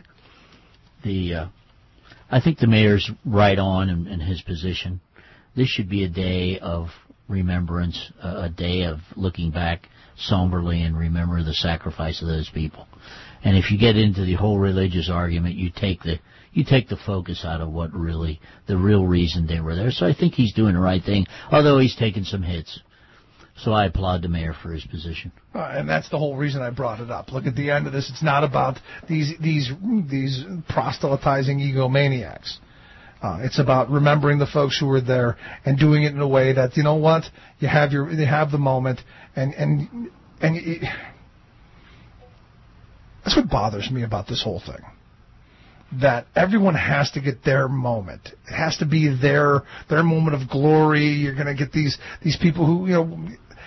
the uh, I think the mayor's right on in, in his position. This should be a day of remembrance, uh, a day of looking back somberly and remember the sacrifice of those people. And if you get into the whole religious argument, you take the you take the focus out of what really, the real reason they were there. So I think he's doing the right thing, although he's taken some hits. So I applaud the mayor for his position. Uh, and that's the whole reason I brought it up. Look at the end of this. It's not about these these these proselytizing egomaniacs. Uh, it's about remembering the folks who were there and doing it in a way that, you know what, you have your you have the moment, and and and it, that's what bothers me about this whole thing. That everyone has to get their moment. It has to be their their moment of glory. You're going to get these these people who, you know,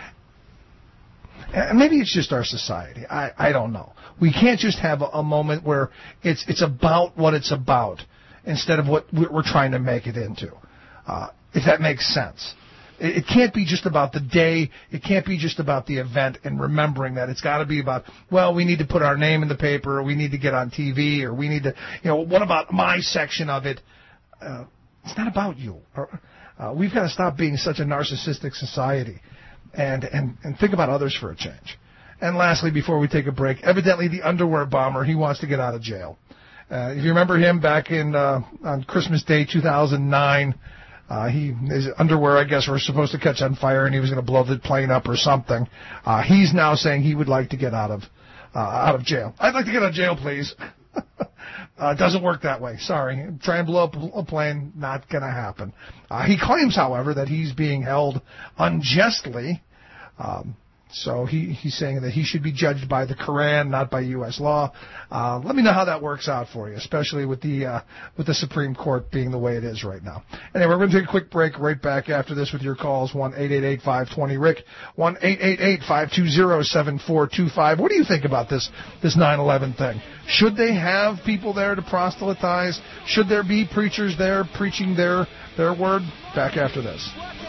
and maybe it's just our society. I, I don't know. We can't just have a, a moment where it's it's about what it's about instead of what we're trying to make it into. Uh, if that makes sense. It can't be just about the day. It can't be just about the event and remembering that. It's got to be about, well, we need to put our name in the paper, or we need to get on T V, or we need to, you know, what about my section of it? Uh, it's not about you. Uh, we've got to stop being such a narcissistic society and, and, and think about others for a change. And lastly, before we take a break, evidently the underwear bomber, he wants to get out of jail. Uh, if you remember him back in uh, on Christmas Day two thousand nine, Uh, he, his underwear, I guess, were supposed to catch on fire, and he was going to blow the plane up or something. Uh, he's now saying he would like to get out of uh, out of jail. I'd like to get out of jail, please. uh, it doesn't work that way. Sorry. Try and blow up a plane, not going to happen. Uh, he claims, however, that he's being held unjustly. Um, So he, he's saying that he should be judged by the Quran, not by U S law. Uh, let me know how that works out for you, especially with the uh, with the Supreme Court being the way it is right now. Anyway, we're going to take a quick break right back after this with your calls, one eight eight eight, five two zero, R I C K, one eight eight eight, five two zero, seven four two five. What do you think about this this nine eleven thing? Should they have people there to proselytize? Should there be preachers there preaching their, their word? Back after this.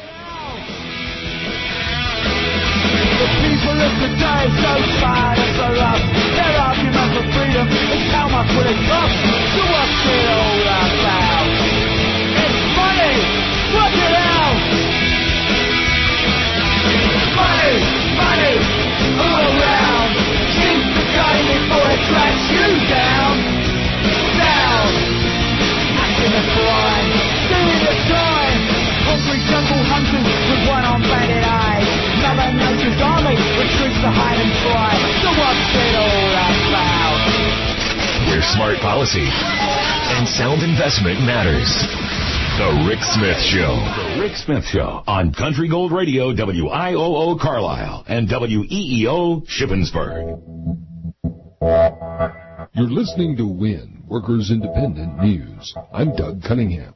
The people of today so sad and so rough. Their argument for freedom is how much will it cost? So what's it all about? It's money! Work it out! Money! Money! All around! Sink the game before it tracks you down! Down! Acting a crime! Doing the time! Hungry jungle hunters with one on bandit eyes. Mother Nature's army retreats to hide and try. So what's it all about? Where smart policy and sound investment matters. The Rick Smith Show. The Rick Smith Show on Country Gold Radio, W I O O Carlisle and W E E O Shippensburg. You're listening to WIN, Workers Independent News. I'm Doug Cunningham.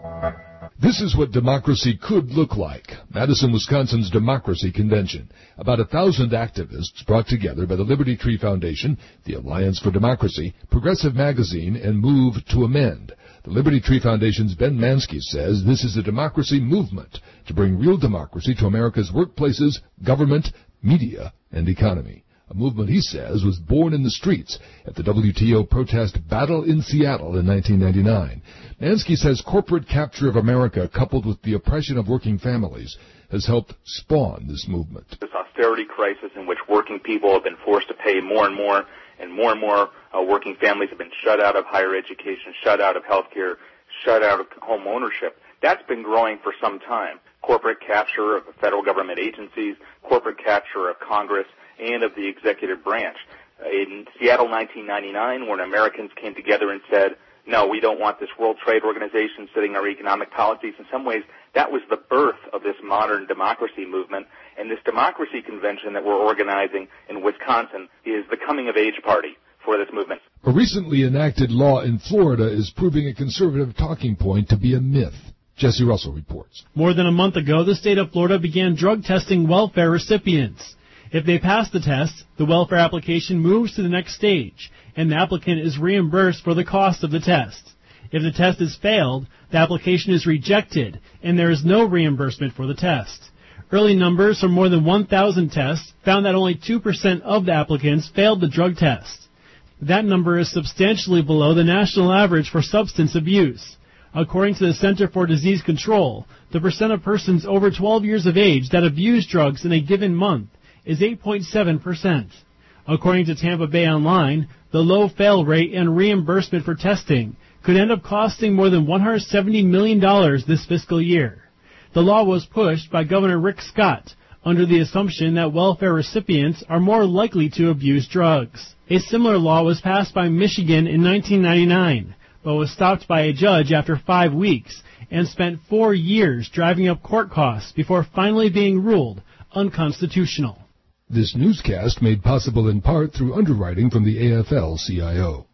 This is what democracy could look like. Madison, Wisconsin's Democracy Convention. About a thousand activists brought together by the Liberty Tree Foundation, the Alliance for Democracy, Progressive Magazine, and Move to Amend. The Liberty Tree Foundation's Ben Mansky says this is a democracy movement to bring real democracy to America's workplaces, government, media, and economy. A movement, he says, was born in the streets at the W T O protest battle in Seattle in nineteen ninety-nine. Mansky says corporate capture of America, coupled with the oppression of working families, has helped spawn this movement. This austerity crisis in which working people have been forced to pay more and more, and more and more uh, working families have been shut out of higher education, shut out of health care, shut out of home ownership. That's been growing for some time. Corporate capture of federal government agencies, corporate capture of Congress, and of the executive branch. In Seattle nineteen ninety-nine, when Americans came together and said, no, we don't want this World Trade Organization setting our economic policies, in some ways that was the birth of this modern democracy movement. And this democracy convention that we're organizing in Wisconsin is the coming-of-age party for this movement. A recently enacted law in Florida is proving a conservative talking point to be a myth. Jesse Russell reports. More than a month ago, the state of Florida began drug testing welfare recipients. If they pass the test, the welfare application moves to the next stage, and the applicant is reimbursed for the cost of the test. If the test is failed, the application is rejected, and there is no reimbursement for the test. Early numbers from more than one thousand tests found that only two percent of the applicants failed the drug test. That number is substantially below the national average for substance abuse. According to the Center for Disease Control, the percent of persons over twelve years of age that abuse drugs in a given month is eight point seven percent. According to Tampa Bay Online, the low fail rate and reimbursement for testing could end up costing more than one hundred seventy million dollars this fiscal year. The law was pushed by Governor Rick Scott under the assumption that welfare recipients are more likely to abuse drugs. A similar law was passed by Michigan in nineteen ninety-nine, but was stopped by a judge after five weeks and spent four years driving up court costs before finally being ruled unconstitutional. This newscast made possible in part through underwriting from the A F L C I O.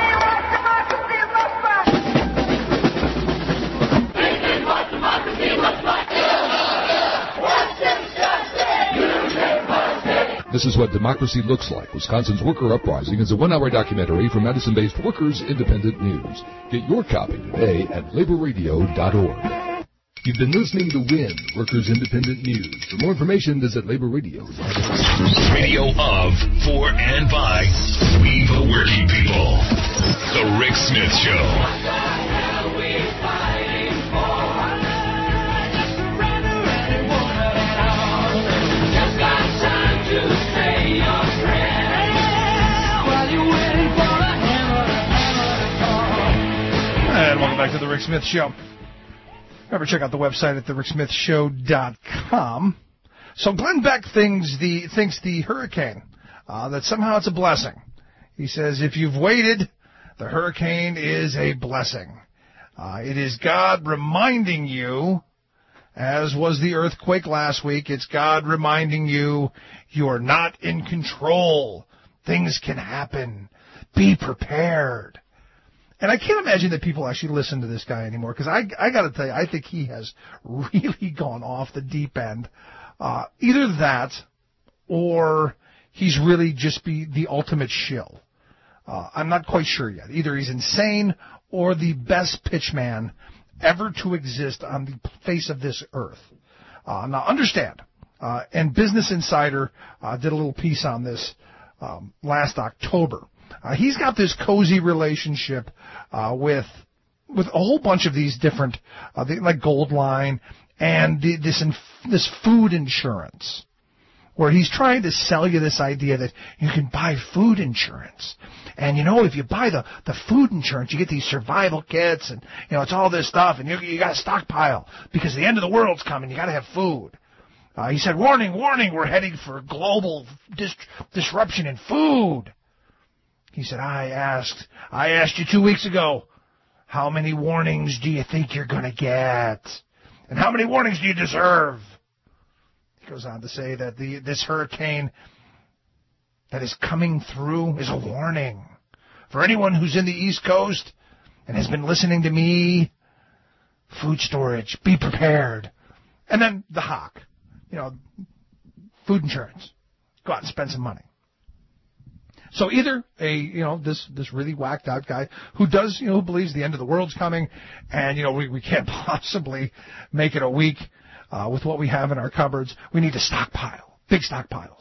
This is what democracy looks like. Wisconsin's Worker Uprising is a one-hour documentary from Madison-based Workers Independent News. Get your copy today at labor radio dot org. You've been listening to WIN, Workers Independent News. For more information, visit labor radio dot org. Radio of, for, and by we the working people. The Rick Smith Show. And welcome back to the Rick Smith Show. Remember, check out the website at the rick smith show dot com. So Glenn Beck thinks the, thinks the hurricane, uh, that somehow it's a blessing. He says, if you've waited, the hurricane is a blessing. Uh, it is God reminding you, as was the earthquake last week, it's God reminding you you're not in control. Things can happen. Be prepared. And I can't imagine that people actually listen to this guy anymore, because I, I got to tell you, I think he has really gone off the deep end. Uh, either that, or he's really just be the ultimate shill. Uh, I'm not quite sure yet. Either he's insane or the best pitchman ever to exist on the face of this earth. Uh, now, understand, uh, and Business Insider uh, did a little piece on this um, last October. Uh, he's got this cozy relationship uh, with with a whole bunch of these different, uh, the, like Goldline and the, this inf- this food insurance, where he's trying to sell you this idea that you can buy food insurance. And, you know, if you buy the, the food insurance, you get these survival kits and, you know, it's all this stuff, and you, you got to stockpile because the end of the world's coming. You got to have food. Uh, he said, warning, warning, we're heading for global dis- disruption in food. He said, I asked, I asked you two weeks ago, how many warnings do you think you're going to get? And how many warnings do you deserve? He goes on to say that the this hurricane that is coming through is a warning for anyone who's in the East Coast and has been listening to me. Food storage, be prepared. And then the hawk, you know, food insurance. Go out and spend some money. So either a, you know, this, this really whacked out guy who does, you know, who believes the end of the world's coming and, you know, we, we can't possibly make it a week uh, with what we have in our cupboards. We need to stockpile, big stockpiles.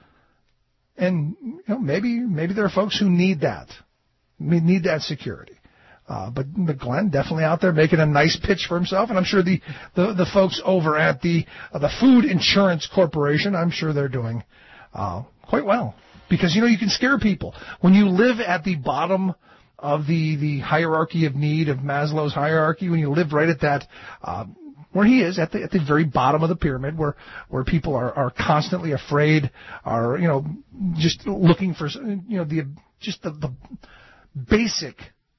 And, you know, maybe, maybe there are folks who need that, need that security. Uh, but, but Glenn definitely out there making a nice pitch for himself, and I'm sure the, the, the folks over at the, uh, the Food Insurance Corporation, I'm sure they're doing, uh, quite well. Because, you know, you can scare people. When you live at the bottom of the, the hierarchy of need, of Maslow's hierarchy, when you live right at that, uh, where he is, at the, at the very bottom of the pyramid, where, where people are, are constantly afraid, are, you know, just looking for, you know, the, just the, the basic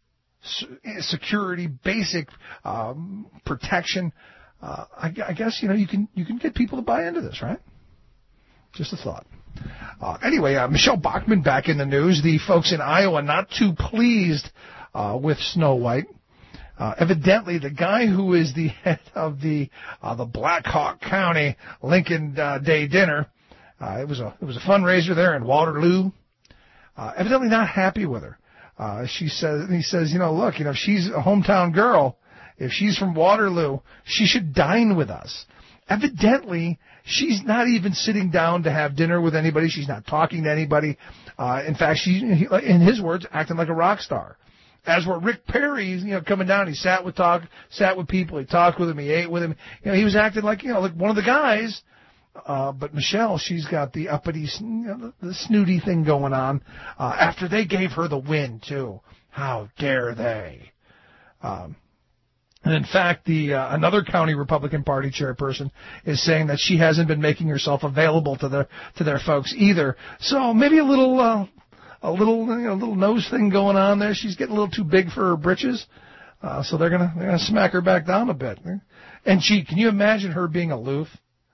security, basic, um, protection, uh, I, I guess, you know, you can, you can get people to buy into this, right? Just a thought. Uh, anyway, uh, Michelle Bachmann back in the news. The folks in Iowa not too pleased uh, with Snow White. Uh, evidently, the guy who is the head of the uh, the Black Hawk County Lincoln uh, Day dinner, uh, it was a it was a fundraiser there in Waterloo. Uh, evidently, not happy with her. Uh, she says he says, you know, look, you know, if she's a hometown girl, if she's from Waterloo, she should dine with us. Evidently, she's not even sitting down to have dinner with anybody. She's not talking to anybody. Uh, in fact, she, in his words, acting like a rock star. As were Rick Perry, you know, coming down, he sat with talk, sat with people, he talked with them, he ate with them. You know, he was acting like, you know, like one of the guys. Uh, but Michelle, she's got the uppity, you know, the, the snooty thing going on. Uh, after they gave her the win too. How dare they? Um, And in fact, the uh, another county Republican Party chairperson is saying that she hasn't been making herself available to their to their folks either. So maybe a little uh, a little you know, little nose thing going on there. She's getting a little too big for her britches, uh, so they're gonna they're gonna smack her back down a bit. And gee, can you imagine her being aloof?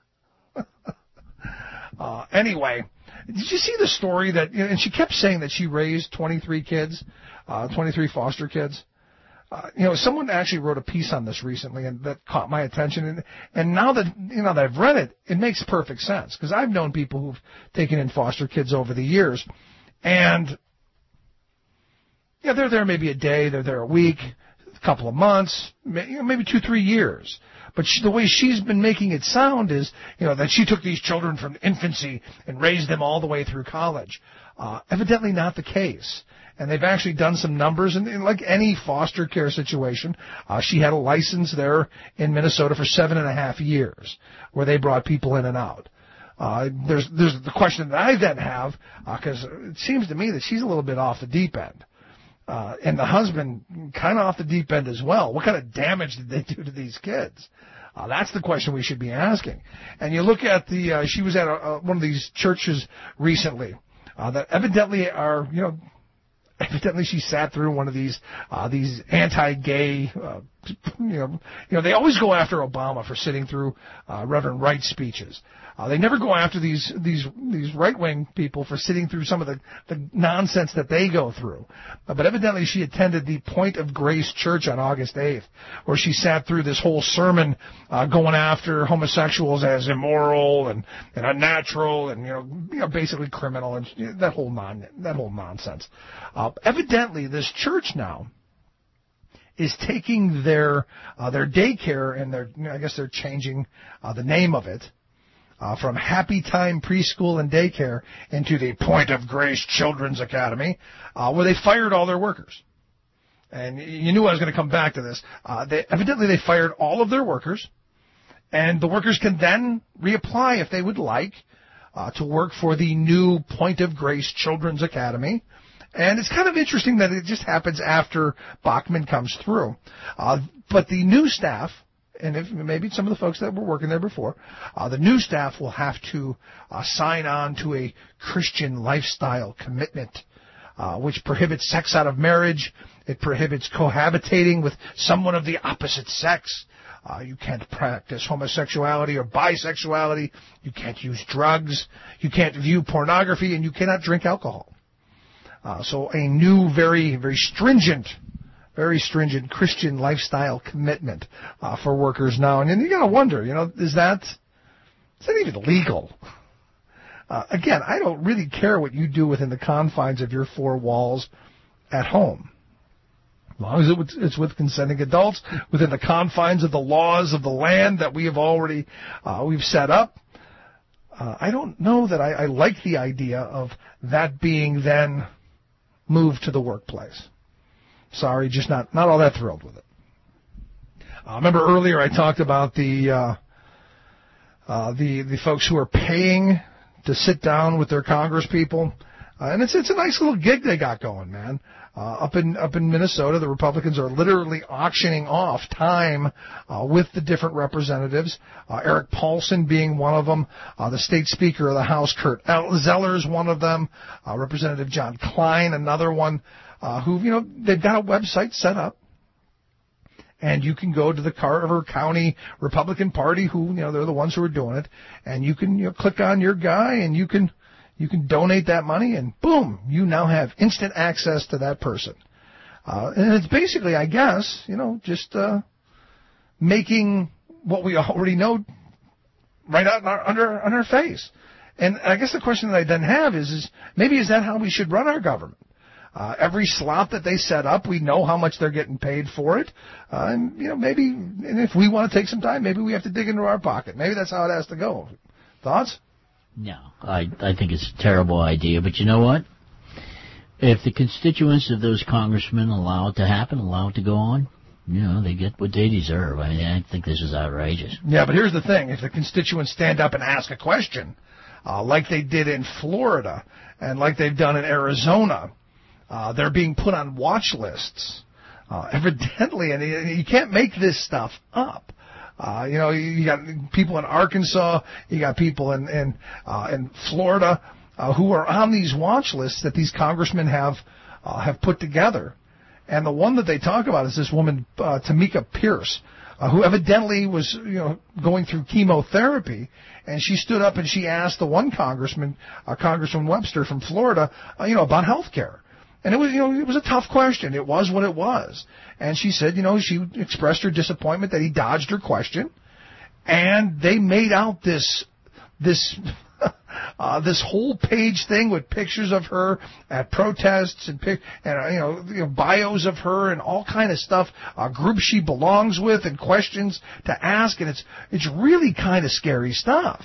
uh, anyway, did you see the story that? You know, and she kept saying that she raised twenty-three kids, uh, twenty-three foster kids. Uh, you know, someone actually wrote a piece on this recently, and that caught my attention. And, and now that you know that I've read it, it makes perfect sense because I've known people who've taken in foster kids over the years, and yeah, they're there maybe a day, they're there a week, a couple of months, maybe two, three years. But she, the way she's been making it sound is, you know, that she took these children from infancy and raised them all the way through college. Uh, evidently not the case. And they've actually done some numbers, and, and like any foster care situation, uh, she had a license there in Minnesota for seven and a half years, where they brought people in and out. Uh, there's there's the question that I then have, because uh, it seems to me that she's a little bit off the deep end, uh, and the husband kind of off the deep end as well. What kind of damage did they do to these kids? Uh, that's the question we should be asking. And you look at the, uh, she was at a, a, one of these churches recently uh, that evidently are, you know. Evidently, she sat through one of these uh, these anti-gay, uh, you know, you know, they always go after Obama for sitting through uh, Reverend Wright's speeches. Uh, they never go after these these these right-wing people for sitting through some of the, the nonsense that they go through. Uh, but evidently, she attended the Point of Grace Church on August eighth, where she sat through this whole sermon uh, going after homosexuals as immoral and, and unnatural and you know, you know basically criminal and you know, that whole non that whole nonsense. Uh, evidently, this church now is taking their uh, their daycare and their I guess they're changing uh, the name of it. Uh, from Happy Time Preschool and Daycare into the Point of Grace Children's Academy, uh, where they fired all their workers. And you knew I was going to come back to this. Uh, they, evidently, they fired all of their workers, and the workers can then reapply if they would like uh, to work for the new Point of Grace Children's Academy. And it's kind of interesting that it just happens after Bachmann comes through. Uh, but the new staff, and if maybe some of the folks that were working there before, uh, the new staff will have to uh, sign on to a Christian lifestyle commitment uh, which prohibits sex out of marriage. It prohibits cohabitating with someone of the opposite sex. Uh, you can't practice homosexuality or bisexuality. You can't use drugs. You can't view pornography, and you cannot drink alcohol. Uh, so a new, very, very stringent, very stringent Christian lifestyle commitment uh, for workers now. And then you got to wonder, you know, is that is that even legal? Uh, again, I don't really care what you do within the confines of your four walls at home. As long as it, it's with consenting adults, within the confines of the laws of the land that we have already uh, we've set up. Uh, I don't know that I, I like the idea of that being then moved to the workplace. Sorry, just not, not all that thrilled with it. Uh, remember earlier I talked about the uh, uh, the the folks who are paying to sit down with their congresspeople, uh, and it's it's a nice little gig they got going, man. Uh, up in up in Minnesota, the Republicans are literally auctioning off time uh, with the different representatives. Uh, Eric Paulson being one of them, uh, the state speaker of the House, Kurt Zeller, is one of them. Uh, Representative John Klein, another one, uh, who you know they've got a website set up. And you can go to the Carver County Republican Party, who, you know, they're the ones who are doing it, and you can, you know, click on your guy, and you can, you can donate that money, and boom, you now have instant access to that person. Uh, and it's basically, I guess, you know, just uh, making what we already know right out in our, under on our face. And I guess the question that I then have is, is maybe is that how we should run our government? Uh, every slot that they set up, we know how much they're getting paid for it. Uh, and, you know, maybe, and if we want to take some time, maybe we have to dig into our pocket. Maybe that's how it has to go. Thoughts? No, I, I think it's a terrible idea. But you know what? If the constituents of those congressmen allow it to happen, allow it to go on, you know, they get what they deserve. I mean, I think this is outrageous. Yeah, but here's the thing. If the constituents stand up and ask a question, uh, like they did in Florida and like they've done in Arizona, Uh, they're being put on watch lists, uh, evidently, and you can't make this stuff up. Uh, you know, you got people in Arkansas, you got people in in, uh, in Florida uh, who are on these watch lists that these congressmen have uh, have put together. And the one that they talk about is this woman, uh, Tamika Pierce, uh, who evidently was, you know, going through chemotherapy, and she stood up and she asked the one congressman, uh, Congressman Webster from Florida, uh, you know, about health care. And it was, you know, it was a tough question. It was what it was. And she said, you know, she expressed her disappointment that he dodged her question. And they made out this, this, uh, this whole page thing with pictures of her at protests and, pic, and uh, you, know, you know, bios of her and all kind of stuff, uh, groups she belongs with and questions to ask. And it's, it's really kind of scary stuff.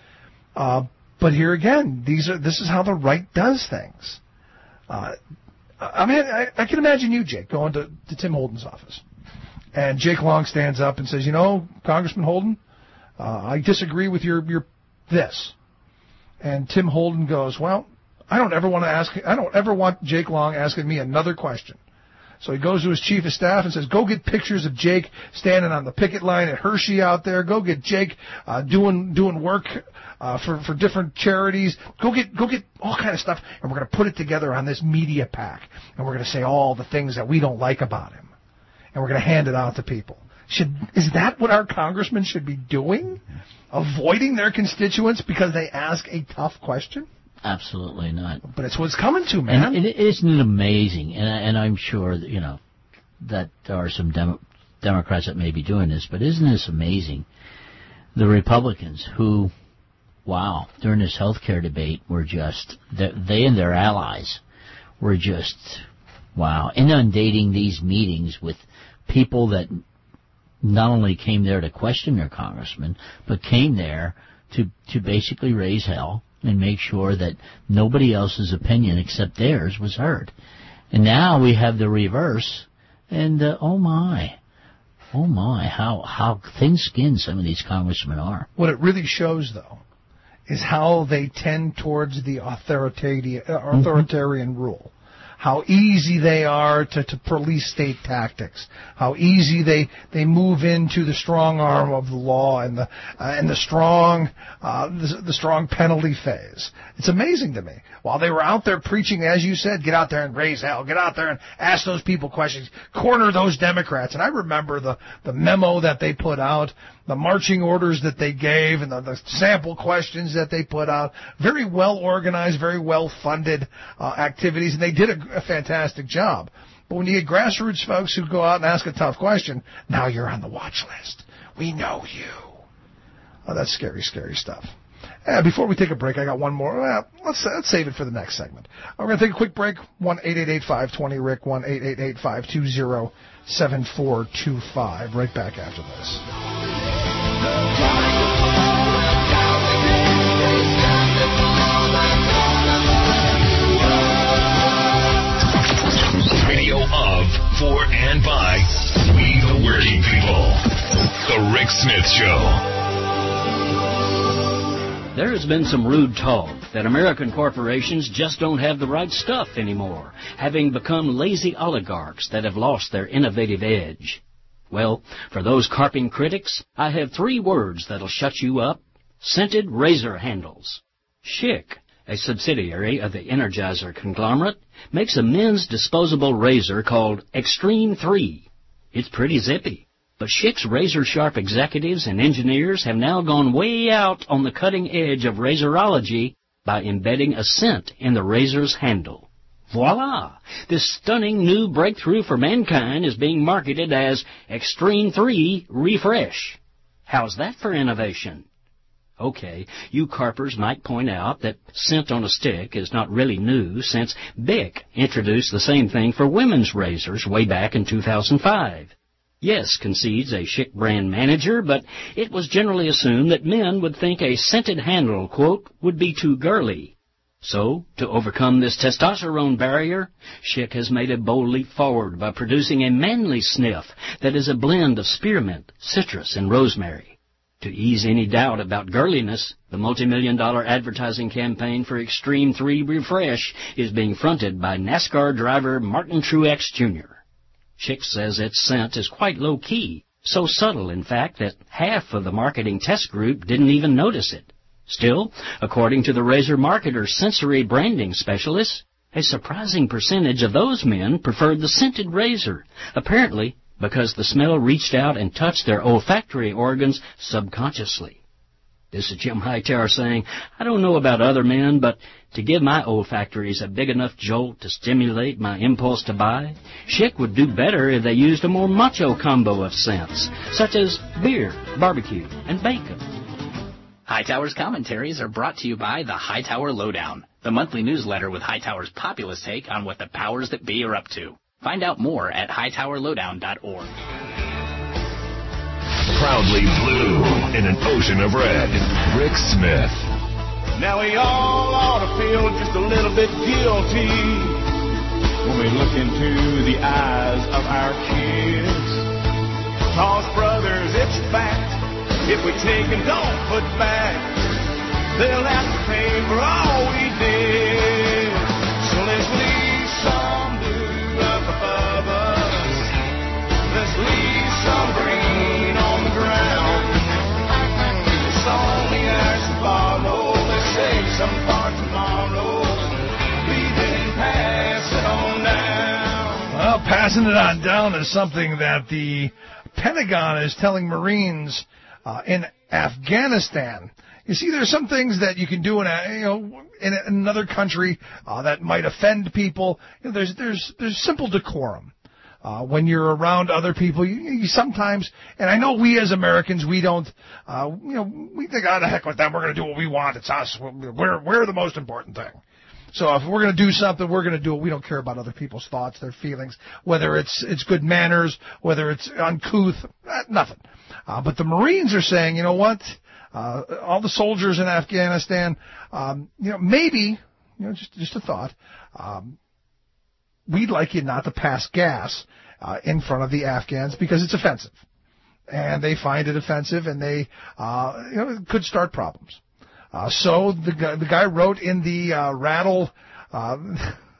Uh, but here again, these are, this is how the right does things. Uh, I mean, I, I can imagine you, Jake, going to, to Tim Holden's office. And Jake Long stands up and says, you know, Congressman Holden, uh, I disagree with your, your this. And Tim Holden goes, well, I don't ever want to ask, I don't ever want Jake Long asking me another question. So he goes to his chief of staff and says, go get pictures of Jake standing on the picket line at Hershey out there. Go get Jake uh, doing doing work uh, for for different charities. Go get go get all kind of stuff, and we're going to put it together on this media pack, and we're going to say all the things that we don't like about him, and we're going to hand it out to people. Should is that what our congressmen should be doing? Avoiding their constituents because they ask a tough question? Absolutely not. But it's what's coming to, man. And it, isn't it amazing? And, and I'm sure that, you know, that there are some Demo- Democrats that may be doing this, but isn't this amazing? The Republicans who, wow, during this health care debate were just, they and their allies were just, wow, inundating these meetings with people that not only came there to question their congressman, but came there to, to basically raise hell and make sure that nobody else's opinion except theirs was heard. And now we have the reverse, and uh, oh my, oh my, how how thin-skinned some of these congressmen are. What it really shows, though, is how they tend towards the authoritarian, uh, authoritarian mm-hmm. rule. how easy they are to, to police state tactics, how easy they, they move into the strong arm of the law and the uh, and the strong uh, the, the strong penalty phase. It's amazing to me. While they were out there preaching, as you said, get out there and raise hell, get out there and ask those people questions, corner those Democrats. And I remember the, the memo that they put out, the marching orders that they gave, and the, the sample questions that they put out. Very well organized, very well funded uh, activities, and they did a, a fantastic job. But when you get grassroots folks who go out and ask a tough question, now you're on the watch list. We know you. Oh, that's scary, scary stuff. Uh, before we take a break, I got one more. Uh, let's, let's save it for the next segment. We're going to take a quick break. one eight eight eight, five two zero, R I C K, one eight eight eight, five two zero, seven four two five. Right back after this. Radio of, for, and by we the working people. The Rick Smith Show. There has been some rude talk that American corporations just don't have the right stuff anymore, having become lazy oligarchs that have lost their innovative edge. Well, for those carping critics, I have three words that'll shut you up. Scented razor handles. Schick, a subsidiary of the Energizer conglomerate, makes a men's disposable razor called Extreme three. It's pretty zippy. But Schick's razor-sharp executives and engineers have now gone way out on the cutting edge of razorology by embedding a scent in the razor's handle. Voila! This stunning new breakthrough for mankind is being marketed as Extreme three Refresh. How's that for innovation? Okay, you carpers might point out that scent on a stick is not really new since Bic introduced the same thing for women's razors way back in two thousand five. Yes, concedes a Schick brand manager, but it was generally assumed that men would think a scented handle, quote, would be too girly. So, to overcome this testosterone barrier, Schick has made a bold leap forward by producing a manly sniff that is a blend of spearmint, citrus, and rosemary. To ease any doubt about girliness, the multi-million dollar advertising campaign for Extreme three Refresh is being fronted by NASCAR driver Martin Truex Junior Schick says its scent is quite low-key, so subtle, in fact, that half of the marketing test group didn't even notice it. Still, according to the razor marketer's sensory branding specialists, a surprising percentage of those men preferred the scented razor, apparently because the smell reached out and touched their olfactory organs subconsciously. This is Jim Hightower saying, I don't know about other men, but to give my olfactories a big enough jolt to stimulate my impulse to buy, Schick would do better if they used a more macho combo of scents, such as beer, barbecue, and bacon. Hightower's commentaries are brought to you by the Hightower Lowdown, the monthly newsletter with Hightower's populist take on what the powers that be are up to. Find out more at hightower lowdown dot org. Proudly blue in an ocean of red, Rick Smith. Now we all ought to feel just a little bit guilty when we look into the eyes of our kids. Cause brothers, it's fact, if we take and don't put back, they'll have to pay for all we did. So let's leave some blue up above us. Let's leave some green on the ground. It's only ours to follow. Let's save some for tomorrow. We didn't pass it on down. Well, passing it on down is something that the Pentagon is telling Marines uh, in Afghanistan. You see, there's some things that you can do in a, you know, in another country uh, that might offend people. You know, there's there's there's simple decorum. Uh, when you're around other people, you, you sometimes, and I know we as Americans, we don't, uh, you know, we think, oh, the heck with them, we're going to do what we want, it's us, we're, we're the most important thing. So if we're going to do something, we're going to do it. We don't care about other people's thoughts, their feelings, whether it's it's good manners, whether it's uncouth, nothing. Uh, but the Marines are saying, you know what, uh, all the soldiers in Afghanistan, um, you know, maybe, you know, just just a thought, um, we'd like you not to pass gas uh, in front of the Afghans because it's offensive. And they find it offensive, and they, uh, you know, it could start problems. Uh, so the guy, the guy wrote in the uh, rattle, uh,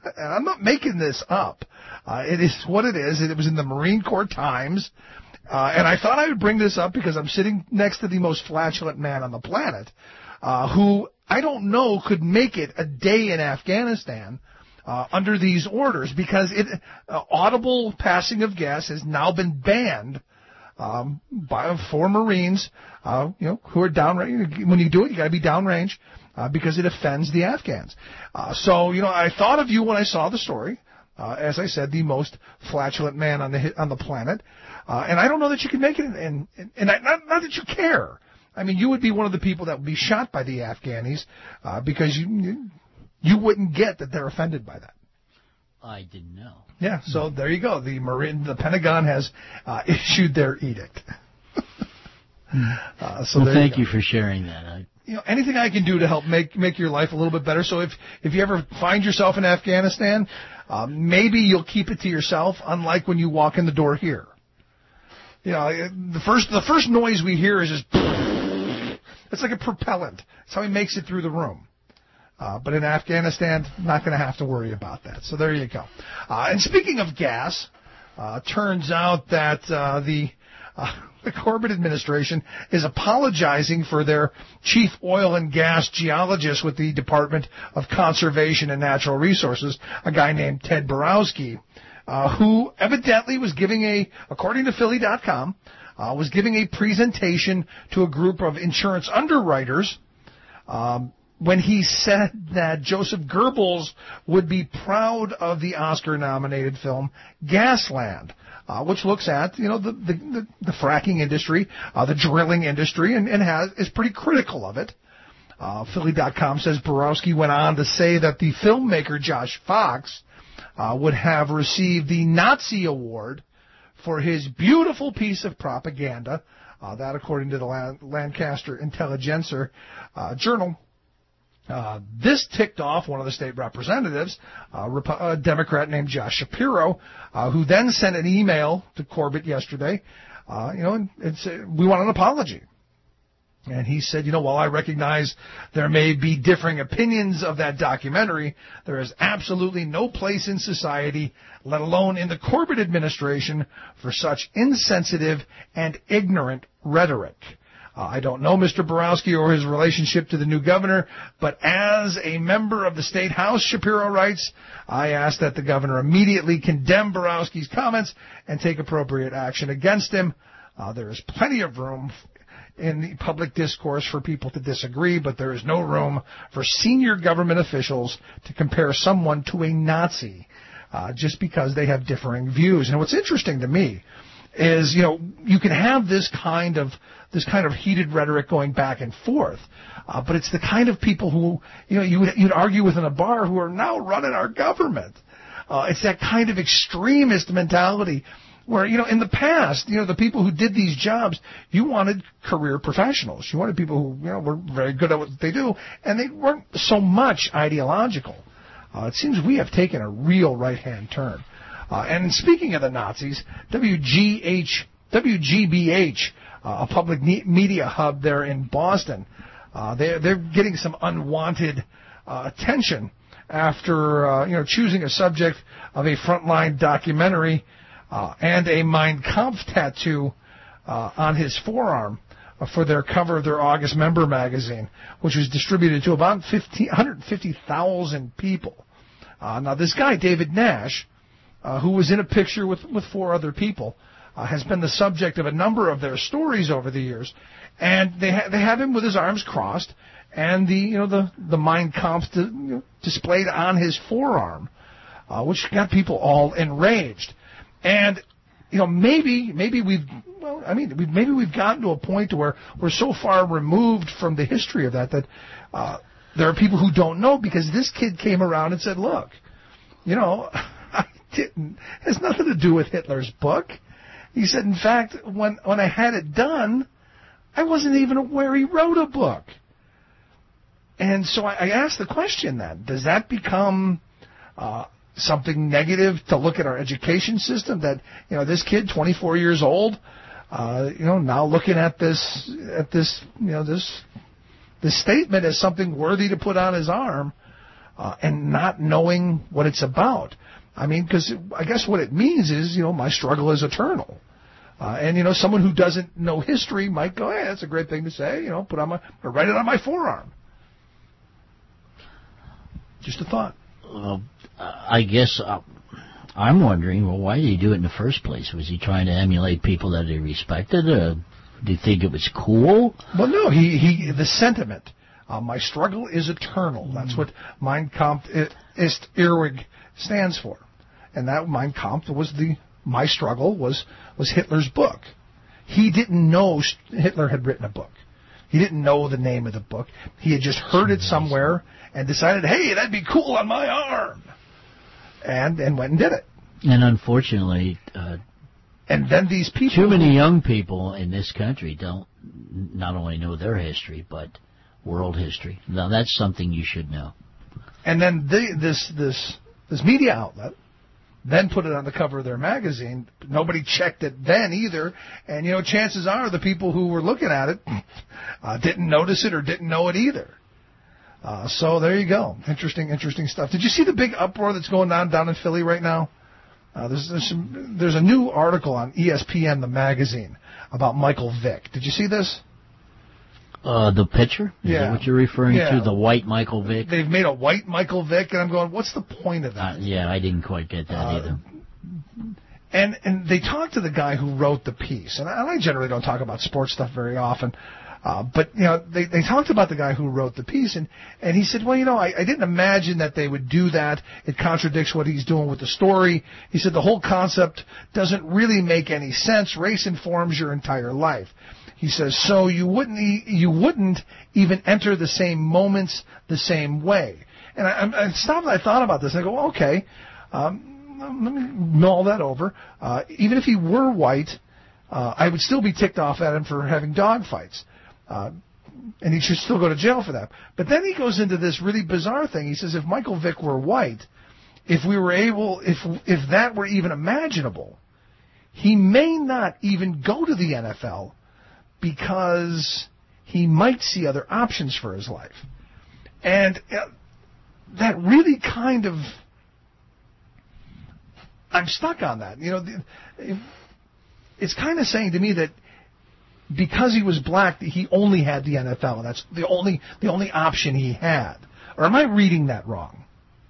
and I'm not making this up. Uh, it is what it is. It was in the Marine Corps Times. Uh, and I thought I would bring this up because I'm sitting next to the most flatulent man on the planet, uh, who I don't know could make it a day in Afghanistan uh, under these orders, because it uh, audible passing of gas has now been banned um, by for Marines, uh, you know, who are downrange. When you do it, you got to be downrange uh, because it offends the Afghans. Uh, so, you know, I thought of you when I saw the story. Uh, as I said, the most flatulent man on the on the planet. Uh, and I don't know that you can make it, and, and, and I, not, not that you care. I mean, you would be one of the people that would be shot by the Afghanis uh, because you, you you wouldn't get that they're offended by that. I didn't know. Yeah, so there you go. The Marine, the Pentagon has uh, issued their edict. uh, so well, thank you, you for sharing that. I, you know, anything I can do to help make make your life a little bit better. So if if you ever find yourself in Afghanistan, uh, maybe you'll keep it to yourself, unlike when you walk in the door here. You know, the first the first noise we hear is just, it's like a propellant. That's how he makes it through the room. Uh, but in Afghanistan, not going to have to worry about that. So there you go. Uh, and speaking of gas, uh, turns out that uh, the uh, the Corbett administration is apologizing for their chief oil and gas geologist with the Department of Conservation and Natural Resources, a guy named Ted Borowski. Uh, who evidently was giving a, according to Philly dot com, uh, was giving a presentation to a group of insurance underwriters um, when he said that Joseph Goebbels would be proud of the Oscar-nominated film Gasland, uh, which looks at, you know, the the, the, the fracking industry, uh, the drilling industry, and, and has is pretty critical of it. Uh, Philly dot com says Borowski went on to say that the filmmaker Josh Fox Uh, would have received the Nazi award for his beautiful piece of propaganda. Uh, that, according to the Lan- Lancaster Intelligencer uh, Journal. Uh, this ticked off one of the state representatives, uh, Rep- a Democrat named Josh Shapiro, uh, who then sent an email to Corbett yesterday. Uh, you know, and it's, uh, we want an apology. And he said, you know, while I recognize there may be differing opinions of that documentary, there is absolutely no place in society, let alone in the Corbett administration, for such insensitive and ignorant rhetoric. Uh, I don't know Mister Borowski or his relationship to the new governor, but as a member of the State House, Shapiro writes, I ask that the governor immediately condemn Borowski's comments and take appropriate action against him. Uh, there is plenty of room in the public discourse for people to disagree, but there is no room for senior government officials to compare someone to a Nazi uh, just because they have differing views. And what's interesting to me is, you know, you can have this kind of this kind of heated rhetoric going back and forth, uh, but it's the kind of people who, you know, you would, you'd argue with in a bar who are now running our government. Uh, it's that kind of extremist mentality where, you know, in the past, you know, the people who did these jobs, you wanted career professionals. You wanted people who, you know, were very good at what they do, and they weren't so much ideological. Uh, it seems we have taken a real right-hand turn. Uh, and speaking of the Nazis, W G H, W G B H, uh, a public ne- media hub there in Boston, uh, they're, they're getting some unwanted uh, attention after, uh, you know, choosing a subject of a frontline documentary Uh, and a Mein Kampf tattoo uh, on his forearm uh, for their cover of their August member magazine, which was distributed to about one hundred fifty thousand people. Uh, now, this guy, David Nash, uh, who was in a picture with, with four other people, uh, has been the subject of a number of their stories over the years, and they ha- they have him with his arms crossed and the you know the the Mein Kampf di- you know, displayed on his forearm, uh, which got people all enraged. And, you know, maybe, maybe we've, well, I mean, we've, maybe we've gotten to a point to where we're so far removed from the history of that that uh, there are people who don't know, because this kid came around and said, look, you know, I didn't, it has nothing to do with Hitler's book. He said, in fact, when, when I had it done, I wasn't even aware he wrote a book. And so I, I asked the question then, does that become uh, something negative to look at our education system, that, you know, this kid, twenty-four years old, uh, you know, now looking at this, at this, you know, this, this statement as something worthy to put on his arm, uh, and not knowing what it's about. I mean, because I guess what it means is, you know, my struggle is eternal. Uh, and, you know, someone who doesn't know history might go, hey, that's a great thing to say, you know, put on my, or write it on my forearm. Just a thought. Uh, I guess uh, I'm wondering, well, why did he do it in the first place? Was he trying to emulate people that he respected? Uh, do you think it was cool? Well, no, he, he the sentiment, uh, my struggle is eternal. That's what Mein Kampf ist ewig stands for. And that Mein Kampf was the, my struggle was, was Hitler's book. He didn't know Hitler had written a book. He didn't know the name of the book. He had just heard it somewhere and decided, hey, that'd be cool on my arm. And and went and did it. And unfortunately, uh, and then these people, too many young people in this country don't not only know their history but world history. Now that's something you should know. And then the, this this this media outlet then put it on the cover of their magazine. Nobody checked it then either. And you know, chances are the people who were looking at it uh, didn't notice it or didn't know it either. Uh, so there you go. Interesting, interesting stuff. Did you see the big uproar that's going on down in Philly right now? Uh, there's there's, some, there's a new article on E S P N, the magazine, about Michael Vick. Did you see this? Uh, the pitcher? Is yeah. that what you're referring yeah. to? The white Michael Vick? They've made a white Michael Vick, and I'm going, what's the point of that? Uh, yeah, I didn't quite get that uh, either. And and they talked to the guy who wrote the piece, and I, and I generally don't talk about sports stuff very often. Uh, but, you know, they, they talked about the guy who wrote the piece, and, and he said, well, you know, I, I didn't imagine that they would do that. It contradicts what he's doing with the story. He said the whole concept doesn't really make any sense. Race informs your entire life. He says, so you wouldn't e- you wouldn't even enter the same moments the same way. And I, I stopped and I thought about this, and I go, well, okay, um, let me mull that over. Uh, even if he were white, uh, I would still be ticked off at him for having dog fights. Uh, and he should still go to jail for that. But then he goes into this really bizarre thing. He says if Michael Vick were white, if we were able, if if that were even imaginable, he may not even go to the N F L because he might see other options for his life. And uh, that really kind of, I'm stuck on that. You know, the, it's kind of saying to me that because he was black, he only had the N F L, and that's the only the only option he had. Or am I reading that wrong?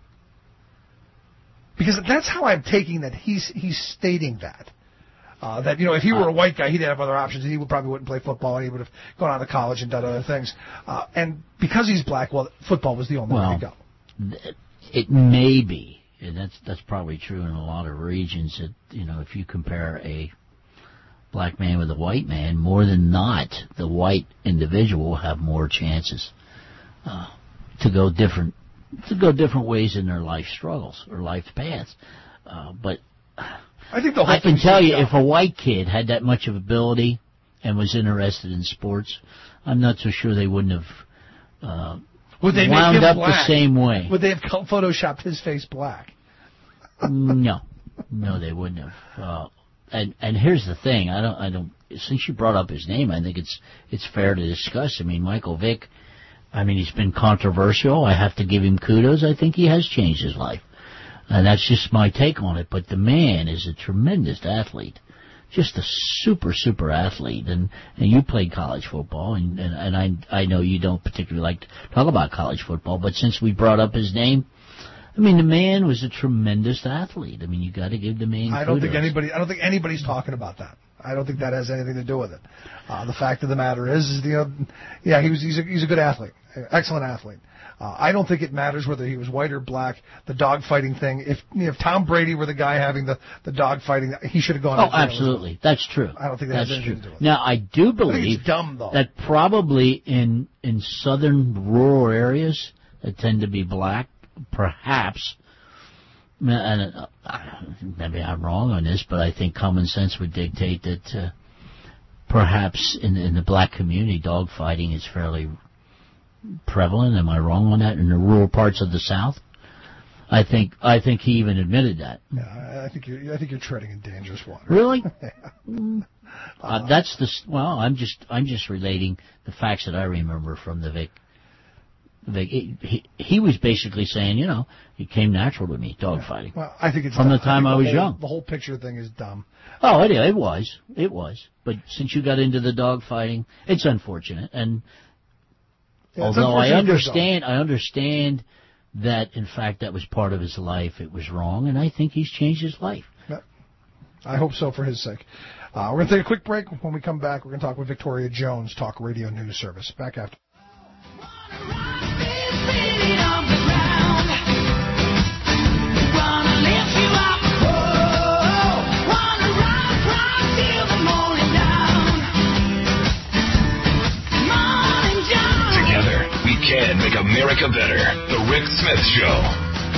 Because that's how I'm taking that he's he's stating that. Uh, that, you know, if he were a white guy, he'd have other options, and he would probably wouldn't play football, and he would have gone on to college and done other things. Uh, and because he's black, well, football was the only well, way to go. It may be, and that's that's probably true in a lot of regions, that, you know, if you compare a black man with a white man, more than not, the white individual will have more chances uh, to go different to go different ways in their life struggles or life paths. Uh, but I think the whole I can tell you, down. if a white kid had that much of ability and was interested in sports, I'm not so sure they wouldn't have uh, Would they wound make him up black? the same way. Would they have photoshopped his face black? No, no, they wouldn't have. Uh, And and here's the thing, I don't I don't since you brought up his name, I think it's it's fair to discuss. I mean, Michael Vick, I mean, he's been controversial. I have to give him kudos. I think he has changed his life. And that's just my take on it. But the man is a tremendous athlete. Just a super, super athlete. And, and you played college football, and, and, and I I know you don't particularly like to talk about college football, but since we brought up his name, I mean, the man was a tremendous athlete. I mean, you got to give the man I don't kudos. think anybody. I don't think anybody's talking about that. I don't think that has anything to do with it. Uh, the fact of the matter is, is you know, yeah, he was. He's a, he's a good athlete, excellent athlete. Uh, I don't think it matters whether he was white or black. The dogfighting thing. If if Tom Brady were the guy having the the dogfighting, he should have gone. Oh, to jail absolutely, as well. that's true. I don't think that that's has anything true. to do with it. Now, I do I think believe it's dumb, though. that probably in in southern rural areas that tend to be black, perhaps. And uh, maybe I'm wrong on this, but I think common sense would dictate that uh, perhaps in, in the black community, dogfighting is fairly prevalent. Am I wrong on that? In the rural parts of the South, I think I think he even admitted that. Yeah, I think you're I think you're treading in dangerous water. Really? Yeah. uh, that's the well. I'm just I'm just relating the facts that I remember from the Vic They, he, he was basically saying, you know, it came natural to me, dogfighting. Well, I think it's from dumb. the time I, I was whole, young. The whole picture thing is dumb. Oh, it, it was. It was. But since you got into the dogfighting, it's unfortunate. And yeah, although I understand, I understand that, in fact, that was part of his life, it was wrong, and I think he's changed his life. Yeah. I hope so for his sake. Uh, we're going to take a quick break. When we come back, we're going to talk with Victoria Jones, Talk Radio News Service. Back after. Can make America better. The Rick Smith Show.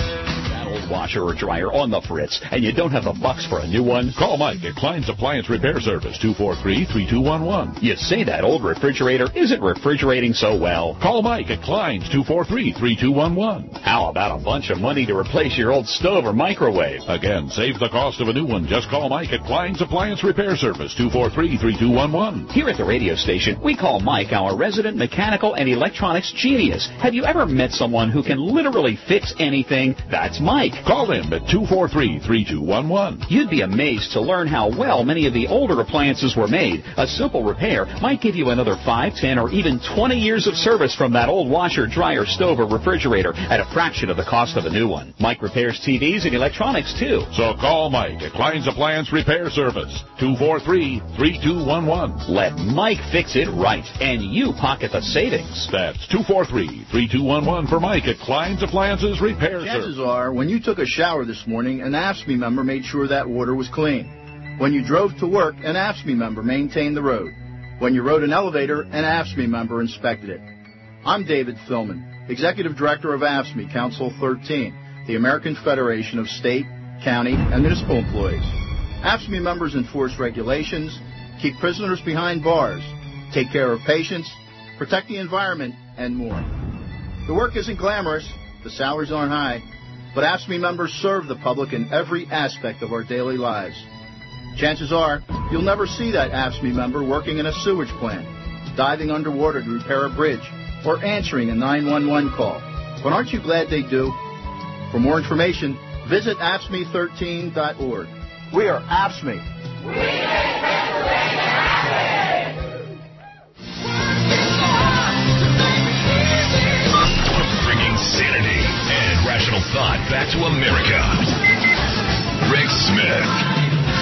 Washer or dryer on the fritz, and you don't have the bucks for a new one? Call Mike at Klein's Appliance Repair Service, two four three, three two one one. You say that old refrigerator isn't refrigerating so well. Call Mike at Klein's, two four three, three two one one. How about a bunch of money to replace your old stove or microwave? Again, save the cost of a new one. Just call Mike at Klein's Appliance Repair Service, two four three, three two one one. Here at the radio station, we call Mike our resident mechanical and electronics genius. Have you ever met someone who can literally fix anything? That's Mike. Call him at two four three, three two one one. You'd be amazed to learn how well many of the older appliances were made. A simple repair might give you another five, ten, or even twenty years of service from that old washer, dryer, stove, or refrigerator at a fraction of the cost of a new one. Mike repairs T Vs and electronics, too. So call Mike at Klein's Appliance Repair Service, two four three, three two one one. Let Mike fix it right, and you pocket the savings. That's two four three, three two one one for Mike at Klein's Appliances Repair Service. Chances are, when you took a shower this morning, an A F S C M E member made sure that water was clean. When you drove to work, an A F S C M E member maintained the road. When you rode an elevator, an A F S C M E member inspected it. I'm David Philman, Executive Director of A F S C M E Council thirteen, the American Federation of State, County, and Municipal Employees. A F S C M E members enforce regulations, keep prisoners behind bars, take care of patients, protect the environment, and more. The work isn't glamorous, the salaries aren't high, but A F S C M E members serve the public in every aspect of our daily lives. Chances are, you'll never see that A F S C M E member working in a sewage plant, diving underwater to repair a bridge, or answering a nine one one call. But aren't you glad they do? For more information, visit A F S C M E thirteen dot org. We are A F S C M E. We make Pennsylvania happy! Bringing sanity and rational thought back to America. Rick Smith.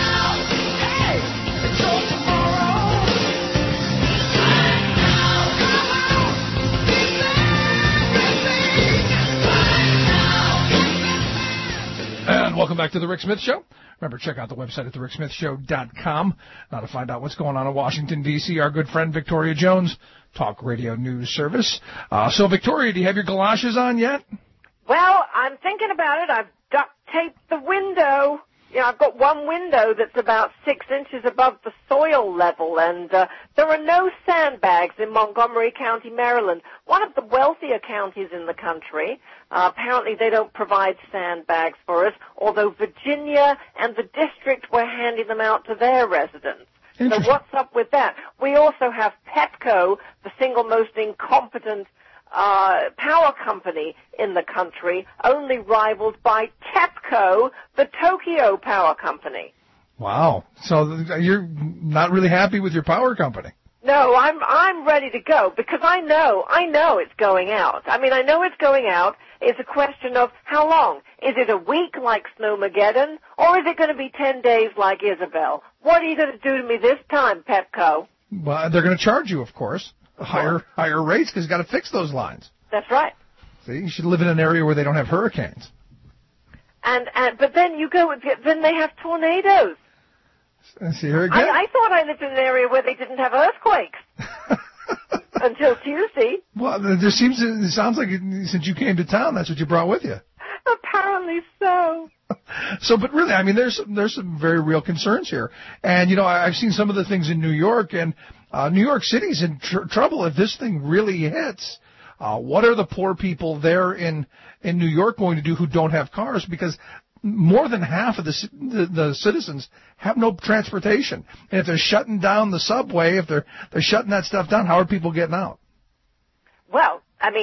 And welcome back to the Rick Smith Show. Remember, check out the website at the rick smith show dot com. Now to find out what's going on in Washington, D C, our good friend Victoria Jones, Talk Radio News Service. Uh, so, Victoria, do you have your galoshes on yet? Well, I'm thinking about it. I've duct taped the window. You know, I've got one window that's about six inches above the soil level, and uh, there are no sandbags in Montgomery County, Maryland, one of the wealthier counties in the country. Uh, apparently they don't provide sandbags for us, although Virginia and the district were handing them out to their residents. So what's up with that? We also have Pepco, the single most incompetent uh, power company in the country, only rivaled by TEPCO, the Tokyo power company. Wow. So you're not really happy with your power company? No, I'm I'm ready to go because I know I know it's going out. I mean, I know it's going out. It's a question of how long. Is it a week like Snowmageddon, or is it going to be ten days like Isabel? What are you going to do to me this time, Pepco? Well, they're going to charge you, of course, higher higher rates because you've got to fix those lines. That's right. See, you should live in an area where they don't have hurricanes. And and but then you go, then they have tornadoes. See here again. I, I thought I lived in an area where they didn't have earthquakes until Tuesday. Well, there seems to, it sounds like it, since you came to town, that's what you brought with you. Apparently so. So, but really, I mean, there's there's some very real concerns here, and you know, I've seen some of the things in New York, and uh, New York City's in tr- trouble if this thing really hits. Uh, what are the poor people there in in New York going to do who don't have cars? Because more than half of the, the the citizens have no transportation, and if they're shutting down the subway, if they're they're shutting that stuff down, how are people getting out? Well, I mean,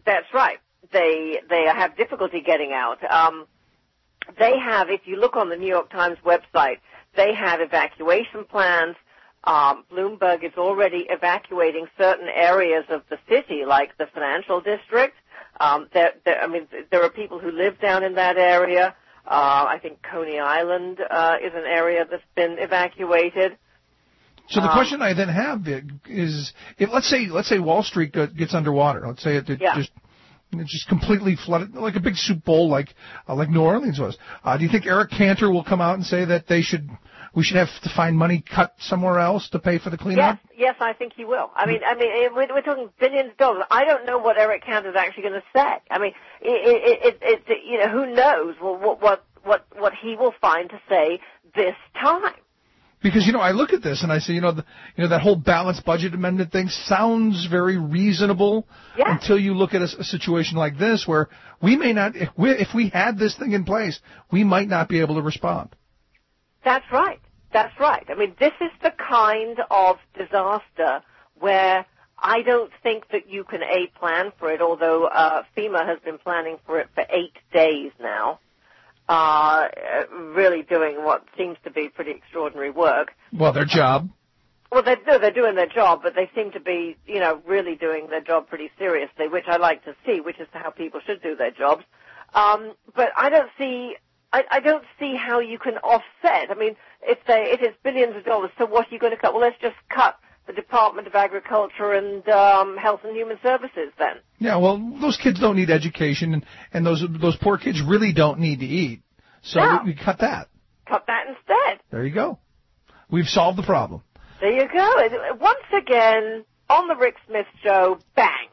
That's right. They they have difficulty getting out. Um, they have, if you look on the New York Times website, they have evacuation plans. Um, Bloomberg is already evacuating certain areas of the city, like the financial district. Um, there, there, I mean, there are people who live down in that area. Uh, I think Coney Island uh, is an area that's been evacuated. So the um, question I then have is, if let's say let's say Wall Street gets underwater, let's say it, it yeah. just it just completely flooded, like a big soup bowl, like uh, like New Orleans was. Uh, do you think Eric Cantor will come out and say that they should we should have to find money cut somewhere else to pay for the cleanup? Yes, yes, I think he will. I mean, I mean, we're, we're talking billions of dollars. I don't know what Eric Cantor is actually going to say. I mean, it, it, it, it, you know, who knows what what what what he will find to say this time. Because, you know, I look at this and I say, you know, the, you know, that whole balanced budget amendment thing sounds very reasonable yeah. until you look at a, a situation like this where we may not, if we, if we had this thing in place, we might not be able to respond. That's right. That's right. I mean, this is the kind of disaster where I don't think that you can, A, plan for it, although uh, FEMA has been planning for it for eight days now, uh, really doing what seems to be pretty extraordinary work. Well, their job. Well, they're, no, they're doing their job, but they seem to be, you know, really doing their job pretty seriously, which I like to see, which is how people should do their jobs. Um, but I don't see... I, I don't see how you can offset. I mean, if they, if it's billions of dollars, so what are you going to cut? Well, let's just cut the Department of Agriculture and um, Health and Human Services then. Yeah, well, those kids don't need education, and, and those those poor kids really don't need to eat. So no. we, we cut that. Cut that instead. There you go. We've solved the problem. There you go. Once again, on the Rick Smith Show, bang.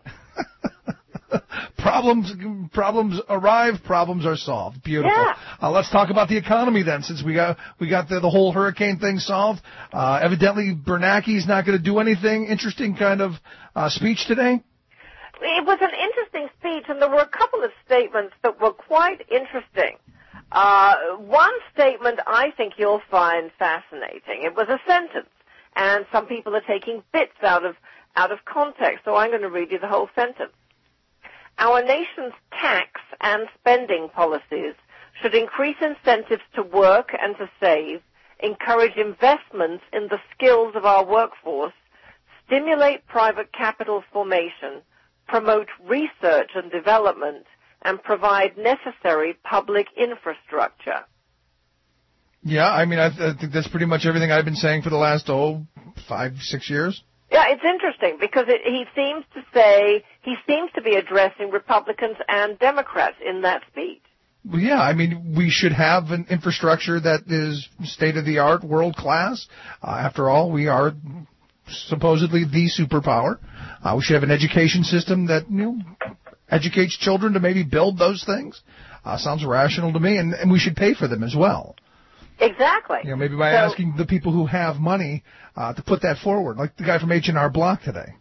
Problems problems arrive, problems are solved. Beautiful. Yeah. Uh, let's talk about the economy then, since we got we got the, the whole hurricane thing solved. Uh, evidently, Bernanke's not going to do anything. Interesting kind of uh, speech today. It was an interesting speech, and there were a couple of statements that were quite interesting. Uh, one statement I think you'll find fascinating. It was a sentence, and some people are taking bits out of out of context, so I'm going to read you the whole sentence. Our nation's tax and spending policies should increase incentives to work and to save, encourage investments in the skills of our workforce, stimulate private capital formation, promote research and development, and provide necessary public infrastructure. Yeah, I mean, I, th- I think that's pretty much everything I've been saying for the last, oh, five, six years. Yeah, it's interesting because it, he seems to say, he seems to be addressing Republicans and Democrats in that speech. Well, yeah, I mean, we should have an infrastructure that is state-of-the-art, world-class. Uh, after all, we are supposedly the superpower. Uh, we should have an education system that, you know, educates children to maybe build those things. Uh, sounds rational to me, and, and we should pay for them as well. Exactly. You know, maybe by so, asking the people who have money uh, to put that forward, like the guy from H and R Block today.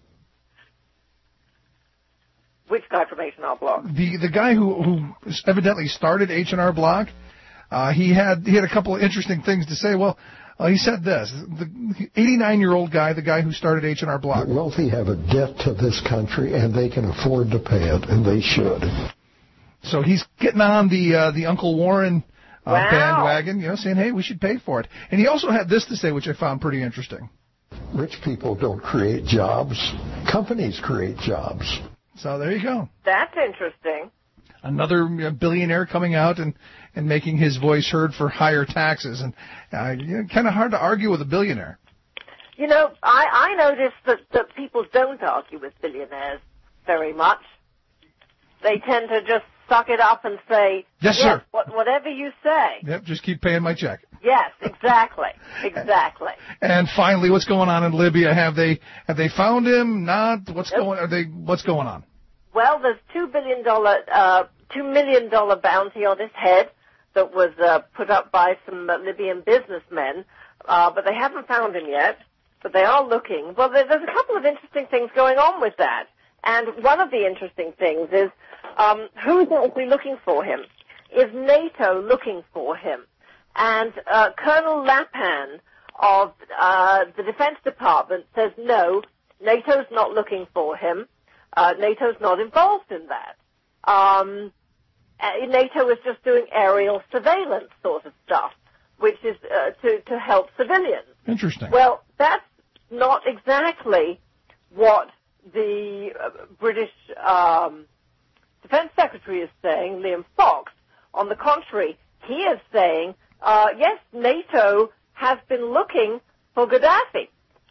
Which guy from H and R Block? The the guy who who evidently started H and R Block. Uh, he had he had a couple of interesting things to say. Well, uh, he said this: the eighty-nine-year-old guy, the guy who started H and R Block. The wealthy have a debt to this country, and they can afford to pay it, and they should. So he's getting on the uh, the Uncle Warren. Uh, wow. bandwagon, you know, saying, hey, we should pay for it. And he also had this to say, which I found pretty interesting. Rich people don't create jobs. Companies create jobs. So there you go. That's interesting. Another you know, billionaire coming out and, and making his voice heard for higher taxes. And uh, you know, kind of hard to argue with a billionaire. You know, I, I notice that, that people don't argue with billionaires very much. They tend to just suck it up and say, yes, yes sir. What, whatever you say. Yep, just keep paying my check. Yes, exactly, exactly. And finally, what's going on in Libya? Have they have they found him? Not. What's nope. going? Are they? What's going on? Well, there's two billion dollar, uh, two million dollar bounty on his head that was uh, put up by some uh, Libyan businessmen, uh, but they haven't found him yet. But they are looking. Well, there, there's a couple of interesting things going on with that. And one of the interesting things is um, who's actually looking for him? Is NATO looking for him? And uh, Colonel Lappan of uh, the Defense Department says no, NATO's not looking for him. Uh, NATO's not involved in that. Um, uh, NATO is just doing aerial surveillance sort of stuff, which is uh, to, to help civilians. Interesting. Well, that's not exactly what the uh, British um, Defense Secretary is saying, Liam Fox. On the contrary, he is saying, uh, yes, NATO has been looking for Gaddafi.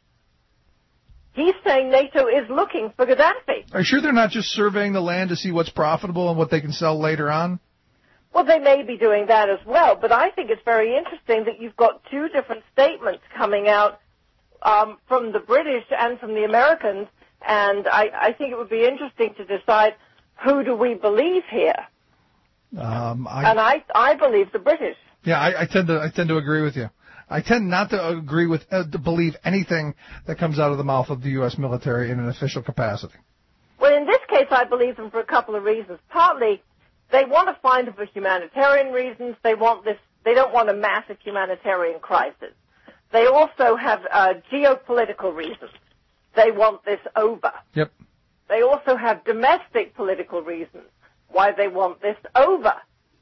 He's saying NATO is looking for Gaddafi. Are you sure they're not just surveying the land to see what's profitable and what they can sell later on? Well, they may be doing that as well, but I think it's very interesting that you've got two different statements coming out um, from the British and from the Americans, and I, I think it would be interesting to decide who do we believe here. Um, I, and I, I believe the British. Yeah, I, I tend to, I tend to agree with you. I tend not to agree with, uh, to believe anything that comes out of the mouth of the U S military in an official capacity. Well, in this case, I believe them for a couple of reasons. Partly, they want to find it for humanitarian reasons. They want this. They don't want a massive humanitarian crisis. They also have uh, geopolitical reasons. They want this over. Yep. They also have domestic political reasons why they want this over.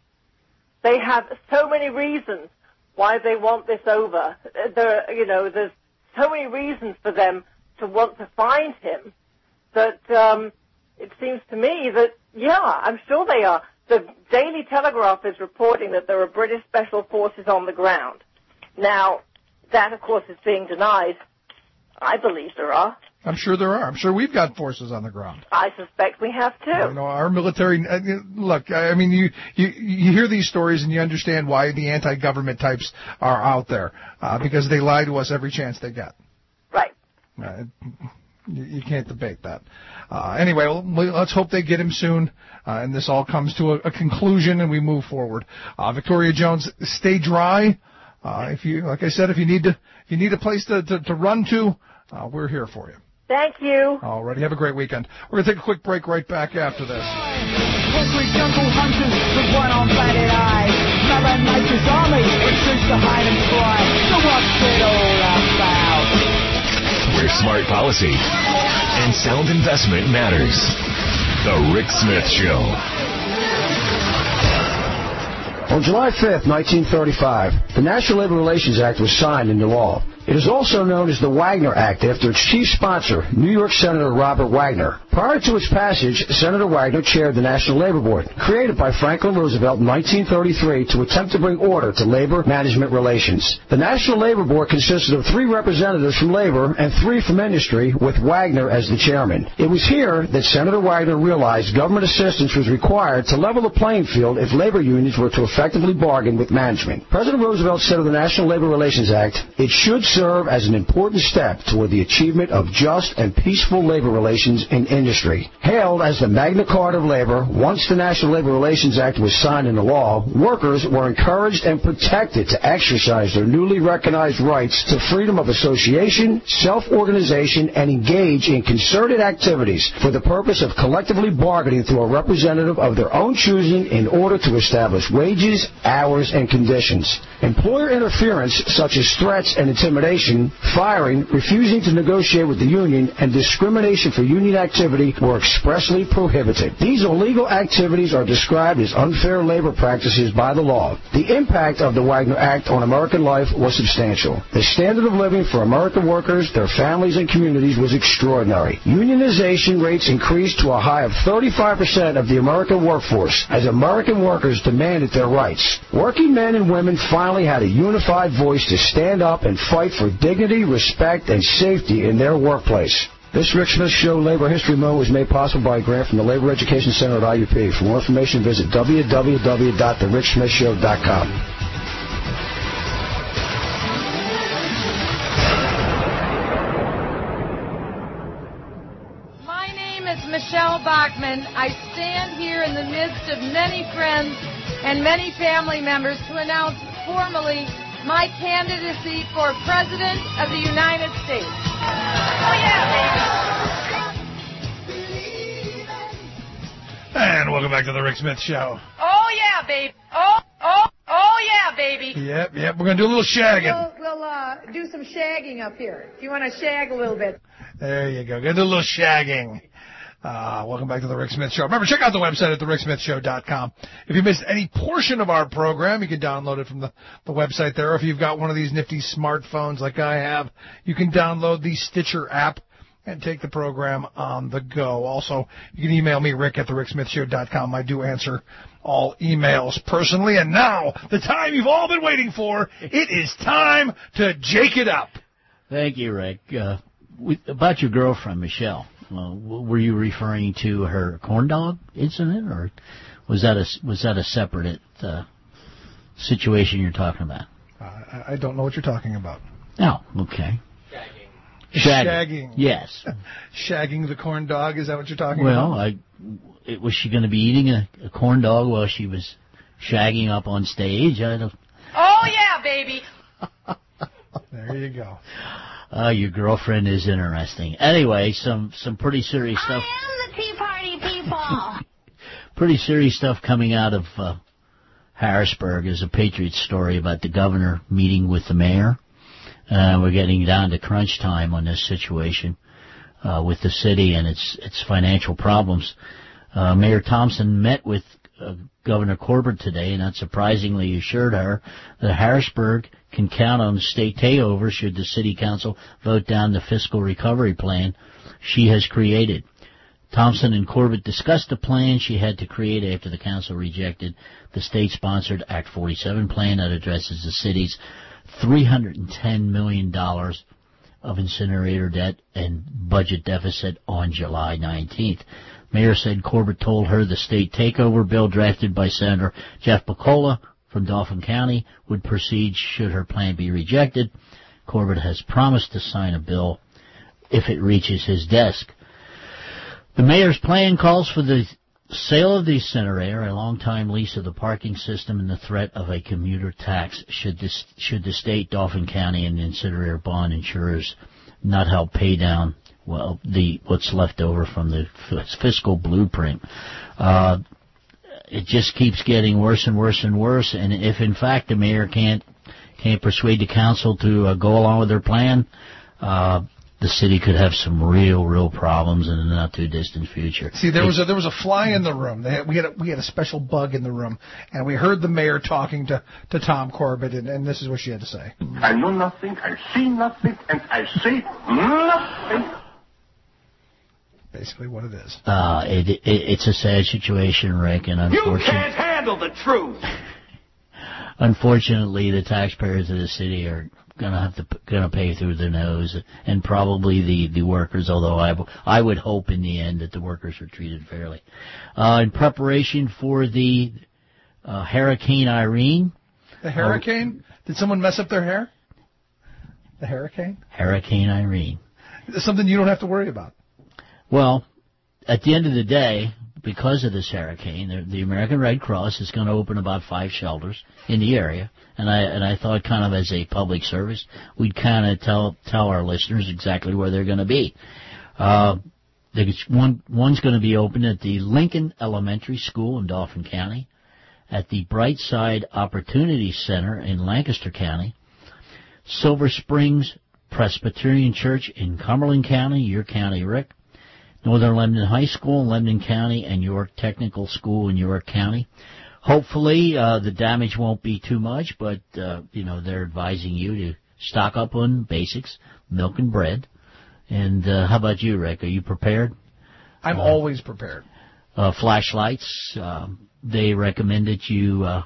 They have so many reasons why they want this over. There, you know, there's so many reasons for them to want to find him that um, it seems to me that, yeah, I'm sure they are. The Daily Telegraph is reporting that there are British special forces on the ground. Now, that, of course, is being denied. I believe there are. I'm sure there are. I'm sure we've got forces on the ground. I suspect we have too. You know, our military. Uh, look, I mean, you, you you hear these stories and you understand why the anti-government types are out there uh, because they lie to us every chance they get. Right. Uh, you, you can't debate that. Uh, anyway, well, let's hope they get him soon, uh, and this all comes to a, a conclusion and we move forward. Uh, Victoria Jones, stay dry. Uh, if you, like I said, if you need to, if you need a place to to, to run to, uh, we're here for you. Thank you. All righty. Have a great weekend. We're going to take a quick break right back after this. Hungry jungle hunters with one on planet eyes. Mother Nature's army, it suits to hide and fly. So what's it all about? Where smart policy and sound investment matters. The Rick Smith Show. On July fifth, nineteen thirty-five, the National Labor Relations Act was signed into law. It is also known as the Wagner Act after its chief sponsor, New York Senator Robert Wagner. Prior to its passage, Senator Wagner chaired the National Labor Board, created by Franklin Roosevelt in nineteen thirty-three to attempt to bring order to labor management relations. The National Labor Board consisted of three representatives from labor and three from industry, with Wagner as the chairman. It was here that Senator Wagner realized government assistance was required to level the playing field if labor unions were to effectively bargain with management. President Roosevelt said of the National Labor Relations Act, it should serve as an important step toward the achievement of just and peaceful labor relations in industry. Hailed as the Magna Carta of labor, once the National Labor Relations Act was signed into law, workers were encouraged and protected to exercise their newly recognized rights to freedom of association, self-organization, and engage in concerted activities for the purpose of collectively bargaining through a representative of their own choosing in order to establish wages, hours, and conditions. Employer interference, such as threats and intimidation, firing, refusing to negotiate with the union, and discrimination for union activity were expressly prohibited. These illegal activities are described as unfair labor practices by the law. The impact of the Wagner Act on American life was substantial. The standard of living for American workers, their families, and communities was extraordinary. Unionization rates increased to a high of thirty-five percent of the American workforce as American workers demanded their rights. Working men and women finally had a unified voice to stand up and fight for dignity, respect, and safety in their workplace. This Rick Smith Show Labor History Moment was made possible by a grant from the Labor Education Center at I U P. For more information, visit w w w dot the rick smith show dot com. My name is Michelle Bachman. I stand here in the midst of many friends and many family members to announce formally my candidacy for President of the United States. Oh, yeah, baby. And welcome back to the Rick Smith Show. Oh, yeah, baby. Oh, oh, oh, yeah, baby. Yep, yep. We're going to do a little shagging. We'll, we'll uh, do some shagging up here. If you want to shag a little bit. There you go. Going to do a little shagging. Uh, welcome back to the Rick Smith Show. Remember, check out the website at the rick smith show dot com. If you missed any portion of our program, you can download it from the, the website there. If you've got one of these nifty smartphones like I have, you can download the Stitcher app and take the program on the go. Also, you can email me, Rick, at the rick smith show dot com. I do answer all emails personally. And now, the time you've all been waiting for, it is time to jake it up. Thank you, Rick. Uh, with, about your girlfriend, Michelle. Uh, were you referring to her corn dog incident, or was that a was that a separate uh, situation you're talking about? Uh, I don't know what you're talking about. Oh, okay. Shagging. Shagging. Shagging. Yes. Shagging the corn dog. Is that what you're talking well, about? Well, I was she going to be eating a, a corn dog while she was shagging up on stage? I don't. Oh yeah, baby. There you go. Uh, your girlfriend is interesting. Anyway, some, some pretty serious stuff. I am the Tea Party people. Pretty serious stuff coming out of uh, Harrisburg. There's a Patriot story about the governor meeting with the mayor. Uh, we're getting down to crunch time on this situation uh, with the city and its its financial problems. Uh, Mayor Thompson met with uh, Governor Corbett today, and not surprisingly assured her that Harrisburg can count on state takeover should the city council vote down the fiscal recovery plan she has created. Thompson and Corbett discussed the plan she had to create after the council rejected the state-sponsored Act forty-seven plan that addresses the city's three hundred ten million dollars of incinerator debt and budget deficit on July nineteenth. Mayor said Corbett told her the state takeover bill drafted by Senator Jeff Picola from Dauphin County would proceed should her plan be rejected. Corbett has promised to sign a bill if it reaches his desk. The mayor's plan calls for the sale of the incinerator, a long-time lease of the parking system, and the threat of a commuter tax should this, should the state, Dauphin County, and the incinerator bond insurers not help pay down well the what's left over from the fiscal blueprint. Uh, it just keeps getting worse and worse and worse. And if in fact the mayor can't can't persuade the council to uh, go along with their plan, uh, the city could have some real, real problems in the not too distant future. See, there was a, there was a fly in the room. They had, we had a, we had a special bug in the room, and we heard the mayor talking to, to Tom Corbett, and, and this is what she had to say. I know nothing, I see nothing, and I say nothing. Basically, what it is. Uh, it, it, it's a sad situation, Rick, and unfortunately, you can't handle the truth. Unfortunately, the taxpayers of the city are gonna have to gonna pay through their nose, and probably the the workers. Although I, w- I would hope in the end that the workers are treated fairly. Uh, in preparation for the uh, Hurricane Irene. The hurricane? Uh, Did someone mess up their hair? The hurricane? Hurricane Irene. It's something you don't have to worry about. Well, at the end of the day, because of this hurricane, the, the American Red Cross is going to open about five shelters in the area, and I and I thought, kind of as a public service, we'd kind of tell tell our listeners exactly where they're going to be. Uh, there's one one's going to be open at the Lincoln Elementary School in Dauphin County, at the Brightside Opportunity Center in Lancaster County, Silver Springs Presbyterian Church in Cumberland County, your county, Rick, Northern Lebanon High School in Lebanon County, and York Technical School in York County. Hopefully, uh, the damage won't be too much, but, uh, you know, they're advising you to stock up on basics, milk and bread. And, uh, how about you, Rick? Are you prepared? I'm uh, always prepared. Uh, flashlights, um, they recommend that you, uh,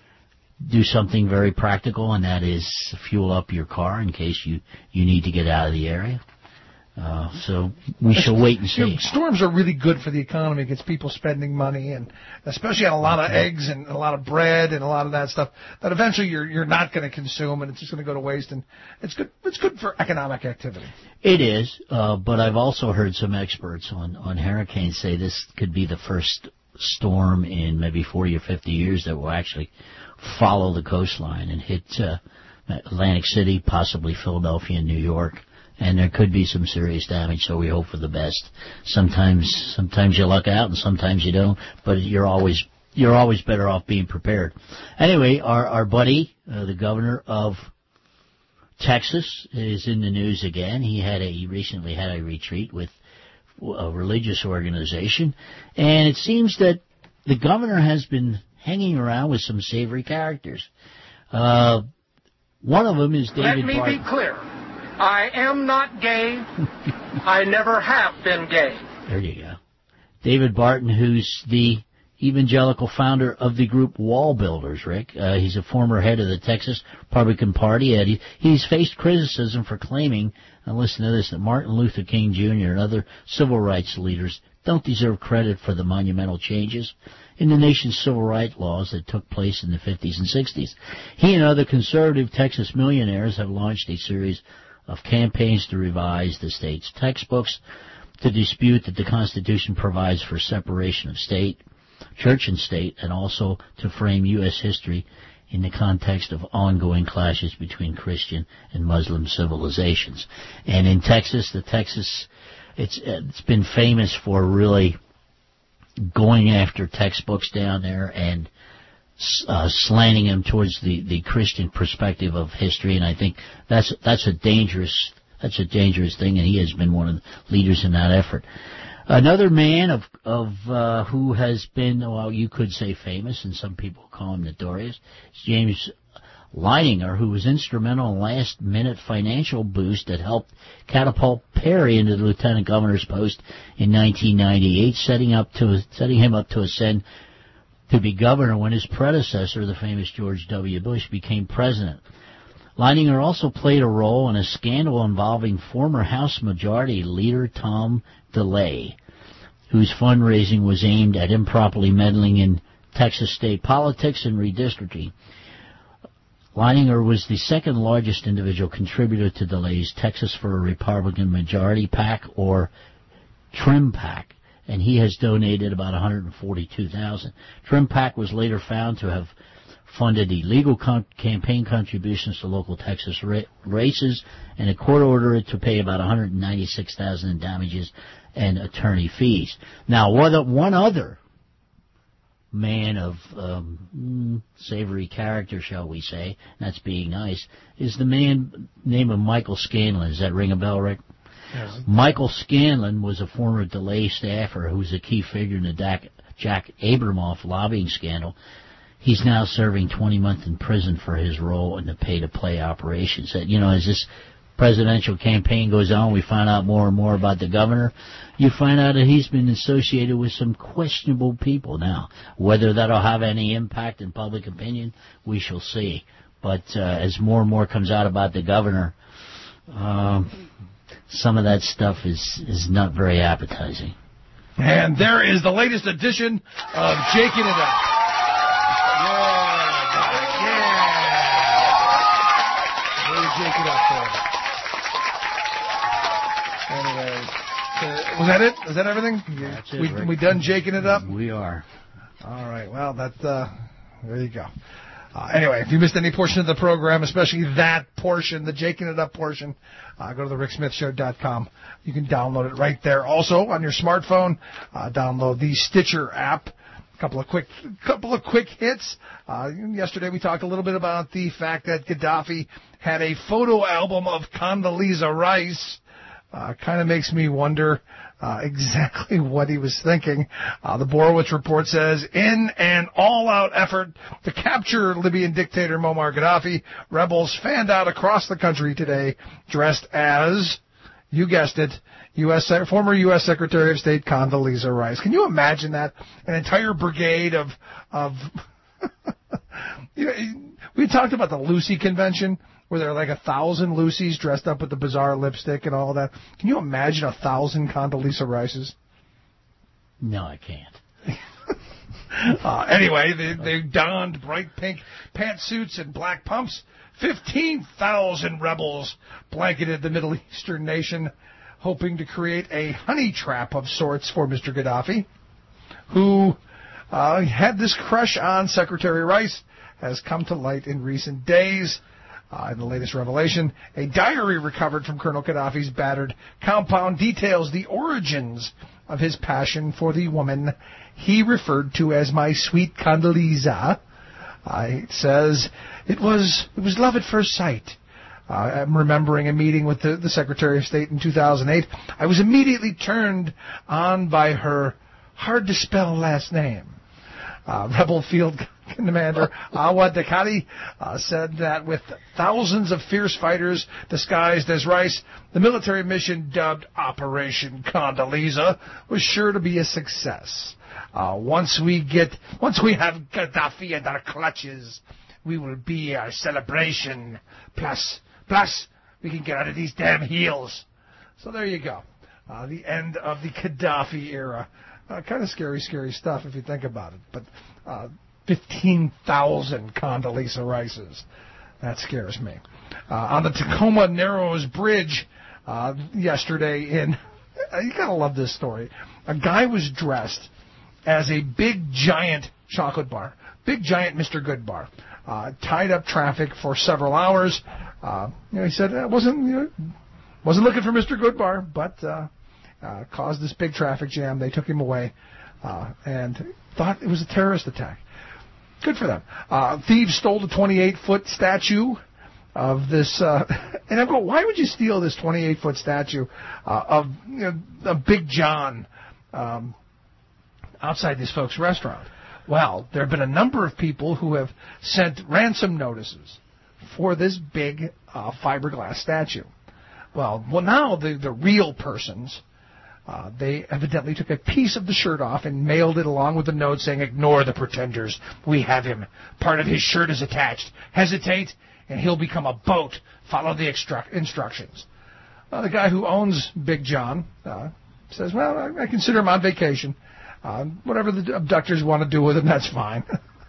do something very practical, and that is fuel up your car in case you, you need to get out of the area. Uh, so we shall wait and see. You know, storms are really good for the economy. It gets people spending money, and especially on a lot of eggs and a lot of bread and a lot of that stuff that eventually you're you're not going to consume, and it's just going to go to waste. And it's good. It's good for economic activity. It is, uh, but I've also heard some experts on on hurricanes say this could be the first storm in maybe forty or fifty years that will actually follow the coastline and hit uh, Atlantic City, possibly Philadelphia and New York. And there could be some serious damage, so we hope for the best. Sometimes, sometimes you luck out, and sometimes you don't. But you're always, you're always better off being prepared. Anyway, our our buddy, uh, the governor of Texas, is in the news again. He had a he recently had a retreat with a religious organization, and it seems that the governor has been hanging around with some savory characters. Uh, one of them is David Let me Barton. be clear. I am not gay. I never have been gay. There you go. David Barton, who's the evangelical founder of the group Wall Builders, Rick. Uh, he's a former head of the Texas Republican Party. And he, he's faced criticism for claiming, and listen to this, that Martin Luther King Junior and other civil rights leaders don't deserve credit for the monumental changes in the nation's civil rights laws that took place in the fifties and sixties. He and other conservative Texas millionaires have launched a series of campaigns to revise the state's textbooks, to dispute that the Constitution provides for separation of state, church and state, and also to frame U S history in the context of ongoing clashes between Christian and Muslim civilizations. And in Texas, the Texas, it's it's been famous for really going after textbooks down there and uh, slanting them towards the, the Christian perspective of history. And I think that's that's a dangerous that's a dangerous thing, and he has been one of the leaders in that effort. Another man of of uh, who has been, well, you could say famous, and some people call him notorious, is James Leininger, who was instrumental in a last-minute financial boost that helped catapult Perry into the lieutenant governor's post in nineteen ninety-eight, setting up to setting him up to ascend to be governor when his predecessor, the famous George W. Bush, became president. Leininger also played a role in a scandal involving former House Majority Leader Tom DeLay, whose fundraising was aimed at improperly meddling in Texas state politics and redistricting. Leininger was the second largest individual contributor to DeLay's Texas for a Republican Majority PAC, or Trim PAC, and he has donated about one hundred forty-two thousand dollars. Trim PAC was later found to have funded illegal con- campaign contributions to local Texas ra- races, and a court ordered it to pay about one hundred ninety-six thousand dollars in damages and attorney fees. Now, one other man of um, savory character, shall we say, that's being nice, is the man named of Michael Scanlon. Does that ring a bell, Rick? Yes. Michael Scanlon was a former DeLay staffer who was a key figure in the Dak- Jack Abramoff lobbying scandal. He's now serving twenty months in prison for his role in the pay-to-play operations. You know, as this presidential campaign goes on, we find out more and more about the governor. You find out that he's been associated with some questionable people. Now, whether that'll have any impact in public opinion, we shall see. But uh, as more and more comes out about the governor, um, some of that stuff is, is not very appetizing. And there is the latest edition of Jaking It Up. Jake it up for. Anyway, uh, was that it? Was that everything? That's it, we Rick. we done jaking it up? We are. All right. Well, that's uh, there you go. Uh, anyway, if you missed any portion of the program, especially that portion, the jaking it up portion, uh, go to the rick smith show dot com. You can download it right there. Also on your smartphone, uh, download the Stitcher app. Couple of quick, couple of quick hits. Uh, yesterday we talked a little bit about the fact that Gaddafi had a photo album of Condoleezza Rice. Uh, kind of makes me wonder uh, exactly what he was thinking. Uh, the Borowitz report says, in an all-out effort to capture Libyan dictator Muammar Gaddafi, rebels fanned out across the country today, dressed as, you guessed it, U S former U S Secretary of State Condoleezza Rice. Can you imagine that? An entire brigade of of. You know, we talked about the Lucy convention where there are like a thousand Lucys dressed up with the bizarre lipstick and all that. Can you imagine a thousand Condoleezza Rices? No, I can't. uh, anyway, they, they donned bright pink pantsuits and black pumps. Fifteen thousand rebels blanketed the Middle Eastern nation, hoping to create a honey trap of sorts for Mister Gaddafi, who uh, had this crush on Secretary Rice, has come to light in recent days. Uh, in the latest revelation, a diary recovered from Colonel Gaddafi's battered compound details the origins of his passion for the woman he referred to as my sweet Condoleezza. Uh, it says, it was, it was love at first sight. Uh, I'm remembering a meeting with the, the Secretary of State in two thousand eight. I was immediately turned on by her hard-to-spell last name. Uh, Rebel Field Commander Awa Dekali uh, said that with thousands of fierce fighters disguised as rice, the military mission dubbed Operation Condoleezza was sure to be a success. Uh, once we get, once we have Gaddafi in our clutches, we will be our celebration. Plus, plus, we can get out of these damn heels. So there you go. Uh, the end of the Gaddafi era. Uh, kind of scary, scary stuff if you think about it. But uh, fifteen thousand Condoleezza Rices. That scares me. Uh, on the Tacoma Narrows Bridge uh, yesterday in... you got to love this story. A guy was dressed as a big, giant chocolate bar. Big, giant Mister Goodbar. Uh, tied up traffic for several hours. Uh, you know, he said, I wasn't, you know, wasn't looking for Mister Goodbar, but... Uh, Uh, caused this big traffic jam. They took him away uh, and thought it was a terrorist attack. Good for them. Uh, thieves stole the twenty-eight foot statue of this. Uh, and I go, why would you steal this twenty-eight foot statue uh, of you know, of Big John um, outside this folks' restaurant? Well, there have been a number of people who have sent ransom notices for this big uh, fiberglass statue. Well, well, now the, the real persons... Uh, they evidently took a piece of the shirt off and mailed it along with a note saying, ignore the pretenders. We have him. Part of his shirt is attached. Hesitate, and he'll become a boat. Follow the extru- instructions. Uh, the guy who owns Big John uh, says, well, I, I consider him on vacation. Uh, whatever the abductors want to do with him, that's fine.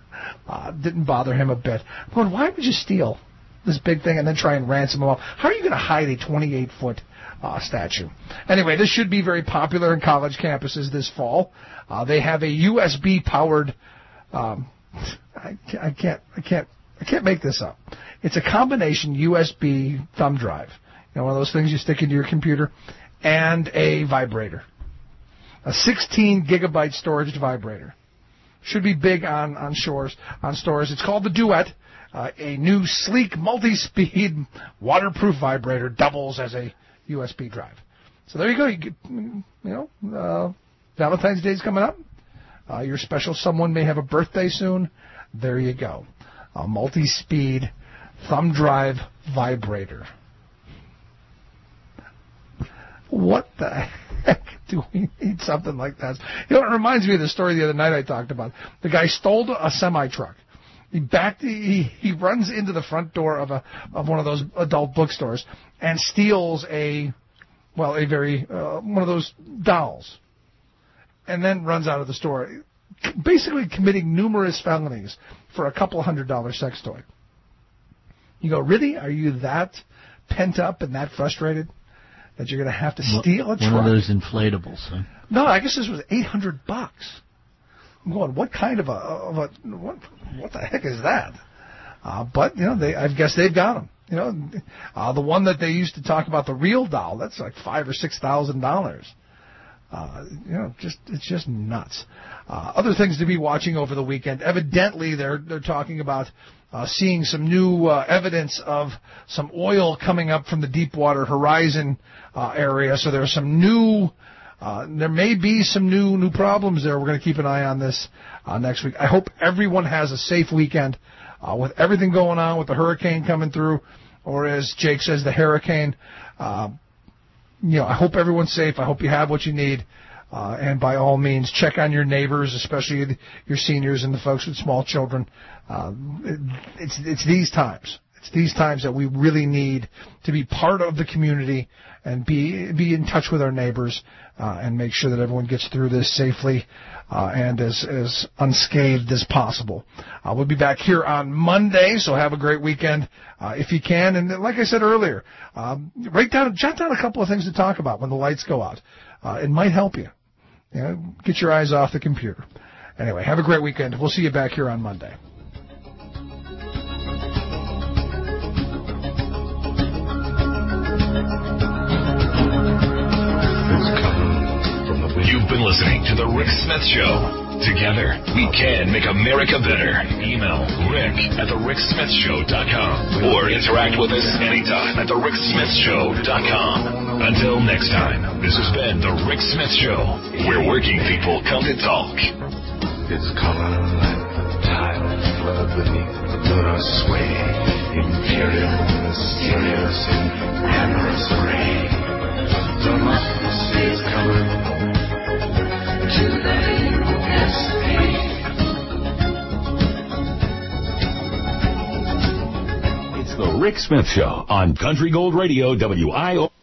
uh, didn't bother him a bit. But why would you steal this big thing and then try and ransom him off? How are you going to hide a twenty-eight foot Uh, statue? Anyway, this should be very popular in college campuses this fall. Uh, they have a U S B powered. Um, I, I can't. I can't. I can't make this up. It's a combination U S B thumb drive. You know, one of those things you stick into your computer, and a vibrator. A sixteen gigabyte storage vibrator. Should be big on on shores on stores. It's called the Duet. Uh, a new sleek multi-speed waterproof vibrator doubles as a U S B drive. So there you go. You, get, you know, uh, Valentine's Day is coming up. Uh, your special someone may have a birthday soon. There you go. A multi-speed thumb drive vibrator. What the heck do we need something like that? You know, it reminds me of the story the other night I talked about. The guy stole a semi-truck. He backed. He, he runs into the front door of a of one of those adult bookstores and steals a, well, a very uh, one of those dolls, and then runs out of the store, basically committing numerous felonies for a couple hundred dollar sex toy. You go, really? Are you that pent up and that frustrated that you're going to have to steal a truck? One of those inflatables. Huh? No, I guess this was eight hundred bucks. I'm going, what kind of a, of a what, what the heck is that? Uh, but, you know, they, I guess they've got them. You know, uh, the one that they used to talk about, the real doll, that's like five or six thousand dollars. Uh, you know, just it's just nuts. Uh, other things to be watching over the weekend. Evidently, they're they're talking about uh, seeing some new uh, evidence of some oil coming up from the Deepwater Horizon uh, area. So there's some new. Uh, there may be some new new problems there. We're going to keep an eye on this uh, next week. I hope everyone has a safe weekend uh, with everything going on with the hurricane coming through, or as Jake says, the hurricane. Uh, you know, I hope everyone's safe. I hope you have what you need. Uh, and by all means, check on your neighbors, especially your seniors and the folks with small children. Uh, it, it's it's these times. It's these times that we really need to be part of the community and be be in touch with our neighbors uh, and make sure that everyone gets through this safely uh, and as, as unscathed as possible. Uh, we'll be back here on Monday, so have a great weekend uh, if you can. And like I said earlier, um, write down, jot down a couple of things to talk about when the lights go out. Uh, it might help you. You know, get your eyes off the computer. Anyway, have a great weekend. We'll see you back here on Monday. You've been listening to The Rick Smith Show. Together, we can make America better. Email Rick at the rick smith show dot com or interact with us anytime at the rick smith show dot com. Until next time, this has been The Rick Smith Show, where working people come to talk. Its color like the tide flood beneath the sway, imperial, mysterious, and amorous array. Democracy is coming to the U S A. It's The Rick Smith Show on Country Gold Radio, W I O